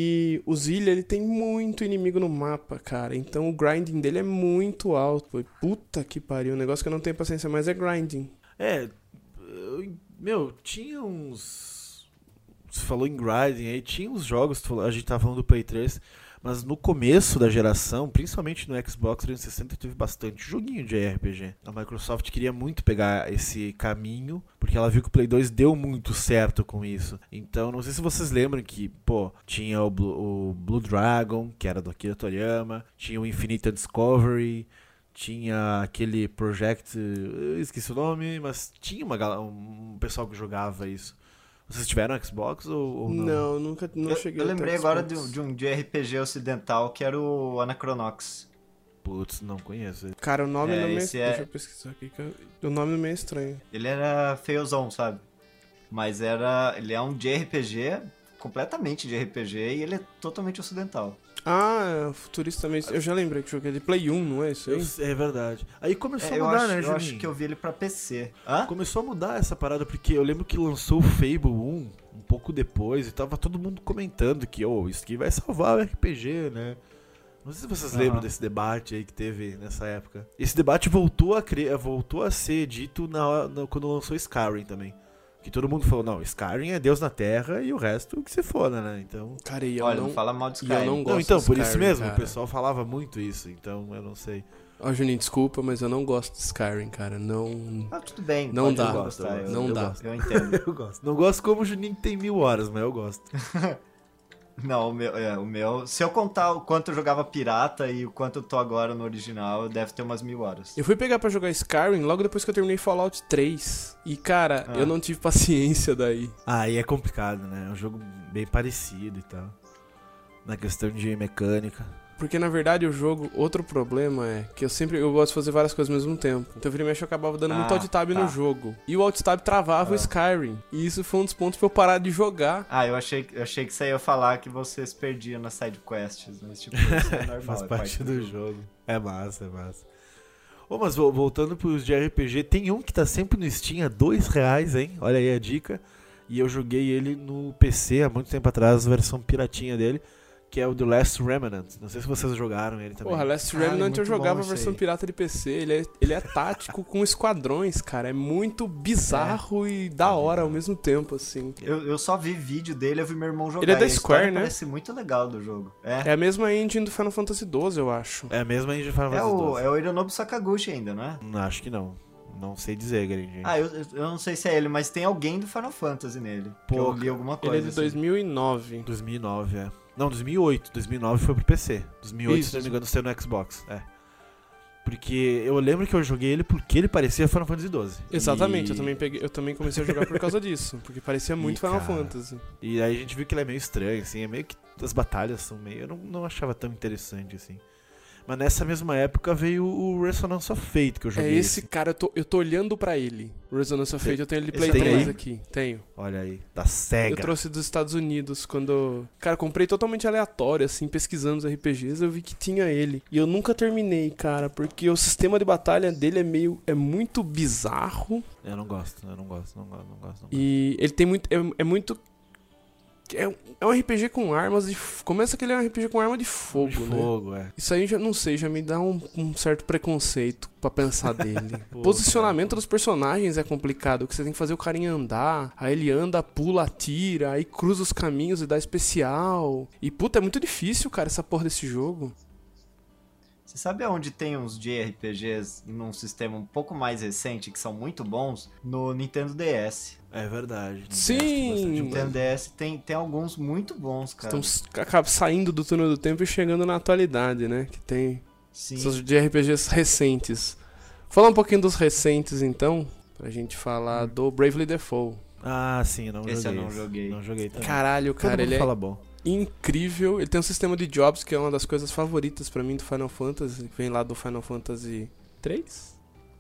Speaker 1: e o Zillia ele tem muito inimigo no mapa, cara, então o grinding dele é muito alto. Pô. Puta que pariu, o negócio que eu não tenho paciência mais é grinding.
Speaker 3: É, eu- meu, tinha uns. Você falou em grinding aí, tinha uns jogos, tu falou- a gente tava falando do Play três, mas no começo da geração, principalmente no Xbox trezentos e sessenta, teve bastante joguinho de R P G. A Microsoft queria muito pegar esse caminho, porque ela viu que o Play dois deu muito certo com isso. Então, não sei se vocês lembram que, pô, tinha o Blue, o Blue Dragon, que era do Akira Toriyama, tinha o Infinite Discovery, tinha aquele Project, eu esqueci o nome, mas tinha uma, gal- um pessoal que jogava isso. Vocês tiveram Xbox ou, ou não?
Speaker 1: Não, nunca não
Speaker 2: Eu,
Speaker 1: cheguei
Speaker 2: eu
Speaker 1: até
Speaker 2: lembrei agora de,
Speaker 1: Xbox.
Speaker 2: um- de um de R P G ocidental que era o Anachronox.
Speaker 3: Putz, não conheço.
Speaker 1: Cara, o nome
Speaker 2: É,
Speaker 1: não me é...
Speaker 2: esse é-
Speaker 1: Deixa eu pesquisar aqui, que eu- o nome não me é estranho.
Speaker 2: Ele era feiozão, sabe? Mas era. Ele é um de R P G, completamente de R P G, e ele é totalmente ocidental.
Speaker 1: Ah, é, Futurista também. Eu já lembrei que joguei de Play um, não é isso aí?
Speaker 3: Eu- é verdade. Aí começou
Speaker 2: É,
Speaker 3: a
Speaker 2: eu
Speaker 3: mudar,
Speaker 2: acho,
Speaker 3: né,
Speaker 2: eu
Speaker 3: Juninho?
Speaker 2: acho que eu vi ele pra P C. Hã?
Speaker 3: Começou a mudar essa parada, porque eu lembro que lançou o Fable um um pouco depois e tava todo mundo comentando que, oh, isso aqui vai salvar o R P G, né? Não sei se vocês
Speaker 2: Aham.
Speaker 3: lembram desse debate aí que teve nessa época. Esse debate voltou a, cre... voltou a ser dito na... na- quando lançou Skyrim também. Que todo mundo falou, não, Skyrim é Deus na Terra e o resto que se foda, né? Então...
Speaker 1: Cara, e eu
Speaker 2: Olha,
Speaker 1: não...
Speaker 2: não fala mal de
Speaker 1: e
Speaker 2: Skyrim.
Speaker 1: eu não gosto
Speaker 3: Não, então,
Speaker 1: de
Speaker 3: por isso
Speaker 1: Skyrim,
Speaker 3: mesmo,
Speaker 1: cara.
Speaker 3: o pessoal falava muito isso, então eu não sei.
Speaker 1: Ó, Juninho, desculpa, mas eu não gosto de Skyrim, cara. Não...
Speaker 2: Ah, tudo bem.
Speaker 1: Não
Speaker 2: pode
Speaker 1: dá.
Speaker 2: não gostar,
Speaker 3: Eu
Speaker 2: eu,
Speaker 1: não
Speaker 2: eu
Speaker 1: dá.
Speaker 2: gosto, Eu entendo.
Speaker 3: Eu gosto. Não gosto como o Juninho tem mil horas, mas eu gosto.
Speaker 2: Não, o meu, é, o meu. Se eu contar o quanto eu jogava pirata e o quanto eu tô agora no original, deve ter umas mil horas.
Speaker 1: Eu fui pegar pra jogar Skyrim logo depois que eu terminei Fallout três. E, cara,
Speaker 2: Ah.
Speaker 1: eu não tive paciência daí.
Speaker 3: Aí é complicado, né? É um jogo bem parecido e tal. Na questão de mecânica.
Speaker 1: Porque, na verdade, o jogo, outro problema é que eu sempre eu gosto de fazer várias coisas ao mesmo tempo. Então, vira e mexe, eu acabava dando
Speaker 2: Ah,
Speaker 1: muito alt-tab
Speaker 2: tá.
Speaker 1: no jogo. E o alt-tab travava
Speaker 2: Ah.
Speaker 1: o Skyrim. E isso foi um dos pontos pra eu parar de jogar.
Speaker 2: Ah, eu achei, eu achei que você ia falar que você se perdia nas sidequests, mas tipo, isso é normal.
Speaker 3: Faz
Speaker 2: é
Speaker 3: parte do jogo. É massa, é massa. Ô, mas vo- voltando pros de R P G, tem um que tá sempre no Steam a dois reais, hein? Olha aí a dica. E eu joguei ele no P C há muito tempo atrás, a versão piratinha dele, que é o The Last Remnant. Não sei se vocês jogaram ele também.
Speaker 1: Porra, Last
Speaker 2: Cara, é
Speaker 1: Remnant
Speaker 2: muito
Speaker 1: eu jogava
Speaker 2: bom
Speaker 1: a
Speaker 2: isso
Speaker 1: versão
Speaker 2: aí.
Speaker 1: pirata de P C. Ele é, ele é tático com esquadrões, cara. É muito bizarro e da hora ao mesmo tempo, assim.
Speaker 2: Eu, eu só vi vídeo dele, eu vi meu irmão jogar.
Speaker 1: Ele é da
Speaker 2: e a história
Speaker 1: Square, né?
Speaker 2: Parece muito legal do jogo. É.
Speaker 1: É a mesma engine do Final Fantasy doze, eu acho.
Speaker 3: É a mesma engine de Final
Speaker 2: É,
Speaker 3: Fantasy
Speaker 2: o,
Speaker 3: doze.
Speaker 2: é o Hironobu Sakaguchi ainda, não é?
Speaker 3: Não, acho que não. Não sei dizer, gente.
Speaker 2: Ah, eu, eu não sei se é ele, mas tem alguém do Final Fantasy nele. Que
Speaker 3: Pô,
Speaker 2: eu li alguma
Speaker 1: Ele
Speaker 2: coisa.
Speaker 1: é de dois mil e nove.
Speaker 3: dois mil e nove, é. Não, dois mil e oito. dois mil e nove foi pro P C. dois mil e oito,
Speaker 1: Isso.
Speaker 3: se não me engano, saiu no Xbox. É. Porque eu lembro que eu joguei ele porque ele parecia Final Fantasy doze.
Speaker 1: Exatamente,
Speaker 3: E-
Speaker 1: eu, também peguei, eu também comecei a jogar por causa disso. Porque parecia muito
Speaker 3: E,
Speaker 1: Final
Speaker 3: cara,
Speaker 1: Fantasy.
Speaker 3: E aí a gente viu que ele é meio estranho, assim. É meio que as batalhas são meio... Eu não, não achava tão interessante, assim. Mas nessa mesma época veio o Resonance of Fate que eu
Speaker 1: É
Speaker 3: joguei.
Speaker 1: esse cara, eu tô, eu tô olhando pra ele. Resonance of Fate, eu tenho ele de
Speaker 2: Esse
Speaker 1: Play
Speaker 2: tem
Speaker 1: dois
Speaker 2: aí?
Speaker 1: aqui. Tenho.
Speaker 3: Olha aí, da
Speaker 1: Eu
Speaker 3: SEGA.
Speaker 1: trouxe dos Estados Unidos quando... Cara, comprei totalmente aleatório, assim, pesquisando os R P Gs, eu vi que tinha ele. E eu nunca terminei, cara, porque o sistema de batalha dele é meio... É muito bizarro.
Speaker 3: Eu não gosto, eu não gosto, não gosto, não gosto. Não gosto.
Speaker 1: E ele tem muito... É, é muito... É, um- é um R P G com armas de... f- Começa que ele é um R P G com arma de fogo,
Speaker 3: de
Speaker 1: né?
Speaker 3: fogo, é.
Speaker 1: Isso aí, já não sei, já me dá um, um certo preconceito pra pensar dele.
Speaker 3: Pô,
Speaker 1: Posicionamento
Speaker 3: cara.
Speaker 1: dos personagens é complicado, que você tem que fazer o carinha andar, aí ele anda, pula, atira, aí cruza os caminhos e dá especial. E puta, é muito difícil, cara, essa porra desse jogo.
Speaker 2: Você sabe aonde tem uns J R P Gs num sistema um pouco mais recente que são muito bons? No Nintendo D S.
Speaker 3: É verdade. no
Speaker 1: Sim!
Speaker 3: D S tem bastante
Speaker 2: No
Speaker 3: coisa.
Speaker 2: Nintendo D S tem, tem alguns muito bons, cara.
Speaker 1: Estão acabam saindo do túnel do tempo e chegando na atualidade, né? Que tem
Speaker 2: Sim.
Speaker 1: esses J R P Gs recentes. Falar um pouquinho dos recentes, então, pra gente falar do Bravely Default.
Speaker 3: Ah, sim, eu não
Speaker 2: Esse
Speaker 3: joguei.
Speaker 2: eu não
Speaker 3: esse.
Speaker 2: joguei.
Speaker 3: Não joguei também.
Speaker 1: Caralho,
Speaker 3: Todo
Speaker 1: cara,
Speaker 3: mundo
Speaker 1: ele é
Speaker 3: fala bom.
Speaker 1: incrível. Ele tem um sistema de jobs que é uma das coisas favoritas pra mim do Final Fantasy. que Vem lá do Final Fantasy três?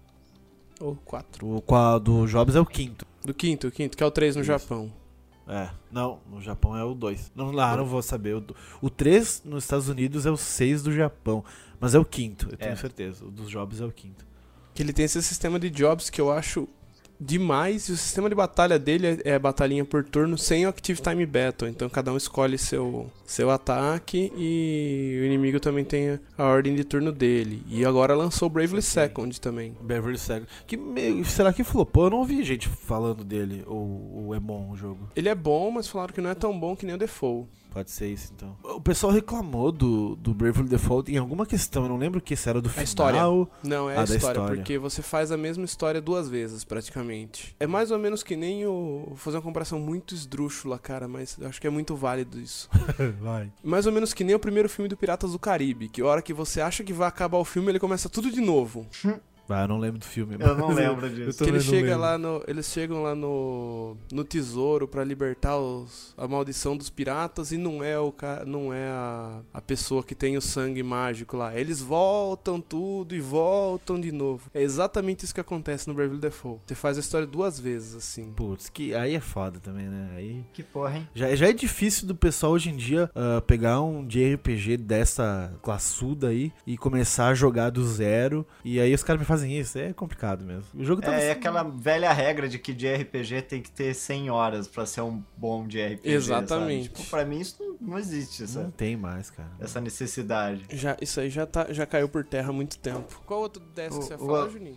Speaker 1: Ou quatro?
Speaker 3: O qual do Jobs é o quinto.
Speaker 1: Do quinto, o quinto, que é o três no
Speaker 3: Isso.
Speaker 1: Japão.
Speaker 3: É, não, no Japão é o dois. Não, lá, não vou saber. O, do- o três nos Estados Unidos é o seis do Japão. Mas é o quinto, eu tenho
Speaker 2: É.
Speaker 3: certeza. O dos Jobs é o quinto.
Speaker 1: Que ele tem esse sistema de jobs que eu acho demais. E o sistema de batalha dele é, é batalhinha por turno sem o Active Time Battle. Então cada um escolhe seu, seu ataque e o inimigo também tem a ordem de turno dele. E agora lançou o Bravely
Speaker 3: Sim.
Speaker 1: Second também.
Speaker 3: Beverly Second. Que meio, será que flopou? Eu não ouvi gente falando dele. Ou, ou é bom o jogo?
Speaker 1: Ele é bom, mas falaram que não é tão bom que nem o Default.
Speaker 3: Pode ser isso, então. O pessoal reclamou do, do Bravely Default em alguma questão. Eu não lembro o que se era do
Speaker 1: A
Speaker 3: final.
Speaker 1: história. Não, é
Speaker 3: Ah,
Speaker 1: a
Speaker 3: da
Speaker 1: história,
Speaker 3: história.
Speaker 1: porque você faz a mesma história duas vezes, praticamente. É mais ou menos que nem o... Vou fazer uma comparação muito esdrúxula, cara, mas eu acho que é muito válido isso.
Speaker 3: Vai.
Speaker 1: Mais ou menos que nem o primeiro filme do Piratas do Caribe, que a hora que você acha que vai acabar o filme, ele começa tudo de novo.
Speaker 3: Ah, eu não lembro do filme.
Speaker 2: Eu não
Speaker 3: mas
Speaker 2: lembro
Speaker 3: eu
Speaker 2: disso.
Speaker 1: Que
Speaker 3: também
Speaker 1: ele
Speaker 3: não
Speaker 1: chega
Speaker 3: lembro.
Speaker 1: lá no, eles chegam lá no, no tesouro pra libertar os, a maldição dos piratas e não é o ca- não é a, a pessoa que tem o sangue mágico lá. Eles voltam tudo e voltam de novo. É exatamente isso que acontece no Bravely Default. Você faz a história duas vezes assim.
Speaker 3: Putz, que aí é foda também, né? Aí
Speaker 2: Que porra, hein?
Speaker 3: já, já é difícil do pessoal hoje em dia ah, pegar um J R P G dessa classuda aí e começar a jogar do zero. E aí os caras me fazem isso. É complicado mesmo. O jogo tá.
Speaker 2: É aquela velha regra de que J R P G tem que ter cem horas pra ser um bom J R P G.
Speaker 1: Exatamente.
Speaker 2: Sabe? Tipo, pra mim isso não, não existe,
Speaker 3: Não
Speaker 2: essa,
Speaker 3: tem mais, cara.
Speaker 2: essa necessidade.
Speaker 1: Já, isso aí já, tá, já caiu por terra há muito tempo. Qual outro dessa que
Speaker 2: O-
Speaker 1: você ia
Speaker 2: o-
Speaker 1: falar, Juninho?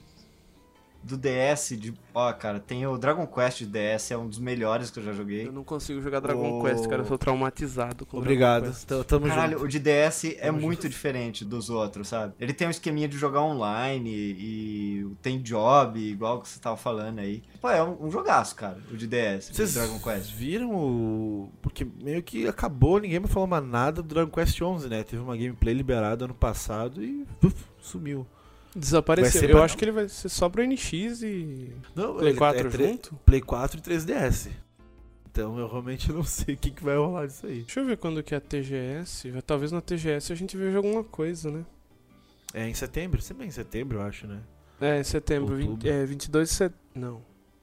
Speaker 2: Do D S, de... ó, cara, tem o Dragon Quest de D S, é um dos melhores que eu já joguei.
Speaker 1: Eu não consigo jogar Dragon
Speaker 2: O-
Speaker 1: Quest, cara. Eu sou traumatizado com
Speaker 3: Obrigado.
Speaker 1: Dragon Quest.
Speaker 3: T- Tamo
Speaker 2: Caralho,
Speaker 3: junto.
Speaker 2: o de D S é
Speaker 3: Tamo
Speaker 2: muito
Speaker 3: junto.
Speaker 2: diferente dos outros, sabe? Ele tem um esqueminha de jogar online e tem job, igual que você tava falando aí. Pô, é um, um jogaço, cara, o de D S,
Speaker 3: Vocês
Speaker 2: o Dragon Quest.
Speaker 3: viram o... Porque meio que acabou, ninguém me falou mais nada do Dragon Quest onze, né? Teve uma gameplay liberada ano passado e uf, sumiu. Vai
Speaker 1: Desapareceu.
Speaker 3: ser
Speaker 1: Eu
Speaker 3: pra-
Speaker 1: acho que ele vai ser só pro N X e
Speaker 3: Não,
Speaker 1: Play
Speaker 3: ele
Speaker 1: quatro
Speaker 3: é tre-
Speaker 1: junto.
Speaker 3: Play quatro e três D S. Então eu realmente não sei o que, que vai rolar disso aí.
Speaker 1: Deixa eu ver quando que é a T G S. Talvez na T G S a gente veja alguma coisa, né?
Speaker 3: É em setembro? Sempre é em setembro, eu acho, né?
Speaker 1: É, em setembro. vinte, é, vinte e dois de setembro. Não.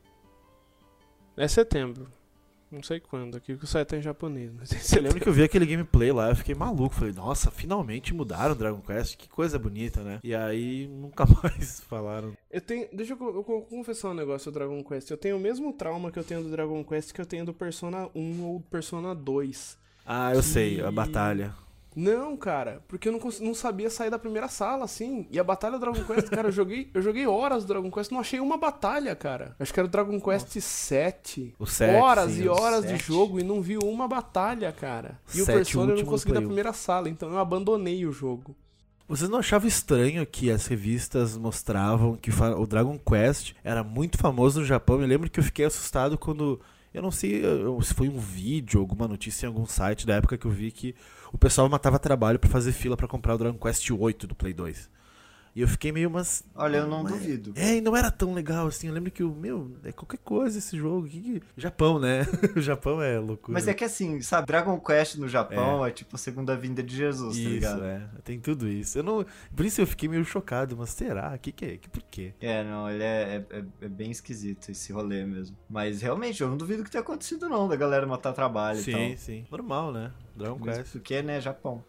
Speaker 1: É setembro. Não sei quando, aqui que o site tá em japonês. Mas
Speaker 3: eu lembro que eu vi aquele gameplay lá, eu fiquei maluco. Falei, nossa, finalmente mudaram o Dragon Quest, que coisa bonita, né? E aí nunca mais falaram.
Speaker 1: Eu tenho. Deixa eu, eu confessar um negócio do Dragon Quest. Eu tenho o mesmo trauma que eu tenho do Dragon Quest que eu tenho do Persona um ou do Persona dois.
Speaker 3: Ah, eu
Speaker 1: que...
Speaker 3: sei, a batalha.
Speaker 1: Não, cara, porque eu não, cons... não sabia sair da primeira sala, assim. E a batalha do Dragon Quest, cara, eu joguei, eu joguei horas do Dragon Quest, não achei uma batalha, cara. Acho que era o Dragon Quest sete.
Speaker 3: O sete,
Speaker 1: horas
Speaker 3: sim,
Speaker 1: e horas
Speaker 3: sete.
Speaker 1: de jogo e não vi uma batalha, cara. E o
Speaker 3: sete,
Speaker 1: Persona
Speaker 3: o
Speaker 1: eu não consegui da
Speaker 3: Play um.
Speaker 1: primeira sala, então eu abandonei o jogo.
Speaker 3: Vocês não achavam estranho que as revistas mostravam que o Dragon Quest era muito famoso no Japão? Eu lembro que eu fiquei assustado quando... Eu não sei se foi um vídeo, alguma notícia em algum site da época que eu vi que o pessoal matava trabalho pra fazer fila pra comprar o Dragon Quest oito do Play dois. E eu fiquei meio, mas...
Speaker 2: Olha, eu não
Speaker 3: mas...
Speaker 2: duvido.
Speaker 3: É, e não era tão legal assim. Eu lembro que o meu, é qualquer coisa esse jogo. Que que... Japão, né? O Japão é loucura.
Speaker 2: Mas é que assim, sabe, Dragon Quest no Japão é, é tipo a segunda vinda de Jesus,
Speaker 3: isso,
Speaker 2: tá ligado?
Speaker 3: É, tem tudo isso. Eu não... Por isso eu fiquei meio chocado, mas será? Que que é? Que por quê?
Speaker 2: É, não, ele é, é, é bem esquisito esse rolê mesmo. Mas realmente, eu não duvido que tenha acontecido não, da galera matar trabalho
Speaker 3: sim,
Speaker 2: e tal.
Speaker 3: Sim, sim. Normal, né? Dragon
Speaker 2: Mesmo
Speaker 3: Quest.
Speaker 2: porque, né, Japão.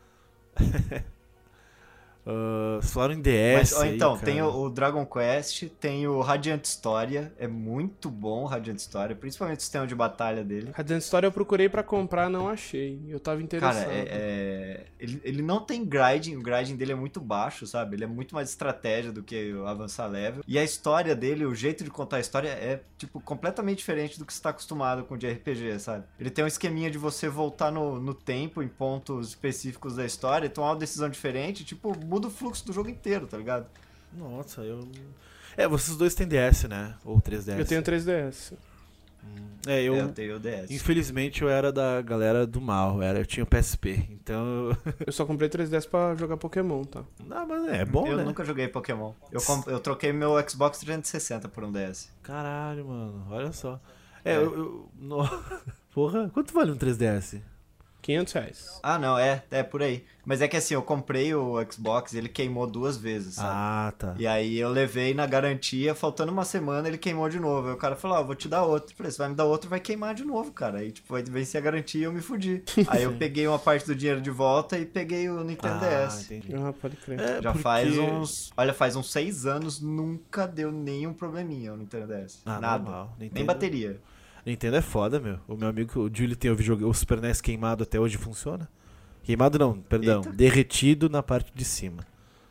Speaker 3: Uh, falaram em D S.
Speaker 2: Mas, ó, então,
Speaker 3: aí,
Speaker 2: tem o, o Dragon Quest, tem o Radiant História, é muito bom o Radiant História, principalmente o sistema de batalha dele.
Speaker 1: Radiant História eu procurei pra comprar, não achei. Eu tava interessado.
Speaker 2: Cara, é, é... Ele, ele não tem grinding, o grinding dele é muito baixo, sabe? Ele é muito mais estratégia do que o avançar level. E a história dele, o jeito de contar a história é, tipo, completamente diferente do que você tá acostumado com o de R P G, sabe? Ele tem um esqueminha de você voltar no, no tempo, em pontos específicos da história, e tomar uma decisão diferente, tipo, muda o fluxo do jogo inteiro, tá ligado?
Speaker 3: Nossa, eu... É, vocês dois têm D S, né? Ou três D S.
Speaker 1: Eu tenho três D S.
Speaker 3: Hum. É, eu...
Speaker 2: eu tenho o D S.
Speaker 3: Infelizmente eu era da galera do mal, eu, era, eu tinha o P S P, então...
Speaker 1: Eu só comprei três D S pra jogar Pokémon, tá?
Speaker 3: Não, mas é bom,
Speaker 2: eu
Speaker 3: né?
Speaker 2: Eu nunca joguei Pokémon. Eu, comp... eu troquei meu Xbox trezentos e sessenta por um D S.
Speaker 3: Caralho, mano, olha só. É, é. eu... eu no... Porra, quanto vale um três D S?
Speaker 1: quinhentos reais.
Speaker 2: Ah, não, é, é por aí. Mas é que assim, eu comprei o Xbox e ele queimou duas vezes, sabe?
Speaker 3: Ah, tá.
Speaker 2: E aí eu levei na garantia, faltando uma semana ele queimou de novo. Aí o cara falou, ó, ah, vou te dar outro. Eu falei, você vai me dar outro, vai queimar de novo, cara. Aí tipo, vai vencer a garantia e eu me fudi. Aí eu peguei uma parte do dinheiro de volta e peguei o Nintendo
Speaker 3: ah,
Speaker 2: D S.
Speaker 3: Entendi.
Speaker 1: Ah, pode crer.
Speaker 3: É,
Speaker 2: Já
Speaker 3: porque...
Speaker 2: faz uns... Olha, faz uns seis anos, nunca deu nenhum probleminha o Nintendo D S.
Speaker 3: Ah,
Speaker 2: Nada.
Speaker 3: normal. Nintendo...
Speaker 2: Nem bateria.
Speaker 3: Nintendo é foda, meu. O meu amigo, o Julie, tem o, videogame, o Super N E S queimado até hoje, funciona? Queimado não, perdão.
Speaker 2: Eita.
Speaker 3: Derretido na parte de cima.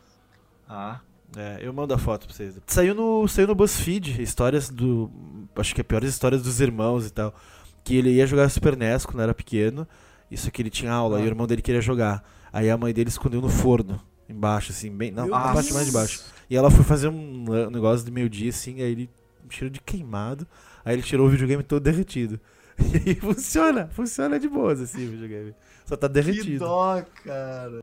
Speaker 2: Ah.
Speaker 3: É, eu mando a foto pra vocês. Saiu no, saiu no BuzzFeed, histórias do... Acho que é piores histórias dos irmãos e tal. Que ele ia jogar Super N E S quando era pequeno. Isso que ele tinha aula,
Speaker 2: Ah.
Speaker 3: e o irmão dele queria jogar. Aí a mãe dele escondeu no forno, embaixo, assim, bem... Não,
Speaker 1: Meu
Speaker 3: na parte
Speaker 2: Deus.
Speaker 3: mais de baixo. E ela foi fazer um negócio de meio-dia, assim, aí ele... Um cheiro de queimado. Aí ele tirou o videogame todo derretido. E aí funciona, funciona de boas, assim, o videogame. Só tá derretido.
Speaker 2: Que dó, cara.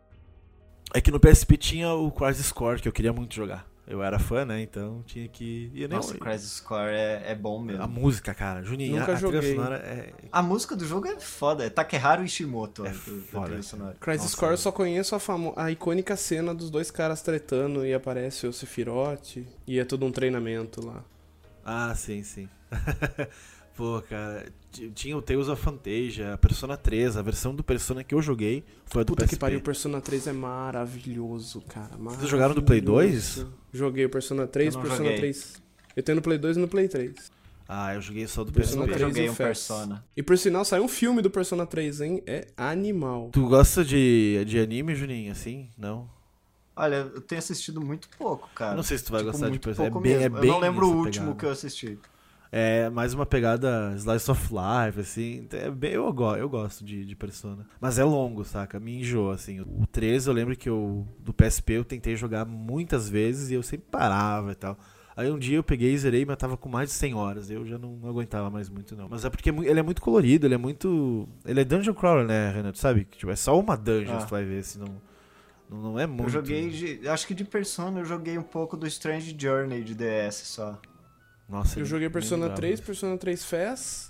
Speaker 3: É que no P S P tinha o Crisis Core, que eu queria muito jogar. Eu era fã, né? Então tinha que... E eu nem...
Speaker 2: Nossa, o Crisis Core é, é bom mesmo.
Speaker 3: A música, cara. Juninho,
Speaker 1: Nunca
Speaker 3: a, a trilha
Speaker 1: joguei.
Speaker 3: sonora é...
Speaker 2: A música do jogo é foda. É Takeharu Ishimoto.
Speaker 3: É
Speaker 2: a do- da
Speaker 3: foda,
Speaker 2: trilha
Speaker 3: cara.
Speaker 2: sonora.
Speaker 1: Crisis
Speaker 3: Nossa,
Speaker 1: Core eu
Speaker 3: mano.
Speaker 1: só conheço a, famo... a icônica cena dos dois caras tretando e aparece o Sephiroth e é tudo um treinamento lá.
Speaker 3: Ah, sim, sim. Pô, cara, t- tinha o Tales of Fantasia, a Persona três, a versão do Persona que eu joguei foi a do
Speaker 1: Puta
Speaker 3: P S P.
Speaker 1: que pariu, o Persona três é maravilhoso, cara.
Speaker 3: Vocês jogaram do Play dois?
Speaker 1: Maravilhoso. Joguei o Persona três,
Speaker 2: Eu não
Speaker 1: Persona
Speaker 2: joguei.
Speaker 1: três. Eu tenho no Play dois e no Play três.
Speaker 3: Ah, eu joguei só do
Speaker 1: Persona
Speaker 3: P S P.
Speaker 2: Nunca
Speaker 1: três
Speaker 2: joguei
Speaker 1: e o
Speaker 2: um
Speaker 1: F A S.
Speaker 2: Persona.
Speaker 1: E por sinal, saiu um filme do Persona três, hein? É animal.
Speaker 3: Tu gosta de, de anime, Juninho, assim? Não?
Speaker 2: Olha, eu tenho assistido muito pouco, cara.
Speaker 3: Eu não sei se tu vai
Speaker 2: Tipo,
Speaker 3: gostar de
Speaker 2: muito
Speaker 3: Persona. É
Speaker 2: pouco
Speaker 3: bem, é
Speaker 2: mesmo.
Speaker 3: bem
Speaker 2: Eu não lembro o
Speaker 3: essa
Speaker 2: último
Speaker 3: pegada.
Speaker 2: que eu assisti.
Speaker 3: É mais uma pegada Slice of Life, assim. É bem, eu, go- eu gosto de, de Persona. Mas é longo, saca? Me enjoa, assim. O três eu lembro que eu, do P S P eu tentei jogar muitas vezes e eu sempre parava e tal. Aí um dia eu peguei e zerei, mas tava com mais de cem horas. Eu já não aguentava mais muito, não. Mas é porque é mu- ele é muito colorido, ele é muito... Ele é Dungeon Crawler, né, Renato? Sabe? Tipo, é só uma dungeon,
Speaker 2: Ah.
Speaker 3: que tu vai ver, assim, não, não, não é muito...
Speaker 2: Eu joguei, de, acho que de Persona eu joguei um pouco do Strange Journey de D S só.
Speaker 3: Nossa,
Speaker 1: Eu
Speaker 3: nem-
Speaker 1: joguei
Speaker 3: nem
Speaker 1: Persona
Speaker 3: lembrava
Speaker 1: três,
Speaker 3: disso.
Speaker 1: Persona três F A S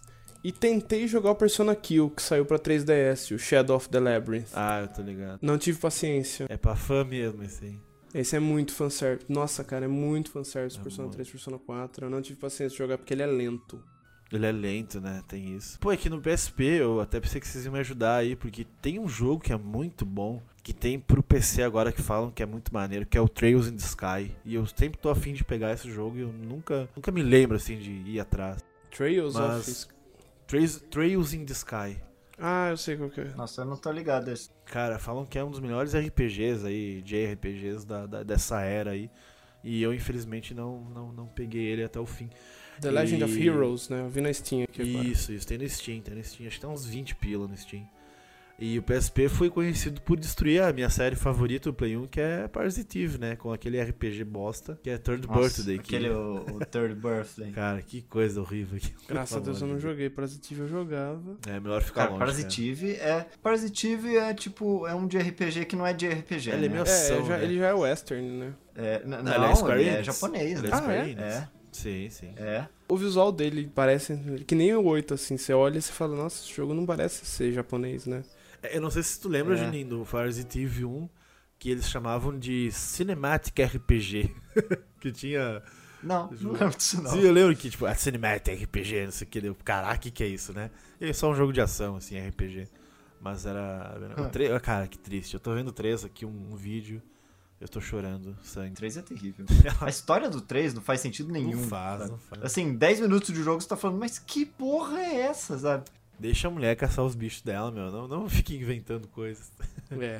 Speaker 1: E tentei jogar o Persona Kill, que saiu pra três D S, o Shadow of the Labyrinth.
Speaker 3: Ah, eu tô ligado.
Speaker 1: Não tive paciência.
Speaker 3: É pra fã mesmo esse aí.
Speaker 1: Esse é muito fanservice. Nossa, cara, é muito fanservice.
Speaker 3: É
Speaker 1: Persona
Speaker 3: muito.
Speaker 1: três, Persona quatro. Eu não tive paciência de jogar porque ele é lento.
Speaker 3: Ele é lento, né? Tem isso. Pô, aqui no P S P eu até pensei que vocês iam me ajudar aí, porque tem um jogo que é muito bom, que tem pro P C agora que falam que é muito maneiro, que é o Trails in the Sky. E eu sempre tô afim de pegar esse jogo e eu nunca, nunca me lembro, assim, de ir atrás.
Speaker 1: Trails
Speaker 3: Mas-
Speaker 1: of...
Speaker 3: Trails, Trails in the Sky.
Speaker 1: Ah, eu sei qual que é.
Speaker 2: Nossa, eu não tô ligado esse.
Speaker 3: Cara, falam que é um dos melhores R P Gs aí, J R P Gs da, da- dessa era aí. E eu, infelizmente, não, não, não peguei ele até o fim.
Speaker 1: The Legend
Speaker 3: E-
Speaker 1: of Heroes, né? Eu vi na Steam aqui agora.
Speaker 3: Isso, isso, tem no Steam, tem no Steam, acho que tem uns vinte pila no Steam. E o P S P foi conhecido por destruir a minha série favorita do Play um, que é Parasitive, né? Com aquele R P G bosta, que é Third
Speaker 2: Nossa,
Speaker 3: Birthday.
Speaker 2: aquele
Speaker 3: que...
Speaker 2: o, o Third Birthday.
Speaker 3: Cara, que coisa horrível aqui.
Speaker 1: Graças a Deus eu não joguei. Parasitive eu jogava.
Speaker 3: É, melhor ficar
Speaker 2: Cara,
Speaker 3: longe,
Speaker 2: Parasitive é. Parasitive é tipo. É um de R P G que não é de R P G.
Speaker 3: Ele é
Speaker 2: né?
Speaker 3: meio-
Speaker 1: É,
Speaker 3: Ação,
Speaker 1: já-
Speaker 3: né?
Speaker 1: ele já é western, né?
Speaker 2: É, n-
Speaker 3: Não,
Speaker 2: não,
Speaker 3: ele é Square
Speaker 2: ele é
Speaker 3: Enix.
Speaker 2: japonês,
Speaker 3: Ele
Speaker 2: né?
Speaker 3: é Square
Speaker 1: Ah, é?
Speaker 3: Enix.
Speaker 2: É.
Speaker 3: Sim, sim.
Speaker 2: É.
Speaker 1: O visual dele parece que nem o oito, assim. Você olha e você fala, nossa, esse jogo não parece ser japonês, né?
Speaker 3: É, eu não sei se tu lembra,
Speaker 2: É.
Speaker 3: Juninho, do Parasitive um, que eles chamavam de Cinematic R P G. Que tinha...
Speaker 2: Não, não lembro disso não.
Speaker 3: Sim, eu lembro que, tipo, a Cinematic R P G, não sei o que, deu. Caraca, o que, que é isso, né? E é só um jogo de ação, assim, R P G. Mas era... o tre- Cara, que triste. Eu tô vendo o três aqui, um, um vídeo, eu tô chorando,
Speaker 2: O
Speaker 3: sangue.
Speaker 2: três é terrível. A história do três não faz sentido nenhum.
Speaker 3: Não faz,
Speaker 2: sabe?
Speaker 3: não faz.
Speaker 2: Assim, dez minutos de jogo você tá falando, mas que porra é essa, sabe?
Speaker 3: Deixa a mulher caçar os bichos dela, meu. Não, não fique inventando coisas.
Speaker 1: É.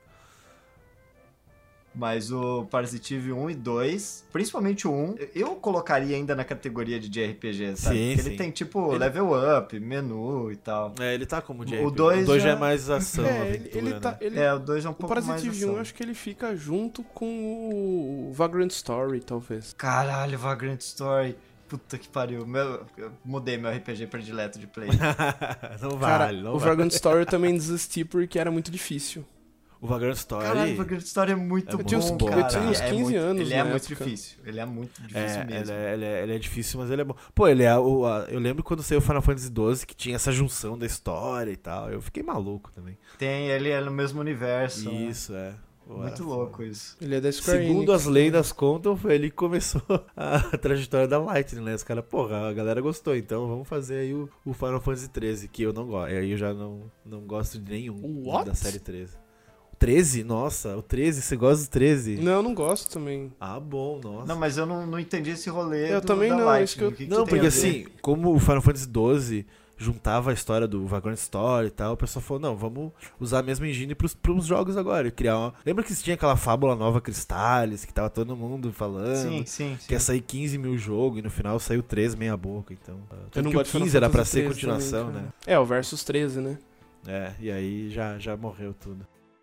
Speaker 2: Mas o Parasitive um e dois, principalmente o um, eu colocaria ainda na categoria de J R P G, sabe?
Speaker 3: Sim,
Speaker 2: Porque
Speaker 3: sim.
Speaker 2: ele tem tipo
Speaker 3: Ele-
Speaker 2: level up, menu e tal.
Speaker 3: É, ele tá como de
Speaker 2: O dois
Speaker 3: dois já
Speaker 2: já-
Speaker 3: é mais ação,
Speaker 1: É, ele,
Speaker 3: aventura,
Speaker 1: ele tá...
Speaker 3: né?
Speaker 1: Ele...
Speaker 2: É, o dois é um
Speaker 1: O
Speaker 2: pouco mais
Speaker 1: Parasitive um,
Speaker 2: ação.
Speaker 1: acho que ele fica junto com o Vagrant Story, talvez.
Speaker 2: Caralho, Vagrant Story. Puta que pariu. Meu, eu mudei meu R P G predileto de Play.
Speaker 3: Não
Speaker 1: Cara,
Speaker 3: vale, não
Speaker 1: o
Speaker 3: vale.
Speaker 1: Vagrant Story eu também desisti porque era muito difícil.
Speaker 3: O Vagrant Story...
Speaker 2: Caralho, Vagrant Story é muito
Speaker 3: Eu
Speaker 2: bom,
Speaker 3: tinha uns-
Speaker 2: cara.
Speaker 3: eu tinha uns
Speaker 2: É
Speaker 1: quinze
Speaker 2: muito-
Speaker 1: anos
Speaker 2: Ele é
Speaker 1: na
Speaker 2: muito
Speaker 1: época.
Speaker 2: difícil. Ele é muito difícil
Speaker 3: É,
Speaker 2: mesmo.
Speaker 3: ele é, ele, é, ele é difícil, mas ele é bom. Pô, ele é o. a- eu lembro quando saiu o Final Fantasy doze que tinha essa junção da história e tal. Eu fiquei maluco também.
Speaker 2: Tem, ele é no mesmo universo. né?
Speaker 3: Isso, é. Pô,
Speaker 2: Muito
Speaker 3: era
Speaker 2: louco
Speaker 3: foda.
Speaker 2: isso.
Speaker 1: Ele é da Square
Speaker 3: Segundo
Speaker 1: Enix.
Speaker 3: as lendas contam, foi ele que começou a trajetória da Lightning, né? Os caras, porra, a galera gostou, então vamos fazer aí o, o Final Fantasy treze, que eu não gosto. Aí eu já não, não gosto de nenhum
Speaker 1: What?
Speaker 3: da série treze. O treze? Nossa, o treze, você gosta do treze?
Speaker 1: Não, eu não gosto também.
Speaker 3: Ah, bom, nossa.
Speaker 2: Não, mas eu não, não entendi esse rolê
Speaker 1: Eu
Speaker 2: do,
Speaker 1: também
Speaker 2: da
Speaker 1: não,
Speaker 2: Lightning.
Speaker 1: isso que eu-
Speaker 2: O que que
Speaker 3: Não,
Speaker 2: tem
Speaker 3: porque
Speaker 2: a ver?
Speaker 3: assim, como o Final Fantasy doze juntava a história do Vagrant Story e tal, o pessoal falou, não, vamos usar a mesma engine pros, pros jogos agora, e criar uma... Lembra que tinha aquela fábula Nova Crystales, que tava todo mundo falando,
Speaker 2: Sim, sim, sim.
Speaker 3: que ia sair quinze mil jogos, e no final saiu três meia boca, então...
Speaker 1: Eu não
Speaker 3: que o
Speaker 1: gosto de Final
Speaker 3: quinze era pra
Speaker 1: Fantasy
Speaker 3: ser
Speaker 1: treze
Speaker 3: continuação,
Speaker 1: também,
Speaker 3: né?
Speaker 1: cara. É, o Versus treze, né?
Speaker 3: É, e aí já, já morreu tudo.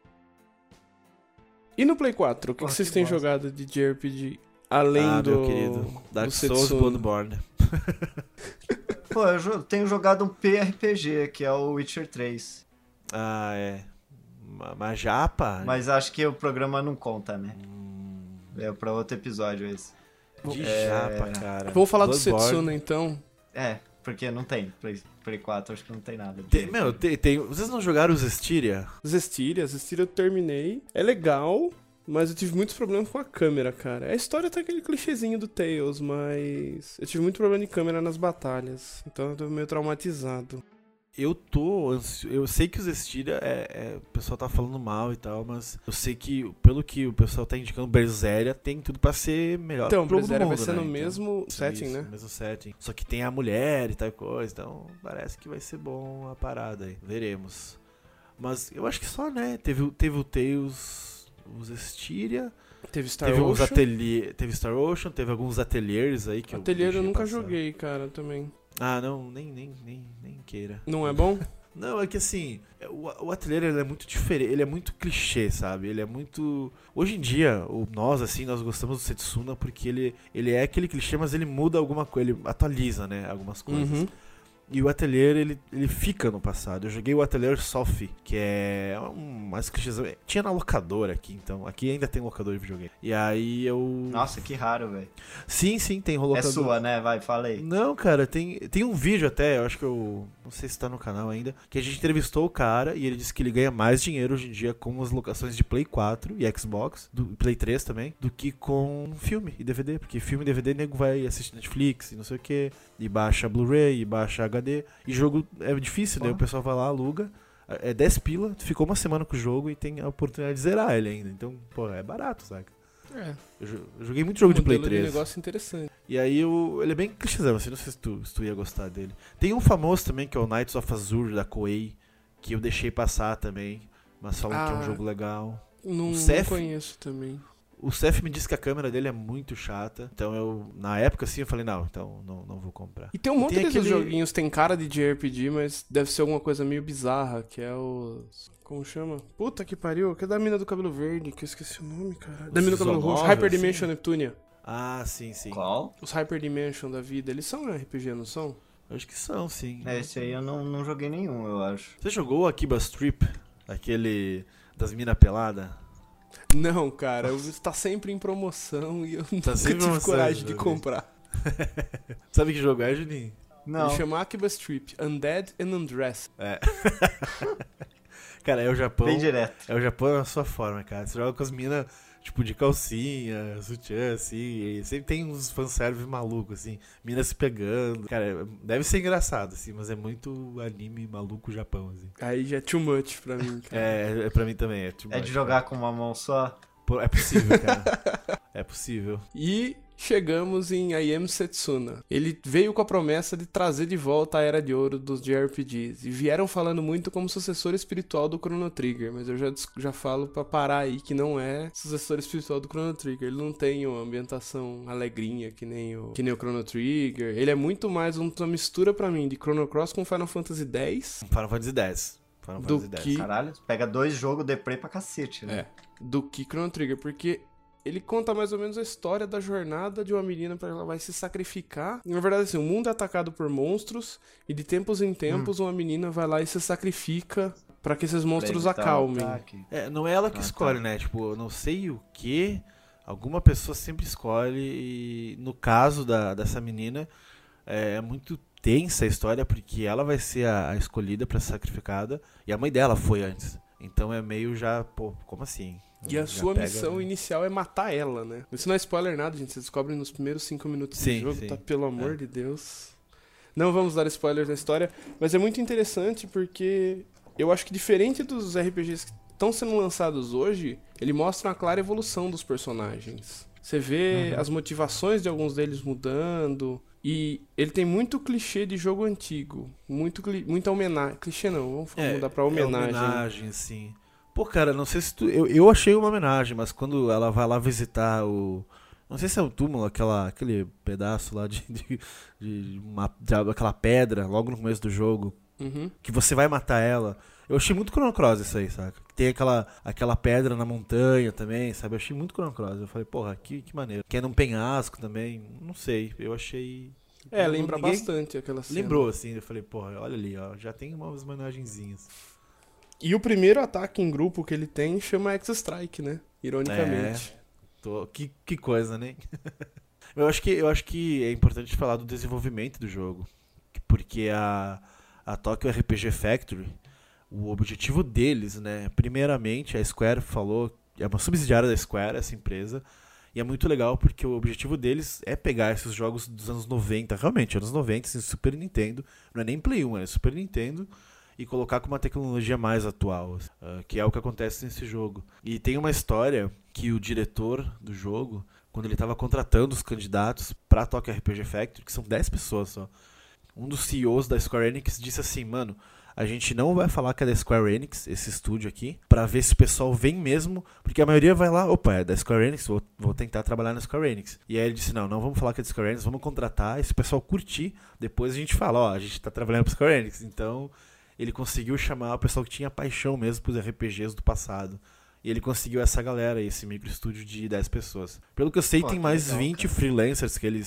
Speaker 1: E no Play quatro, o que,
Speaker 2: Porra,
Speaker 1: que vocês
Speaker 2: que
Speaker 1: têm
Speaker 2: bosta.
Speaker 1: jogado de J R P G? Além
Speaker 3: ah,
Speaker 1: do...
Speaker 3: meu querido, Dark
Speaker 1: do
Speaker 3: Souls
Speaker 1: Setsuna.
Speaker 3: Bloodborne.
Speaker 2: Pô, eu jo- tenho jogado um P R P G, que é o Witcher três.
Speaker 3: Ah, é. Ma- Mas japa?
Speaker 2: Mas acho que o programa não conta, né?
Speaker 3: Hum,
Speaker 2: É pra outro episódio esse.
Speaker 3: de
Speaker 2: É.
Speaker 3: japa, cara.
Speaker 1: Vamos falar do
Speaker 3: Bloodborne.
Speaker 1: Setsuna, então.
Speaker 2: É, porque não tem. Play, Play quatro acho que não tem nada. de-
Speaker 3: Tem- meu, tem, tem- vocês não jogaram os Styria?
Speaker 1: Zestiria, Zestiria eu terminei. É legal, mas eu tive muitos problemas com a câmera, cara. A história tá aquele clichêzinho do Tales, mas eu tive muito problema de câmera nas batalhas. Então eu tô meio traumatizado.
Speaker 3: Eu tô ansio... Eu sei que os Styria é, é- o pessoal tá falando mal e tal, mas eu sei que, pelo que o pessoal tá indicando, Berseria tem tudo pra ser melhor
Speaker 1: Então,
Speaker 3: que o
Speaker 1: Berseria
Speaker 3: mundo,
Speaker 1: vai ser
Speaker 3: né?
Speaker 1: no
Speaker 3: Então,
Speaker 1: mesmo
Speaker 3: isso,
Speaker 1: setting,
Speaker 3: isso,
Speaker 1: né?
Speaker 3: mesmo setting. Só que tem a mulher e tal coisa, então parece que vai ser bom a parada aí. Veremos. Mas eu acho que só, né? Teve, o- teve o Tales, os Styria,
Speaker 1: Teve Star
Speaker 3: teve uns
Speaker 1: Ocean.
Speaker 3: ateliê, teve Star Ocean, teve alguns ateliês aí que
Speaker 1: Atelier eu
Speaker 3: deixei
Speaker 1: nunca
Speaker 3: passar.
Speaker 1: joguei, cara, também.
Speaker 3: Ah, não, nem, nem, nem, nem queira.
Speaker 1: Não é bom?
Speaker 3: Não, é que assim, o, o Atelier ele é muito diferente, ele é muito clichê, sabe? Ele é muito... Hoje em dia, o, nós, assim, nós gostamos do Setsuna porque ele, ele é aquele clichê, mas ele muda alguma coisa, ele atualiza, né, algumas coisas.
Speaker 1: Uhum.
Speaker 3: E o Atelier, ele, ele fica no passado. Eu joguei o Atelier Sophie, que é um mais clichêzão. Tinha na locadora aqui, então. Aqui ainda tem locador de videogame. E aí eu...
Speaker 2: Nossa, que raro, velho.
Speaker 3: Sim, sim, tem locador.
Speaker 2: É sua, né? Vai, fala aí.
Speaker 3: Não, cara, tem, tem um vídeo até, eu acho que eu... Não sei se tá no canal ainda. Que a gente entrevistou o cara e ele disse que ele ganha mais dinheiro hoje em dia com as locações de Play quatro e Xbox, do Play três também, do que com filme e D V D. Porque filme e D V D, nego vai assistir Netflix e não sei o que, e baixa Blu-ray, e baixa H D. E jogo é difícil, né? O pessoal vai lá, aluga, é dez pila, ficou uma semana com o jogo e tem a oportunidade de zerar ele ainda. Então, pô, é barato, saca?
Speaker 1: É.
Speaker 3: Eu joguei muito jogo de Play três.
Speaker 1: É um negócio interessante.
Speaker 3: E aí eu, ele é bem clichêzão, assim, não sei se tu, se tu ia gostar dele. Tem um famoso também, que é o Knights of Azure, da Koei, que eu deixei passar também, mas falam ah, que é um jogo legal.
Speaker 1: Não,
Speaker 3: o
Speaker 1: Ceph, não conheço também.
Speaker 3: O Ceph me disse que a câmera dele é muito chata, então eu, na época assim, eu falei, não, então não, não vou comprar.
Speaker 1: E tem um monte
Speaker 3: tem
Speaker 1: desses
Speaker 3: aquele...
Speaker 1: joguinhos, tem cara de J R P G, mas deve ser alguma coisa meio bizarra, que é os... Como chama? Puta que pariu, que é da mina do cabelo verde, que eu esqueci o nome, cara. Da mina do cabelo roxo, Hyper Dimension assim? Neptunia.
Speaker 3: Ah, sim, sim.
Speaker 2: Qual?
Speaker 1: Os Hyper Dimension da vida, eles são R P G, não são?
Speaker 3: Eu acho que são, sim.
Speaker 2: É, esse aí eu não, não joguei nenhum, eu acho.
Speaker 3: Você jogou o Akiba Strip? Aquele das minas peladas?
Speaker 1: Não, cara, tá sempre em promoção e eu tá nunca tive promoção, coragem de comprar.
Speaker 3: Sabe que jogo é, Juninho?
Speaker 1: Não. Ele chama Akiba Strip, Undead and Undressed.
Speaker 3: É. Cara, é o Japão.
Speaker 2: Bem direto.
Speaker 3: É o Japão na sua forma, cara. Você joga com as minas, tipo, de calcinha, sutiã, assim. E sempre tem uns fanservice malucos, assim. Minas se pegando. Cara, deve ser engraçado, assim, mas é muito anime maluco Japão, assim.
Speaker 1: Aí já é too much pra mim, cara.
Speaker 3: É, é pra mim também. É, too
Speaker 2: é
Speaker 3: much,
Speaker 2: de jogar
Speaker 3: cara.
Speaker 2: com uma mão só?
Speaker 3: É possível, cara. É possível.
Speaker 1: E chegamos em I Am Setsuna. Ele veio com a promessa de trazer de volta a Era de Ouro dos J R P Gs. E vieram falando muito como sucessor espiritual do Chrono Trigger. Mas eu já, já falo pra parar aí que não é sucessor espiritual do Chrono Trigger. Ele não tem uma ambientação alegrinha que nem o, que nem o Chrono Trigger. Ele é muito mais uma mistura pra mim de Chrono Cross com Final Fantasy X.
Speaker 3: Final Fantasy X. Final
Speaker 1: do
Speaker 3: Fantasy
Speaker 1: que...
Speaker 3: X.
Speaker 2: Caralho, pega dois jogos deprê pra cacete, né?
Speaker 1: É, do que Chrono Trigger. Porque... ele conta mais ou menos a história da jornada de uma menina para ela vai se sacrificar. Na verdade, assim, o mundo é atacado por monstros e de tempos em tempos hum. uma menina vai lá e se sacrifica para que esses monstros acalmem.
Speaker 3: É, não é ela que ah, escolhe, tá. né? Tipo, eu não sei o que, alguma pessoa sempre escolhe e no caso da, dessa menina é muito tensa a história porque ela vai ser a, a escolhida para ser sacrificada e a mãe dela foi antes. Então é meio já, pô, como assim?
Speaker 1: E a sua pega, missão né? inicial é matar ela, né? Isso não é spoiler nada, gente. Você descobre nos primeiros cinco minutos
Speaker 3: sim,
Speaker 1: do jogo,
Speaker 3: sim.
Speaker 1: tá? Pelo amor
Speaker 3: é.
Speaker 1: de Deus. Não vamos dar spoilers na história, mas é muito interessante porque eu acho que diferente dos R P Gs que estão sendo lançados hoje, ele mostra uma clara evolução dos personagens. Você vê uhum. as motivações de alguns deles mudando. E ele tem muito clichê de jogo antigo. Muito, muita homenagem. Clichê não, vamos é, mudar pra homenagem.
Speaker 3: É homenagem, sim. Pô, cara, não sei se tu... Eu, eu achei uma homenagem, mas quando ela vai lá visitar o... Não sei se é o túmulo, aquela, aquele pedaço lá de... de, de, uma, de aquela pedra, logo no começo do jogo.
Speaker 1: Uhum.
Speaker 3: Que você vai matar ela. Eu achei muito Chrono Cross isso aí, saca? Tem aquela, aquela pedra na montanha também, sabe? Eu achei muito Chrono Cross. Eu falei, porra, que, que maneiro. Que é num penhasco também, não sei. Eu achei...
Speaker 1: É, lembra Ninguém... bastante aquela cena.
Speaker 3: Lembrou, assim. Eu falei, porra, olha ali, ó. Já tem umas homenagenzinhas.
Speaker 1: E o primeiro ataque em grupo que ele tem chama X-Strike, né? Ironicamente.
Speaker 3: É, tô... que, que coisa, né? eu, acho que, eu acho que é importante falar do desenvolvimento do jogo. Porque a, a Tokyo R P G Factory, o objetivo deles, né? Primeiramente, a Square falou... É uma subsidiária da Square, essa empresa. E é muito legal porque o objetivo deles é pegar esses jogos dos anos noventa. Realmente, anos noventa, assim, Super Nintendo. Não é nem Play um, é Super Nintendo. E colocar com uma tecnologia mais atual, uh, que é o que acontece nesse jogo. E tem uma história que o diretor do jogo, quando ele estava contratando os candidatos para a Tokyo R P G Factory, que são dez pessoas só, um dos C E Os da Square Enix disse assim, mano, a gente não vai falar que é da Square Enix, esse estúdio aqui, para ver se o pessoal vem mesmo, porque a maioria vai lá, opa, é da Square Enix, vou, vou tentar trabalhar na Square Enix. E aí ele disse, não, não vamos falar que é da Square Enix, vamos contratar, e se o pessoal curtir, depois a gente fala, ó, a gente tá trabalhando pra Square Enix, então... Ele conseguiu chamar o pessoal que tinha paixão mesmo pros R P Gs do passado. E ele conseguiu essa galera, esse micro estúdio de dez pessoas. Pelo que eu sei, Pô, tem mais legal, vinte cara. freelancers que eles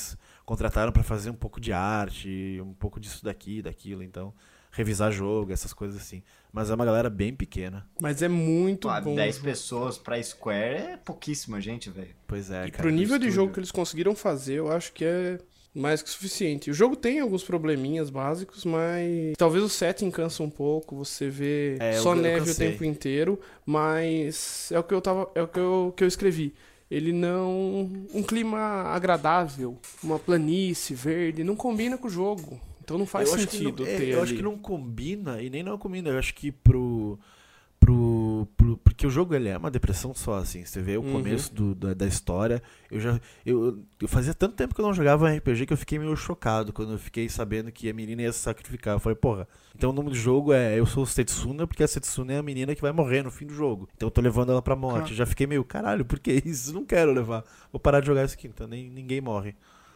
Speaker 3: contrataram pra fazer um pouco de arte, um pouco disso daqui, daquilo, então revisar jogo, essas coisas assim. Mas é uma galera bem pequena.
Speaker 1: Mas é muito
Speaker 2: Pô,
Speaker 1: bom.
Speaker 2: dez pessoas pra Square é pouquíssima gente, velho.
Speaker 3: Pois é,
Speaker 1: E
Speaker 3: cara.
Speaker 1: pro nível de
Speaker 2: estúdio.
Speaker 1: jogo que eles conseguiram fazer, eu acho que é mais que suficiente. O jogo tem alguns probleminhas básicos, mas talvez o setting cansa um pouco, você vê
Speaker 3: É, eu-
Speaker 1: só
Speaker 3: eu
Speaker 1: neve o
Speaker 3: cansei.
Speaker 1: tempo inteiro, mas é o que eu tava, é o que eu, que eu escrevi. Ele não. Um clima agradável, uma planície verde, não combina com o jogo. Então não faz
Speaker 3: eu acho que
Speaker 1: sentido
Speaker 3: não, é,
Speaker 1: ter
Speaker 3: eu
Speaker 1: ali.
Speaker 3: acho que não combina, e nem não combina, eu acho que pro, pro, pro porque o jogo ele é uma depressão só, assim, você vê o
Speaker 1: Uhum.
Speaker 3: começo do, da, da história, eu já, eu, eu fazia tanto tempo que eu não jogava R P G que eu fiquei meio chocado quando eu fiquei sabendo que a menina ia se sacrificar, eu falei, porra, então o nome do jogo é Eu Sou o Setsuna, porque a Setsuna é a menina que vai morrer no fim do jogo, então eu tô levando ela pra morte,
Speaker 2: Ah.
Speaker 3: eu já fiquei meio, caralho, por que isso? Não quero levar, vou parar de jogar isso aqui, então nem, ninguém morre.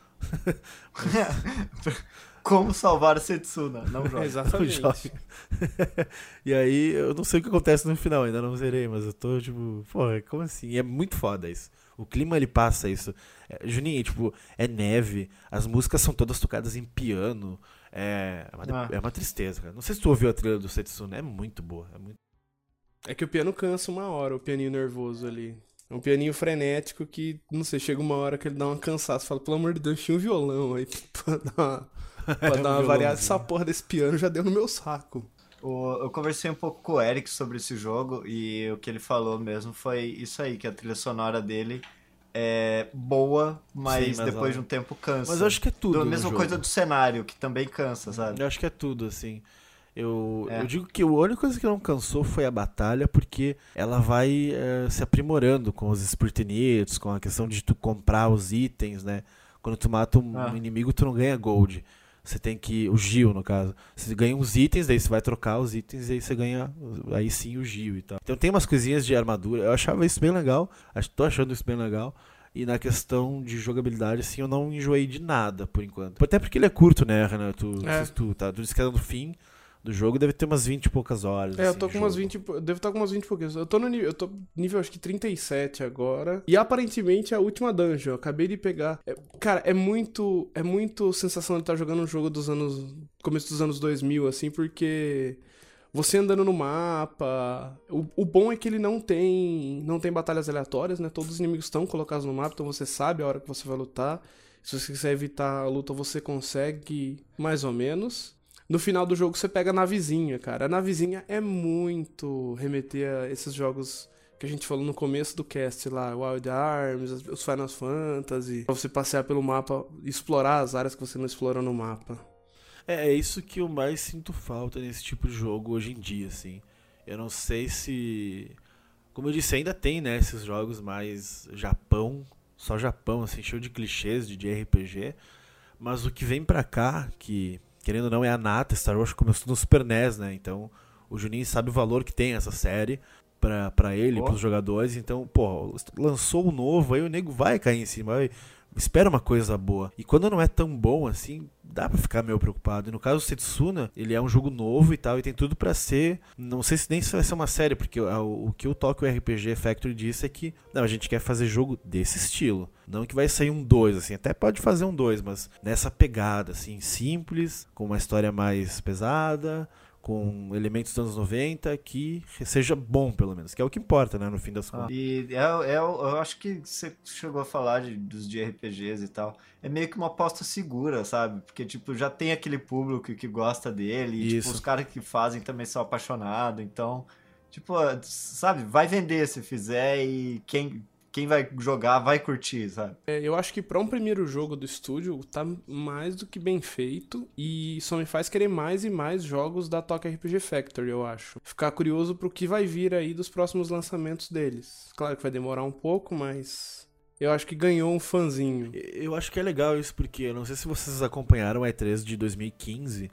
Speaker 2: Como salvar a Setsuna? Não joga.
Speaker 1: Exatamente.
Speaker 3: Jogue. E aí, eu não sei o que acontece no final, ainda não zerei, mas eu tô tipo, porra, como assim? E é muito foda isso. O clima ele passa isso. É, Juninho, tipo, é neve, as músicas são todas tocadas em piano. É, é, uma,
Speaker 2: Ah.
Speaker 3: é uma tristeza, cara. Não sei se tu ouviu a trilha do Setsuna, é muito boa. É muito...
Speaker 1: É que o piano cansa uma hora, o pianinho nervoso ali. É um pianinho frenético que, não sei, chega uma hora que ele dá uma cansaço. Fala, pelo amor de Deus, tinha um violão aí pra dar uma, pra dar uma
Speaker 3: Um
Speaker 1: variada.
Speaker 3: violãozinho.
Speaker 1: Essa porra desse piano já deu no meu saco.
Speaker 2: O- eu conversei um pouco com o Eric sobre esse jogo e o que ele falou mesmo foi isso aí, que a trilha sonora dele é boa, mas,
Speaker 3: Sim, mas
Speaker 2: depois
Speaker 3: ela-
Speaker 2: de um tempo cansa.
Speaker 3: Mas eu acho que é tudo.
Speaker 2: A
Speaker 3: no
Speaker 2: mesma
Speaker 3: jogo.
Speaker 2: coisa do cenário, que também cansa, sabe?
Speaker 3: Eu acho que é tudo, assim. Eu,
Speaker 2: É.
Speaker 3: eu digo que a única coisa que não cansou foi a batalha, porque ela vai eh, se aprimorando com os Spirtanites, com a questão de tu comprar os itens, né? Quando tu mata um
Speaker 2: Ah.
Speaker 3: inimigo, tu não ganha gold. Você tem que. O Gil, no caso. Você ganha uns itens, daí você vai trocar os itens e aí você ganha. Aí sim o Gil e tal. Então tem umas coisinhas de armadura. Eu achava isso bem legal. Acho- Tô achando isso bem legal. E na questão de jogabilidade, assim, eu não enjoei de nada, por enquanto. Até porque ele é curto, né, Renan? Tu,
Speaker 1: É.
Speaker 3: se tu, tá, tu disse que era no fim do jogo, deve ter umas vinte e poucas horas.
Speaker 1: É, eu
Speaker 3: assim,
Speaker 1: tô
Speaker 3: de
Speaker 1: com umas
Speaker 3: jogo.
Speaker 1: vinte. e pou- Devo estar com umas vinte e pouquinhas. Eu tô no nível. Eu tô nível acho que trinta e sete agora. E aparentemente é a última dungeon. Eu acabei de pegar. É- cara, é muito. É muito sensação de estar jogando um jogo dos anos. Começo dos anos dois mil, assim, porque. Você andando no mapa. O, o bom é que ele não tem. Não tem batalhas aleatórias, né? Todos os inimigos estão colocados no mapa, então você sabe a hora que você vai lutar. Se você quiser evitar a luta, você consegue mais ou menos. No final do jogo você pega a navezinha, cara. A navezinha é muito remeter a esses jogos que a gente falou no começo do cast lá, Wild Arms, as- os Final Fantasy, pra você passear pelo mapa e explorar as áreas que você não explorou no mapa.
Speaker 3: É, é isso que eu mais sinto falta nesse tipo de jogo hoje em dia, assim. Eu não sei se... Como eu disse, ainda tem, né, esses jogos mais Japão, só Japão, assim, cheio de clichês de, de R P G. Mas o que vem pra cá, que, querendo ou não, é a nata. Star Wars começou no Super N E S, né, então o Juninho sabe o valor que tem essa série pra, pra ele,
Speaker 2: Oh.
Speaker 3: pros jogadores. Então, pô, lançou o novo, aí o nego vai cair em cima, vai... Espera uma coisa boa. E quando não é tão bom assim, dá pra ficar meio preocupado. E no caso do Setsuna, ele é um jogo novo e tal, e tem tudo pra ser. Não sei se nem se vai ser uma série, porque o, o que o Tokyo R P G Factory disse é que não, a gente quer fazer jogo desse estilo. Não que vai sair um dois, assim, até pode fazer um dois, mas nessa pegada, assim, simples, com uma história mais pesada, com elementos dos anos noventa, que seja bom, pelo menos, que é o que importa, né, no fim das
Speaker 2: Ah,
Speaker 3: contas.
Speaker 2: e é, é, eu acho que você chegou a falar de, dos de R P Gs e tal. É meio que uma aposta segura, sabe? Porque, tipo, já tem aquele público que gosta dele. E, tipo,
Speaker 3: Isso.
Speaker 2: os caras que fazem também são apaixonados. Então, tipo, sabe? Vai vender se fizer e quem, quem vai jogar vai curtir, sabe?
Speaker 1: É, eu acho que pra um primeiro jogo do estúdio tá mais do que bem feito e só me faz querer mais e mais jogos da Tokyo R P G Factory, eu acho. Ficar curioso pro que vai vir aí dos próximos lançamentos deles. Claro que vai demorar um pouco, mas eu acho que ganhou um fanzinho.
Speaker 3: Eu acho que é legal isso, porque eu não sei se vocês acompanharam a E três de dois mil e quinze,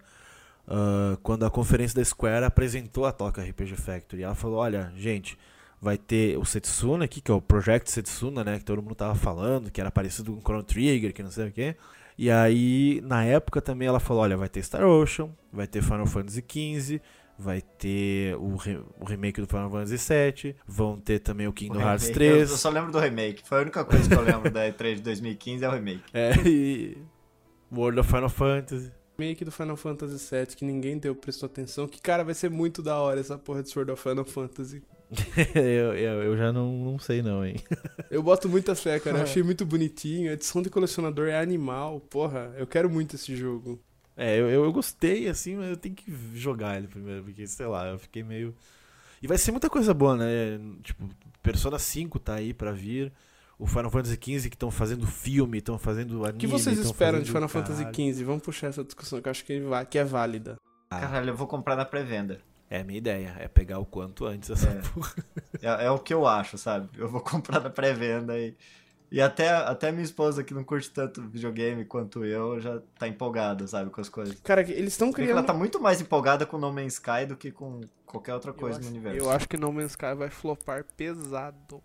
Speaker 3: uh, quando a conferência da Square apresentou a Tokyo R P G Factory. Ela falou, olha, gente, vai ter o Setsuna aqui, que é o Project Setsuna, né, que todo mundo tava falando, que era parecido com o Chrono Trigger, que não sei o quê. E aí, na época também ela falou, olha, vai ter Star Ocean, vai ter Final Fantasy quinze, vai ter o, re- o remake do Final Fantasy sete, vão ter também o Kingdom
Speaker 2: O
Speaker 3: Hearts
Speaker 2: remake, eu-
Speaker 3: três.
Speaker 2: Eu só lembro do remake. Foi a única coisa que eu lembro da E três de dois mil e quinze é o remake.
Speaker 3: É, e, World of Final Fantasy.
Speaker 1: Remake do Final Fantasy sete, que ninguém deu, prestou atenção. Que, cara, vai ser muito da hora essa porra de Sword of Final Fantasy.
Speaker 3: eu, eu, eu já não, não sei não, hein.
Speaker 1: Eu boto muita fé, cara. Eu achei muito bonitinho. A edição de colecionador é animal. Porra, eu quero muito esse jogo.
Speaker 3: É, eu, eu gostei, assim, mas eu tenho que jogar ele primeiro, porque, sei lá, eu fiquei meio... E vai ser muita coisa boa, né? Tipo, Persona cinco tá aí pra vir. O Final Fantasy quinze que estão fazendo filme, estão fazendo anime.
Speaker 1: O que vocês
Speaker 3: tão
Speaker 1: esperam
Speaker 3: fazendo
Speaker 1: de Final
Speaker 3: caralho.
Speaker 1: Fantasy quinze? Vamos puxar essa discussão que eu acho que, vai, que é válida.
Speaker 3: Ah,
Speaker 2: Caralho, eu vou comprar na pré-venda.
Speaker 3: é a minha ideia, é pegar o quanto antes essa
Speaker 2: É.
Speaker 3: porra.
Speaker 2: É, é o que eu acho, sabe? Eu vou comprar na pré-venda e... E até, até minha esposa, que não curte tanto videogame quanto eu, já tá empolgada, sabe, com as coisas.
Speaker 1: Cara, eles estão
Speaker 2: Porque ela
Speaker 1: criando...
Speaker 2: tá muito mais empolgada com No Man's Sky do que com qualquer outra coisa
Speaker 1: eu
Speaker 2: no
Speaker 1: acho,
Speaker 2: universo.
Speaker 1: eu acho que No Man's Sky vai flopar pesado.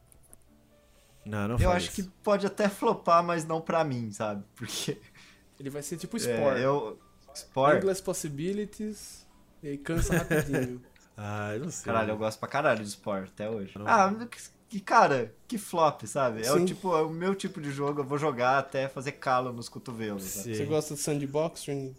Speaker 3: Não, não
Speaker 2: Eu
Speaker 3: faz
Speaker 2: acho que
Speaker 3: isso.
Speaker 2: pode até flopar, mas não pra mim, sabe? Porque
Speaker 1: Ele vai ser tipo Spore.
Speaker 2: é, eu... Spore?
Speaker 1: Endless Possibilities. E aí cansa rapidinho.
Speaker 3: Ah, eu não sei.
Speaker 2: Caralho, eu gosto pra caralho de Spore, até hoje.
Speaker 3: Não.
Speaker 2: Ah, que cara, que flop, sabe? É o,
Speaker 1: Sim.
Speaker 2: tipo, é o meu tipo de jogo, eu vou jogar até fazer calo nos cotovelos, sabe?
Speaker 3: Sim.
Speaker 1: Você gosta de Sandbox, Juninho?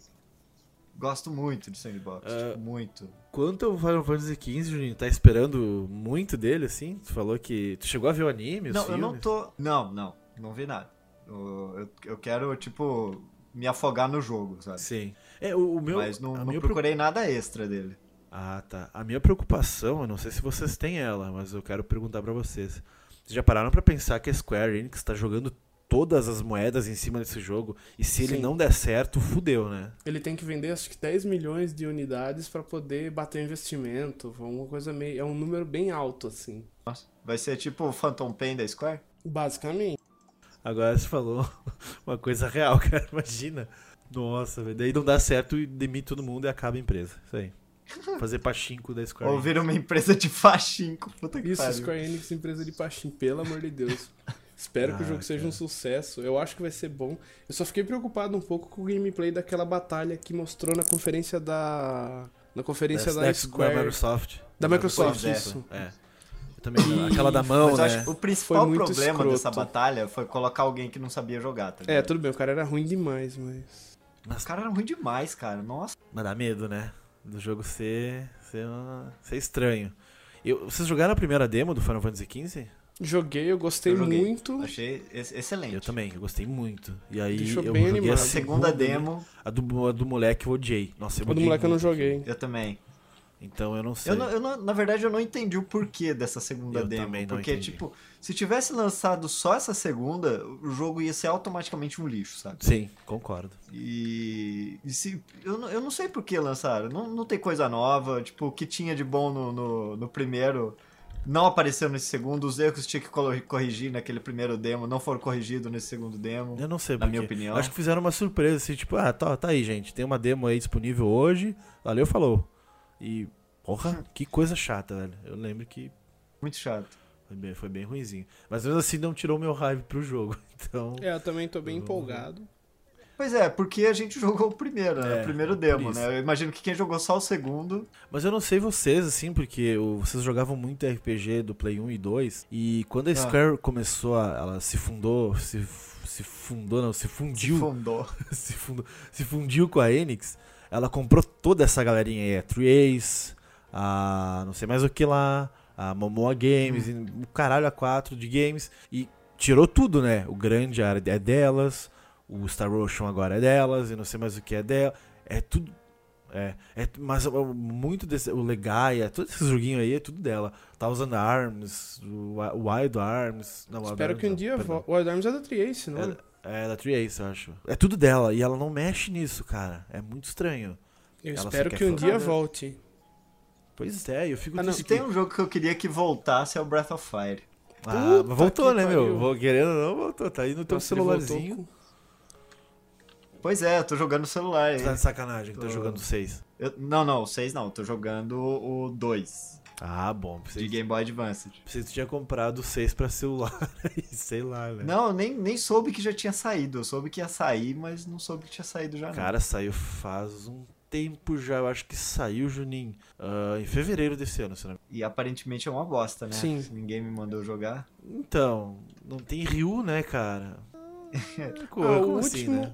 Speaker 2: Gosto muito de Sandbox,
Speaker 3: Ah,
Speaker 2: tipo, muito.
Speaker 3: Quanto ao Final Fantasy quinze, Juninho, tá esperando muito dele, assim? Tu falou que... Tu chegou a ver o anime, os
Speaker 2: Não, eu
Speaker 3: filmes?
Speaker 2: não tô... Não, não, não vi nada. Eu, eu, eu quero, tipo, me afogar no jogo, sabe?
Speaker 3: Sim. É, o, o meu...
Speaker 2: Mas não,
Speaker 3: a
Speaker 2: não
Speaker 3: minha
Speaker 2: procurei nada extra dele.
Speaker 3: Ah, tá. A minha preocupação, eu não sei se vocês têm ela, mas eu quero perguntar pra vocês. Vocês já pararam pra pensar que a Square Enix tá jogando todas as moedas em cima desse jogo? E se ele
Speaker 1: Sim.
Speaker 3: não der certo, fudeu, né?
Speaker 1: Ele tem que vender acho que dez milhões de unidades pra poder bater o investimento. Uma coisa meio... É um número bem alto, assim.
Speaker 2: Vai ser tipo o Phantom Pain da Square?
Speaker 1: Basicamente.
Speaker 3: Agora você falou uma coisa real, cara. Imagina. Nossa, velho. Daí não dá certo e demite todo mundo e acaba a empresa. Isso aí. Fazer pachinko da Square
Speaker 2: Ou
Speaker 3: Enix.
Speaker 2: vira uma empresa de pachinko, puta que
Speaker 1: Isso,
Speaker 2: pariu.
Speaker 1: Square Enix, empresa de pachinho, pelo amor de Deus. Espero que o
Speaker 3: Ah,
Speaker 1: jogo seja
Speaker 3: cara.
Speaker 1: um sucesso. Eu acho que vai ser bom. Eu só fiquei preocupado um pouco com o gameplay daquela batalha que mostrou na conferência da... Na conferência da,
Speaker 3: da
Speaker 1: Square...
Speaker 3: Microsoft.
Speaker 1: Da Microsoft,
Speaker 2: Pois é.
Speaker 1: isso.
Speaker 3: É. Eu também, aquela da mão,
Speaker 2: Mas eu
Speaker 3: né?
Speaker 2: acho que o principal
Speaker 1: muito
Speaker 2: problema
Speaker 1: escroto.
Speaker 2: dessa batalha foi colocar alguém que não sabia jogar, tá
Speaker 1: É,
Speaker 2: ligado?
Speaker 1: tudo bem, o cara era ruim demais, mas...
Speaker 2: Os caras eram ruins demais, cara. Nossa.
Speaker 3: Mas dá medo, né? Do jogo ser, ser, uma- ser estranho. Eu, vocês jogaram a primeira demo do Final Fantasy quinze?
Speaker 1: Joguei, eu gostei
Speaker 2: Eu joguei.
Speaker 1: muito.
Speaker 2: Achei ex- excelente.
Speaker 3: Eu também, eu gostei muito. E aí
Speaker 1: Deixou
Speaker 3: eu
Speaker 1: bem
Speaker 3: joguei
Speaker 1: animado.
Speaker 3: a
Speaker 2: A segunda demo,
Speaker 3: A do, a do moleque eu odiei. Nossa, eu
Speaker 1: O do
Speaker 3: odiei
Speaker 1: moleque eu não
Speaker 3: muito.
Speaker 1: joguei.
Speaker 2: eu também.
Speaker 3: Então eu não sei.
Speaker 2: Eu, não- eu não- na verdade, eu não entendi o porquê dessa segunda
Speaker 3: Eu
Speaker 2: demo.
Speaker 3: também não
Speaker 2: porque,
Speaker 3: entendi.
Speaker 2: tipo, se tivesse lançado só essa segunda, o jogo ia ser automaticamente um lixo, sabe?
Speaker 3: Sim, concordo.
Speaker 2: E, e se, eu, não- eu não sei por que lançaram. Não, não tem coisa nova. Tipo, o que tinha de bom no, no, no primeiro não apareceu nesse segundo. Os erros que tinha que colo- corrigir naquele primeiro demo não foram corrigidos nesse segundo demo.
Speaker 3: Eu não sei
Speaker 2: Na
Speaker 3: por
Speaker 2: minha
Speaker 3: quê.
Speaker 2: opinião.
Speaker 3: Acho que fizeram uma surpresa, assim, tipo, ah, tá, tá aí, gente. Tem uma demo aí disponível hoje. Valeu, falou. E, porra, que coisa chata, velho. Eu lembro que
Speaker 2: Muito chato.
Speaker 3: foi bem, foi bem ruinzinho. Mas mesmo assim não tirou meu hype pro jogo. Então.
Speaker 1: É, eu também tô bem
Speaker 3: Eu-
Speaker 1: empolgado.
Speaker 2: Pois é, porque a gente jogou o primeiro, né?
Speaker 3: É,
Speaker 2: o primeiro
Speaker 3: por
Speaker 2: demo,
Speaker 3: isso.
Speaker 2: né? Eu imagino que quem jogou só o segundo.
Speaker 3: Mas eu não sei vocês, assim, porque o- vocês jogavam muito R P G do Play um e dois. E quando a
Speaker 2: Ah.
Speaker 3: Square começou a. Ela se fundou. Se, se fundou, não, se fundiu.
Speaker 2: Fundou.
Speaker 3: se, fundou se fundiu com a Enix. Ela comprou toda essa galerinha aí. A Trace, a não sei mais o que lá. A Momoa Games,
Speaker 2: Hum.
Speaker 3: e o caralho a quatro de games. E tirou tudo, né? O grande é delas. O Star Ocean agora é delas. E não sei mais o que é dela. É tudo. É, é, mas ó, muito desse, o Legaia, todo esse joguinho aí é tudo dela. Thousand Arms, o Wi- Wild Arms. Não, Wild
Speaker 1: Espero
Speaker 3: Arms
Speaker 1: que um
Speaker 3: não,
Speaker 1: dia...
Speaker 3: perdão.
Speaker 1: vo- O Wild Arms é da Triace, não é?
Speaker 3: É, é da Triace, eu acho. É tudo dela e ela não mexe nisso, cara. É muito estranho.
Speaker 1: Eu
Speaker 3: ela só
Speaker 1: espero
Speaker 3: quer
Speaker 1: que um
Speaker 3: fazer.
Speaker 1: dia volte.
Speaker 3: Pois é, eu fico
Speaker 1: Ah, não.
Speaker 2: Se
Speaker 3: triste
Speaker 2: tem
Speaker 3: que-
Speaker 2: um jogo que eu queria que voltasse é o Breath of Fire.
Speaker 3: Ah,
Speaker 1: Puta
Speaker 3: mas voltou,
Speaker 1: que
Speaker 3: né,
Speaker 1: pariu.
Speaker 3: meu? Vou, querendo ou não, voltou. Tá aí no teu
Speaker 1: Nossa, ele voltou
Speaker 3: celularzinho.
Speaker 1: com-
Speaker 2: Pois é, eu tô jogando no celular.
Speaker 3: Você tá de sacanagem que tá
Speaker 2: Tô.
Speaker 3: jogando seis.
Speaker 2: Eu- não, não, o seis não, eu tô jogando o dois
Speaker 3: Ah, bom.
Speaker 2: de
Speaker 3: Pensei,
Speaker 2: Game Boy Advance.
Speaker 3: pensei que tu tinha comprado o seis pra celular. Sei lá, né?
Speaker 2: Não, eu nem, nem soube que já tinha saído. Eu soube que ia sair, mas não soube que tinha saído já não.
Speaker 3: Cara, saiu faz um tempo já. Eu acho que saiu, Juninho. ah, em fevereiro desse ano, se não...
Speaker 2: E aparentemente é uma bosta, né?
Speaker 1: Sim.
Speaker 2: Ninguém me mandou jogar.
Speaker 3: Então, não tem Ryu, né, cara? Pô,
Speaker 1: Ah, o
Speaker 3: como assim,
Speaker 1: último-
Speaker 3: né?
Speaker 1: O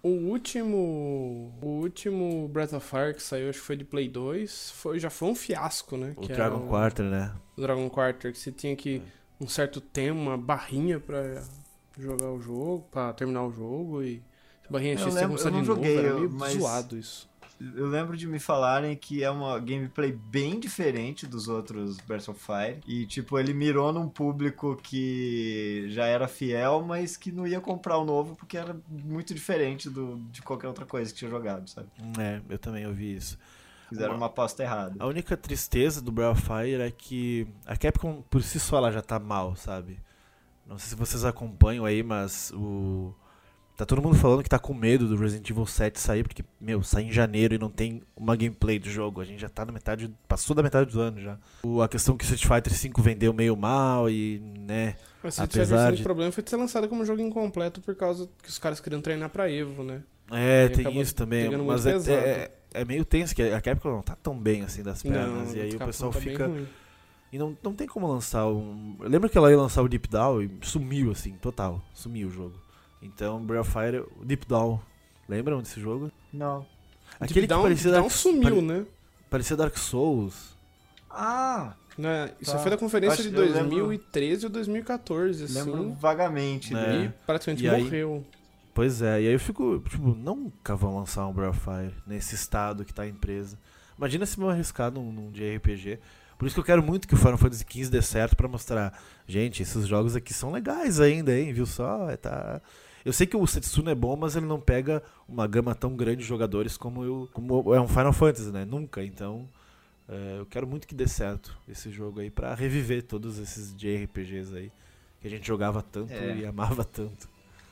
Speaker 1: O último. O último Breath of Fire que saiu, acho que foi de Play dois, foi, já foi um fiasco, né?
Speaker 3: O
Speaker 1: que
Speaker 3: Dragon
Speaker 1: o,
Speaker 3: Quarter, né?
Speaker 1: O Dragon Quarter, que você tinha que. Um certo tempo, uma barrinha pra jogar o jogo, pra terminar o jogo e. Barrinha
Speaker 2: Eu
Speaker 1: X tinha
Speaker 2: lembro-
Speaker 1: começado
Speaker 2: eu
Speaker 1: de
Speaker 2: não
Speaker 1: novo,
Speaker 2: joguei,
Speaker 1: era
Speaker 2: eu-
Speaker 1: meio
Speaker 2: mas-
Speaker 1: zoado isso.
Speaker 2: Eu lembro de me falarem que é uma gameplay bem diferente dos outros Breath of Fire. E, tipo, ele mirou num público que já era fiel, mas que não ia comprar o novo porque era muito diferente do, de qualquer outra coisa que tinha jogado, sabe?
Speaker 3: É, eu também ouvi isso.
Speaker 2: Fizeram
Speaker 3: Uma-
Speaker 2: uma aposta errada.
Speaker 3: A única tristeza do Breath of Fire é que a Capcom por si só ela já tá mal, sabe? Não sei se vocês acompanham aí, mas o tá todo mundo falando que tá com medo do Resident Evil sete sair, porque, meu, sai em janeiro e não tem uma gameplay do jogo. A gente já tá na metade, passou da metade do ano já. O, a questão que Street Fighter cinco vendeu meio mal e, né,
Speaker 1: Mas se
Speaker 3: apesar
Speaker 1: tiver
Speaker 3: de-
Speaker 1: o problema foi de ser lançado como jogo incompleto por causa que os caras queriam treinar pra Evo, né?
Speaker 3: é,
Speaker 1: E
Speaker 3: tem
Speaker 1: acaba
Speaker 3: isso também,
Speaker 1: pegando
Speaker 3: mas
Speaker 1: muito
Speaker 3: é,
Speaker 1: pesado.
Speaker 3: é, é meio tenso, que a Capcom não tá tão bem assim das pernas, e aí o
Speaker 1: Capcom
Speaker 3: pessoal
Speaker 1: tá bem
Speaker 3: fica...
Speaker 1: ruim.
Speaker 3: E não, não tem como lançar um... Eu lembro que ela ia lançar o Deep Down e sumiu, assim, total. Sumiu o jogo. Então, Breath of Fire, o Deep Down. Lembram desse jogo?
Speaker 2: Não.
Speaker 3: Aquele
Speaker 1: Down,
Speaker 3: que parecia
Speaker 1: Down
Speaker 3: Dark,
Speaker 1: sumiu,
Speaker 3: pare-
Speaker 1: né?
Speaker 3: parecia Dark Souls.
Speaker 2: Ah!
Speaker 1: Né, Isso
Speaker 2: Tá.
Speaker 1: foi da conferência
Speaker 2: Acho-
Speaker 1: de
Speaker 2: eu lembro-
Speaker 1: dois mil e treze ou dois mil e quatorze, assim.
Speaker 2: Lembro vagamente
Speaker 3: Né?
Speaker 2: dele.
Speaker 1: E praticamente
Speaker 3: E aí-
Speaker 1: morreu.
Speaker 3: Pois é, e aí eu fico, tipo, nunca vão lançar um Breath of Fire nesse estado que tá a empresa. Imagina se vão arriscar num, num de R P G. Por isso que eu quero muito que o Final Fantasy quinze dê certo pra mostrar, gente, esses jogos aqui são legais ainda, hein, viu só? É, tá... Eu sei que o Setsuna é bom, mas ele não pega uma gama tão grande de jogadores como, eu, como é um Final Fantasy, né? Nunca, então é, eu quero muito que dê certo esse jogo aí pra reviver todos esses J R P Gs aí que a gente jogava tanto
Speaker 2: É.
Speaker 3: e amava tanto.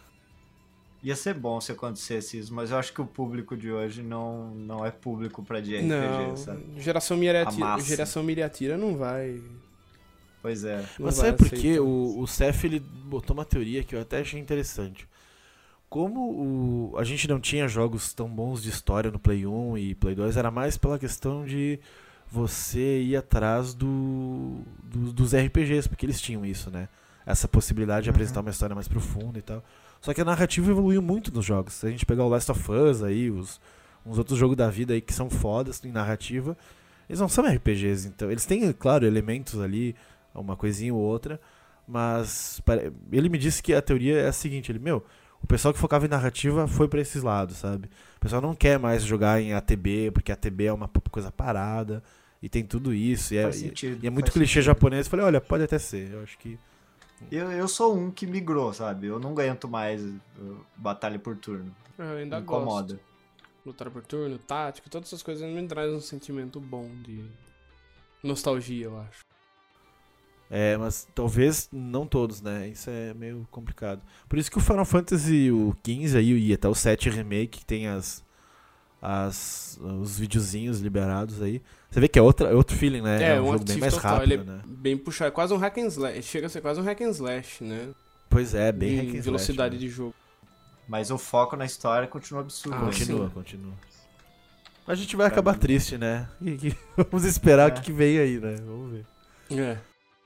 Speaker 2: Ia ser bom se acontecesse isso, mas eu acho que o público de hoje não, não é público pra de R P G,
Speaker 1: Não,
Speaker 2: sabe?
Speaker 1: geração
Speaker 2: A
Speaker 1: Miriatira,
Speaker 2: massa.
Speaker 1: geração Miriatira não vai.
Speaker 2: Pois é.
Speaker 1: Não
Speaker 3: Mas
Speaker 1: vai
Speaker 3: sabe por quê?
Speaker 1: aceitar.
Speaker 3: O, o Cef ele botou uma teoria que eu até achei interessante. Como o, a gente não tinha jogos tão bons de história no Play um e Play dois, era mais pela questão de você ir atrás do, do- dos R P Gs, porque eles tinham isso, né? Essa possibilidade de
Speaker 2: Uhum.
Speaker 3: apresentar uma história mais profunda e tal. Só que a narrativa evoluiu muito nos jogos. Se a gente pegar o Last of Us aí, os, uns outros jogos da vida aí que são fodas em narrativa, eles não são R P Gs, então. Eles têm, claro, elementos ali, uma coisinha ou outra, mas pare- ele me disse que a teoria é a seguinte, ele, meu, o pessoal que focava em narrativa foi pra esses lados, sabe? O pessoal não quer mais jogar em A T B, porque A T B é uma p- coisa parada, e tem tudo isso, e é,
Speaker 2: Faz
Speaker 3: e-
Speaker 2: sentido,
Speaker 3: e é muito
Speaker 2: faz
Speaker 3: clichê
Speaker 2: sentido.
Speaker 3: japonês. Eu falei, olha, pode até ser, eu acho que...
Speaker 2: Eu, eu sou um que migrou, sabe? Eu não aguento mais uh, batalha por turno.
Speaker 1: Eu ainda
Speaker 2: Me incomoda.
Speaker 1: gosto. Lutar por turno, tática, todas essas coisas me trazem um sentimento bom de nostalgia, eu acho.
Speaker 3: É, mas talvez não todos, né? Isso é meio complicado. Por isso que o Final Fantasy o quinze aí, e até o sete Remake, que tem as, as, os videozinhos liberados aí. Você vê que é, outra, é outro feeling, né?
Speaker 1: É,
Speaker 3: um
Speaker 1: um
Speaker 3: jogo bem
Speaker 1: active
Speaker 3: mais
Speaker 1: total,
Speaker 3: rápido,
Speaker 1: ele é
Speaker 3: né?
Speaker 1: bem puxado, é quase um hack and slash, chega a ser quase um hack and slash, né?
Speaker 3: Pois é, bem
Speaker 1: em
Speaker 3: hack and slash,
Speaker 1: velocidade
Speaker 3: né?
Speaker 1: de jogo.
Speaker 2: Mas o foco na história continua absurdo.
Speaker 1: Ah,
Speaker 2: né?
Speaker 3: Continua,
Speaker 1: sim.
Speaker 3: continua. A gente vai
Speaker 2: Pra
Speaker 3: acabar
Speaker 2: mim.
Speaker 3: triste, né? E, e vamos esperar
Speaker 2: É.
Speaker 3: o que, que vem aí, né? Vamos ver.
Speaker 1: É.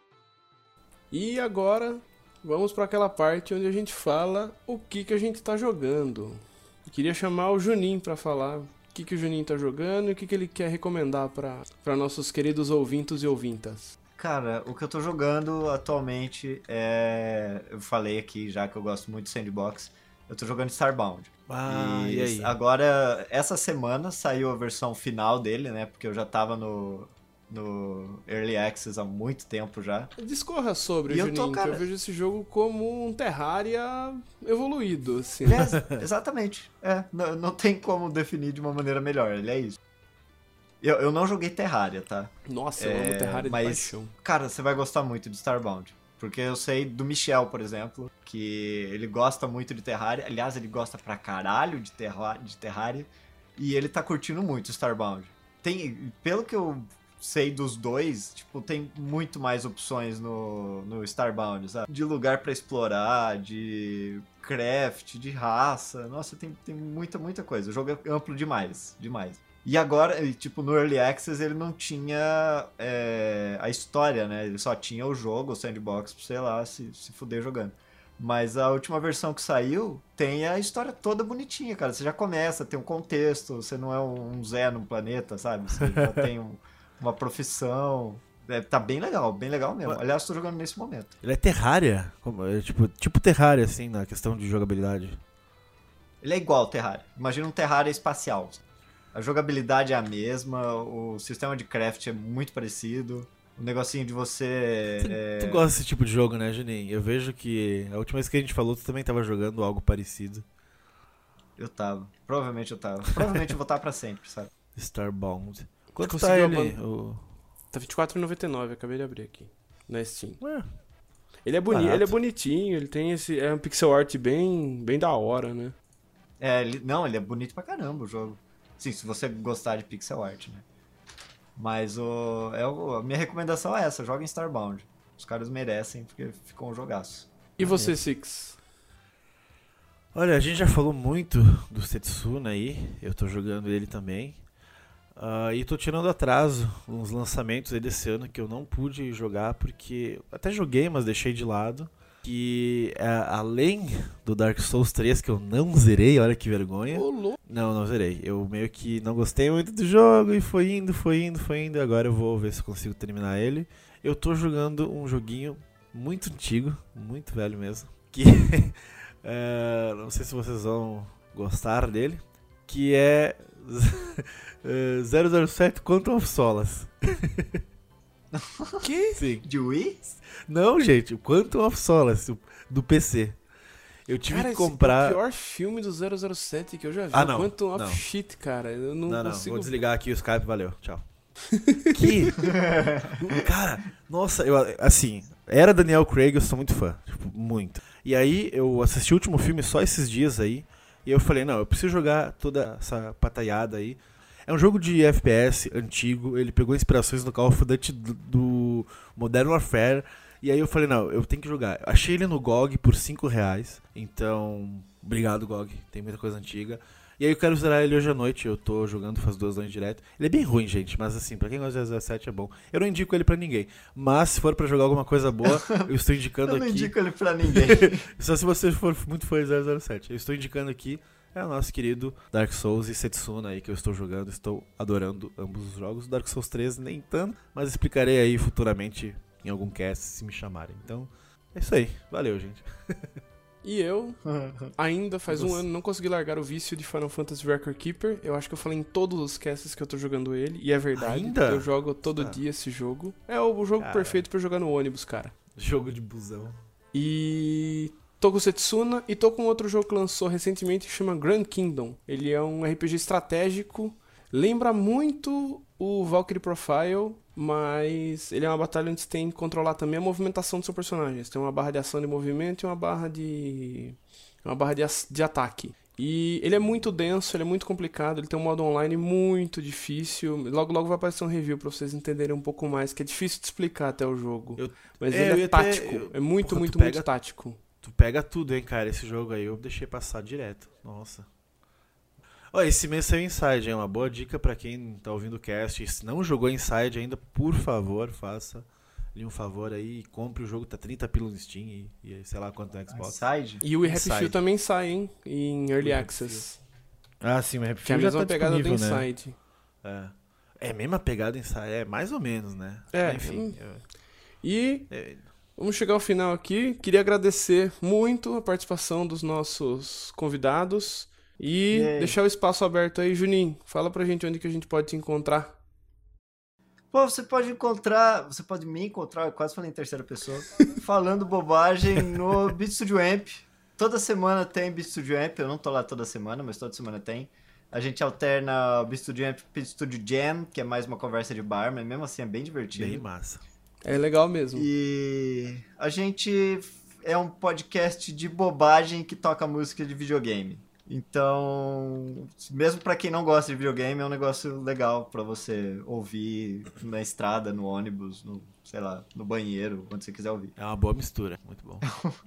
Speaker 1: E agora, vamos pra aquela parte onde a gente fala o que que a gente tá jogando. Eu queria chamar o Juninho pra falar o que que o Juninho tá jogando e o que que ele quer recomendar pra, pra nossos queridos ouvintos e ouvintas.
Speaker 2: Cara, o que eu tô jogando atualmente é... Eu falei aqui já que eu gosto muito de Sandbox. Eu tô jogando Starbound.
Speaker 3: Ah, e, aí?
Speaker 2: Agora, essa semana saiu a versão final dele, né? Porque eu já tava no, no Early Access há muito tempo já.
Speaker 1: Discorra sobre,
Speaker 2: E eu
Speaker 1: Juninho,
Speaker 2: tô,
Speaker 1: que
Speaker 2: cara-
Speaker 1: eu vejo esse jogo como um Terraria evoluído, assim.
Speaker 2: É, exatamente. É, não, não tem como definir de uma maneira melhor, ele é isso. Eu, eu não joguei Terraria, tá?
Speaker 1: Nossa, eu
Speaker 2: É,
Speaker 1: amo Terraria
Speaker 2: mas-
Speaker 1: de paixão.
Speaker 2: Cara, você vai gostar muito de Starbound. Porque eu sei do Michel, por exemplo, que ele gosta muito de Terraria. Aliás, ele gosta pra caralho de, terra, de Terraria. E ele tá curtindo muito Starbound. Tem, pelo que eu sei dos dois, tipo, tem muito mais opções no, no Starbound, sabe? De lugar pra explorar, de craft, de raça. Nossa, tem, tem muita, muita coisa. O jogo é amplo demais, demais. E agora, e, tipo, no Early Access ele não tinha é, a história, né? Ele só tinha o jogo, o sandbox, pra, sei lá, se, se fuder jogando. Mas a última versão que saiu tem a história toda bonitinha, cara. Você já começa, tem um contexto, você não é um Zé no planeta, sabe? Você já tem um, uma profissão. É, tá bem legal, bem legal mesmo. Aliás, tô jogando nesse momento.
Speaker 3: Ele é Terraria? Como, é tipo, tipo Terraria, assim, na questão de jogabilidade.
Speaker 2: Ele é igual ao Terraria. Imagina um Terraria espacial. A jogabilidade é a mesma, o sistema de craft é muito parecido. O negocinho de você...
Speaker 3: Tu,
Speaker 2: é...
Speaker 3: tu gosta desse tipo de jogo, né, Juninho? Eu vejo que a última vez que a gente falou, tu também tava jogando algo parecido.
Speaker 2: Eu tava. Provavelmente eu tava. Provavelmente eu vou estar pra sempre, sabe?
Speaker 3: Starbound. Quanto
Speaker 1: Conseguiu
Speaker 3: tá
Speaker 1: a
Speaker 3: ele?
Speaker 1: ban-
Speaker 3: O...
Speaker 1: Tá vinte e quatro reais e noventa e nove, acabei de abrir aqui na Steam.
Speaker 3: Ué,
Speaker 1: Ele é bonito,
Speaker 3: barato.
Speaker 1: ele é bonitinho, ele tem esse é um pixel art bem, bem da hora, né?
Speaker 2: É, ele- não, ele é bonito pra caramba o jogo. Sim, se você gostar de pixel art, né? Mas o, é o- a minha recomendação é essa, joga em Starbound. Os caras merecem, porque ficou um jogaço.
Speaker 1: E você, Six?
Speaker 3: Olha, a gente já falou muito do Setsuna aí, eu tô jogando ele também. Ah, e tô tirando atraso uns lançamentos aí desse ano que eu não pude jogar porque até joguei, mas deixei de lado. Que é, além do Dark Souls três, que eu não zerei, olha que vergonha.
Speaker 1: Ô, louco.
Speaker 3: Não, não zerei. Eu meio que não gostei muito do jogo e foi indo, foi indo, foi indo. E agora eu vou ver se eu consigo terminar ele. Eu tô jogando um joguinho muito antigo, muito velho mesmo. Que é, não sei se vocês vão gostar dele. Que é é, zero zero sete Quantum of Solace.
Speaker 1: Que?
Speaker 3: Sim.
Speaker 2: De Wii?
Speaker 3: Não, gente, o Quantum of Solace do P C. Eu tive
Speaker 1: Cara,
Speaker 3: que
Speaker 1: esse é
Speaker 3: comprar.
Speaker 1: o pior filme do zero zero sete que eu já vi.
Speaker 3: Ah, não,
Speaker 1: Quantum of
Speaker 3: não.
Speaker 1: Shit, cara. Eu não,
Speaker 3: Não, não,
Speaker 1: consigo...
Speaker 3: vou desligar aqui o Skype, valeu, tchau. Que. Cara, nossa, eu assim, era Daniel Craig, eu sou muito fã, tipo, muito. E aí eu assisti o último filme só esses dias aí, e eu falei, não, eu preciso jogar toda essa pataiada aí. É um jogo de F P S antigo, ele pegou inspirações do Call of Duty do, do Modern Warfare, e aí eu falei, não, eu tenho que jogar. Achei ele no G O G por cinco reais, então, obrigado G O G, tem muita coisa antiga. E aí eu quero zerar ele hoje à noite, eu tô jogando faz duas noites direto. Ele é bem ruim, gente, mas assim, pra quem gosta de zero zero sete é bom. Eu não indico ele pra ninguém, mas se for pra jogar alguma coisa boa, eu estou indicando
Speaker 2: Eu não
Speaker 3: aqui...
Speaker 2: indico ele pra ninguém.
Speaker 3: Só se você for muito fã de zero zero sete. Eu estou indicando aqui, é o nosso querido Dark Souls e Setsuna aí que eu estou jogando, estou adorando ambos os jogos. Dark Souls três nem tanto, mas explicarei aí futuramente em algum cast se me chamarem. Então, é isso aí. Valeu, gente.
Speaker 1: E eu, ainda faz um
Speaker 3: Você-
Speaker 1: ano, não consegui largar o vício de Final Fantasy Record Keeper. Eu acho que eu falei em todos os casts que eu tô jogando ele, e é verdade.
Speaker 3: Ainda?
Speaker 1: Eu jogo todo
Speaker 3: Tá.
Speaker 1: dia esse jogo. É o jogo
Speaker 3: Cara.
Speaker 1: perfeito pra jogar no ônibus, cara.
Speaker 3: Jogo de busão.
Speaker 1: E tô com o Setsuna e tô com outro jogo que lançou recentemente que chama Grand Kingdom. Ele é um R P G estratégico, lembra muito o Valkyrie Profile, mas ele é uma batalha onde você tem que controlar também a movimentação do seu personagem. Você tem uma barra de ação de movimento e uma barra de uma barra de, ac- de ataque. E ele é muito denso, ele é muito complicado, ele tem um modo online muito difícil. Logo logo vai aparecer um review pra vocês entenderem um pouco mais, que é difícil de explicar até o jogo.
Speaker 3: Eu-
Speaker 1: Mas
Speaker 3: é, eu
Speaker 1: ele
Speaker 3: ia
Speaker 1: é
Speaker 3: até-
Speaker 1: tático,
Speaker 3: eu-
Speaker 1: é muito,
Speaker 3: Porra, tu
Speaker 1: muito,
Speaker 3: pega-
Speaker 1: muito tático.
Speaker 3: Tu pega tudo, hein, cara, esse jogo aí. Eu deixei passar direto. Nossa. Ó, esse mês saiu Inside, é uma boa dica pra quem tá ouvindo o cast. E se não jogou Inside ainda, por favor, faça lhe um favor aí e compre o jogo. Tá trinta pila no Steam e, e sei lá quanto no Xbox.
Speaker 2: Side?
Speaker 1: E o We Happy
Speaker 3: Inside.
Speaker 1: Few também sai, hein? Em Early
Speaker 3: We Happy
Speaker 1: Access.
Speaker 3: Ah, sim, o Happy
Speaker 1: Que é a
Speaker 3: Few já
Speaker 1: mesma
Speaker 3: tá
Speaker 1: pegada do
Speaker 3: disponível, né?
Speaker 1: Inside.
Speaker 3: É. É a mesma pegada Inside, é mais ou menos, né?
Speaker 1: É,
Speaker 3: Enfim.
Speaker 1: E
Speaker 3: é- é-
Speaker 1: vamos chegar ao final aqui. Queria agradecer muito a participação dos nossos convidados. E
Speaker 2: Yay.
Speaker 1: deixar o espaço aberto aí, Juninho. Fala pra gente onde que a gente pode te encontrar.
Speaker 2: Pô, você pode encontrar, você pode me encontrar, eu quase falei em terceira pessoa, falando bobagem no Beat Studio Amp. Toda semana tem Beat Studio Amp, eu não tô lá toda semana, mas toda semana tem. A gente alterna o Beat Studio Amp e Beat Studio Jam, que é mais uma conversa de bar, mas mesmo assim é bem divertido.
Speaker 3: Bem massa.
Speaker 1: É legal mesmo.
Speaker 2: E a gente é um podcast de bobagem que toca música de videogame. Então, mesmo pra quem não gosta de videogame, é um negócio legal pra você ouvir na estrada, no ônibus, no, sei lá, no banheiro, onde você quiser ouvir.
Speaker 3: É uma boa mistura, muito bom.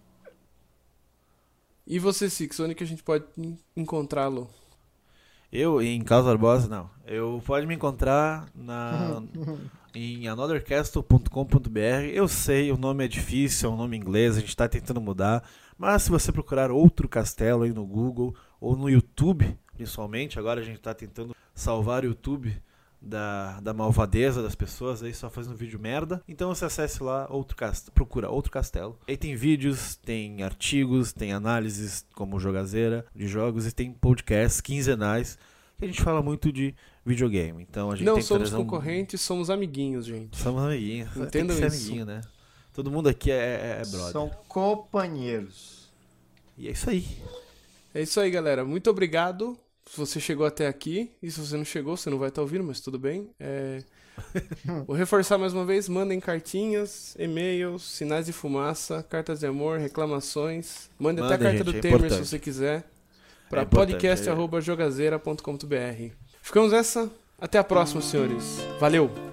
Speaker 1: E você, Six, onde que a gente pode en- encontrá-lo?
Speaker 3: Eu, em Carlos Barbosa, não. Eu pode me encontrar na, em anothercastle ponto com ponto b r. Eu sei, o nome é difícil, é um nome inglês, a gente tá tentando mudar, Mas se você procurar Outro Castelo aí no Google ou no YouTube, principalmente, agora a gente tá tentando salvar o YouTube da, da malvadeza das pessoas aí só fazendo vídeo merda. Então você acesse lá, Outro Castelo, procura Outro Castelo. Aí tem vídeos, tem artigos, tem análises como Jogazeira de jogos e tem podcasts quinzenais que a gente fala muito de videogame. Então a gente
Speaker 1: Não
Speaker 3: tem
Speaker 1: somos
Speaker 3: trazer um...
Speaker 1: concorrentes, somos amiguinhos, gente.
Speaker 3: Somos amiguinhos. Tem
Speaker 1: Entendam
Speaker 3: que ser
Speaker 1: isso.
Speaker 3: amiguinho, né? Todo mundo aqui é, é, é brother.
Speaker 2: São companheiros.
Speaker 3: E é isso aí.
Speaker 1: É isso aí, galera. Muito obrigado se você chegou até aqui. E se você não chegou, você não vai estar ouvindo, mas tudo bem. É... Vou reforçar mais uma vez. Mandem cartinhas, e-mails, sinais de fumaça, cartas de amor, reclamações. Mande até a
Speaker 3: Mandem,
Speaker 1: carta
Speaker 3: gente,
Speaker 1: do
Speaker 3: é
Speaker 1: Temer
Speaker 3: importante.
Speaker 1: se você quiser. Para
Speaker 3: É importante,
Speaker 1: podcast
Speaker 3: é.
Speaker 1: arroba jogazeira ponto com ponto b r. Ficamos nessa. Até a próxima, senhores. Valeu!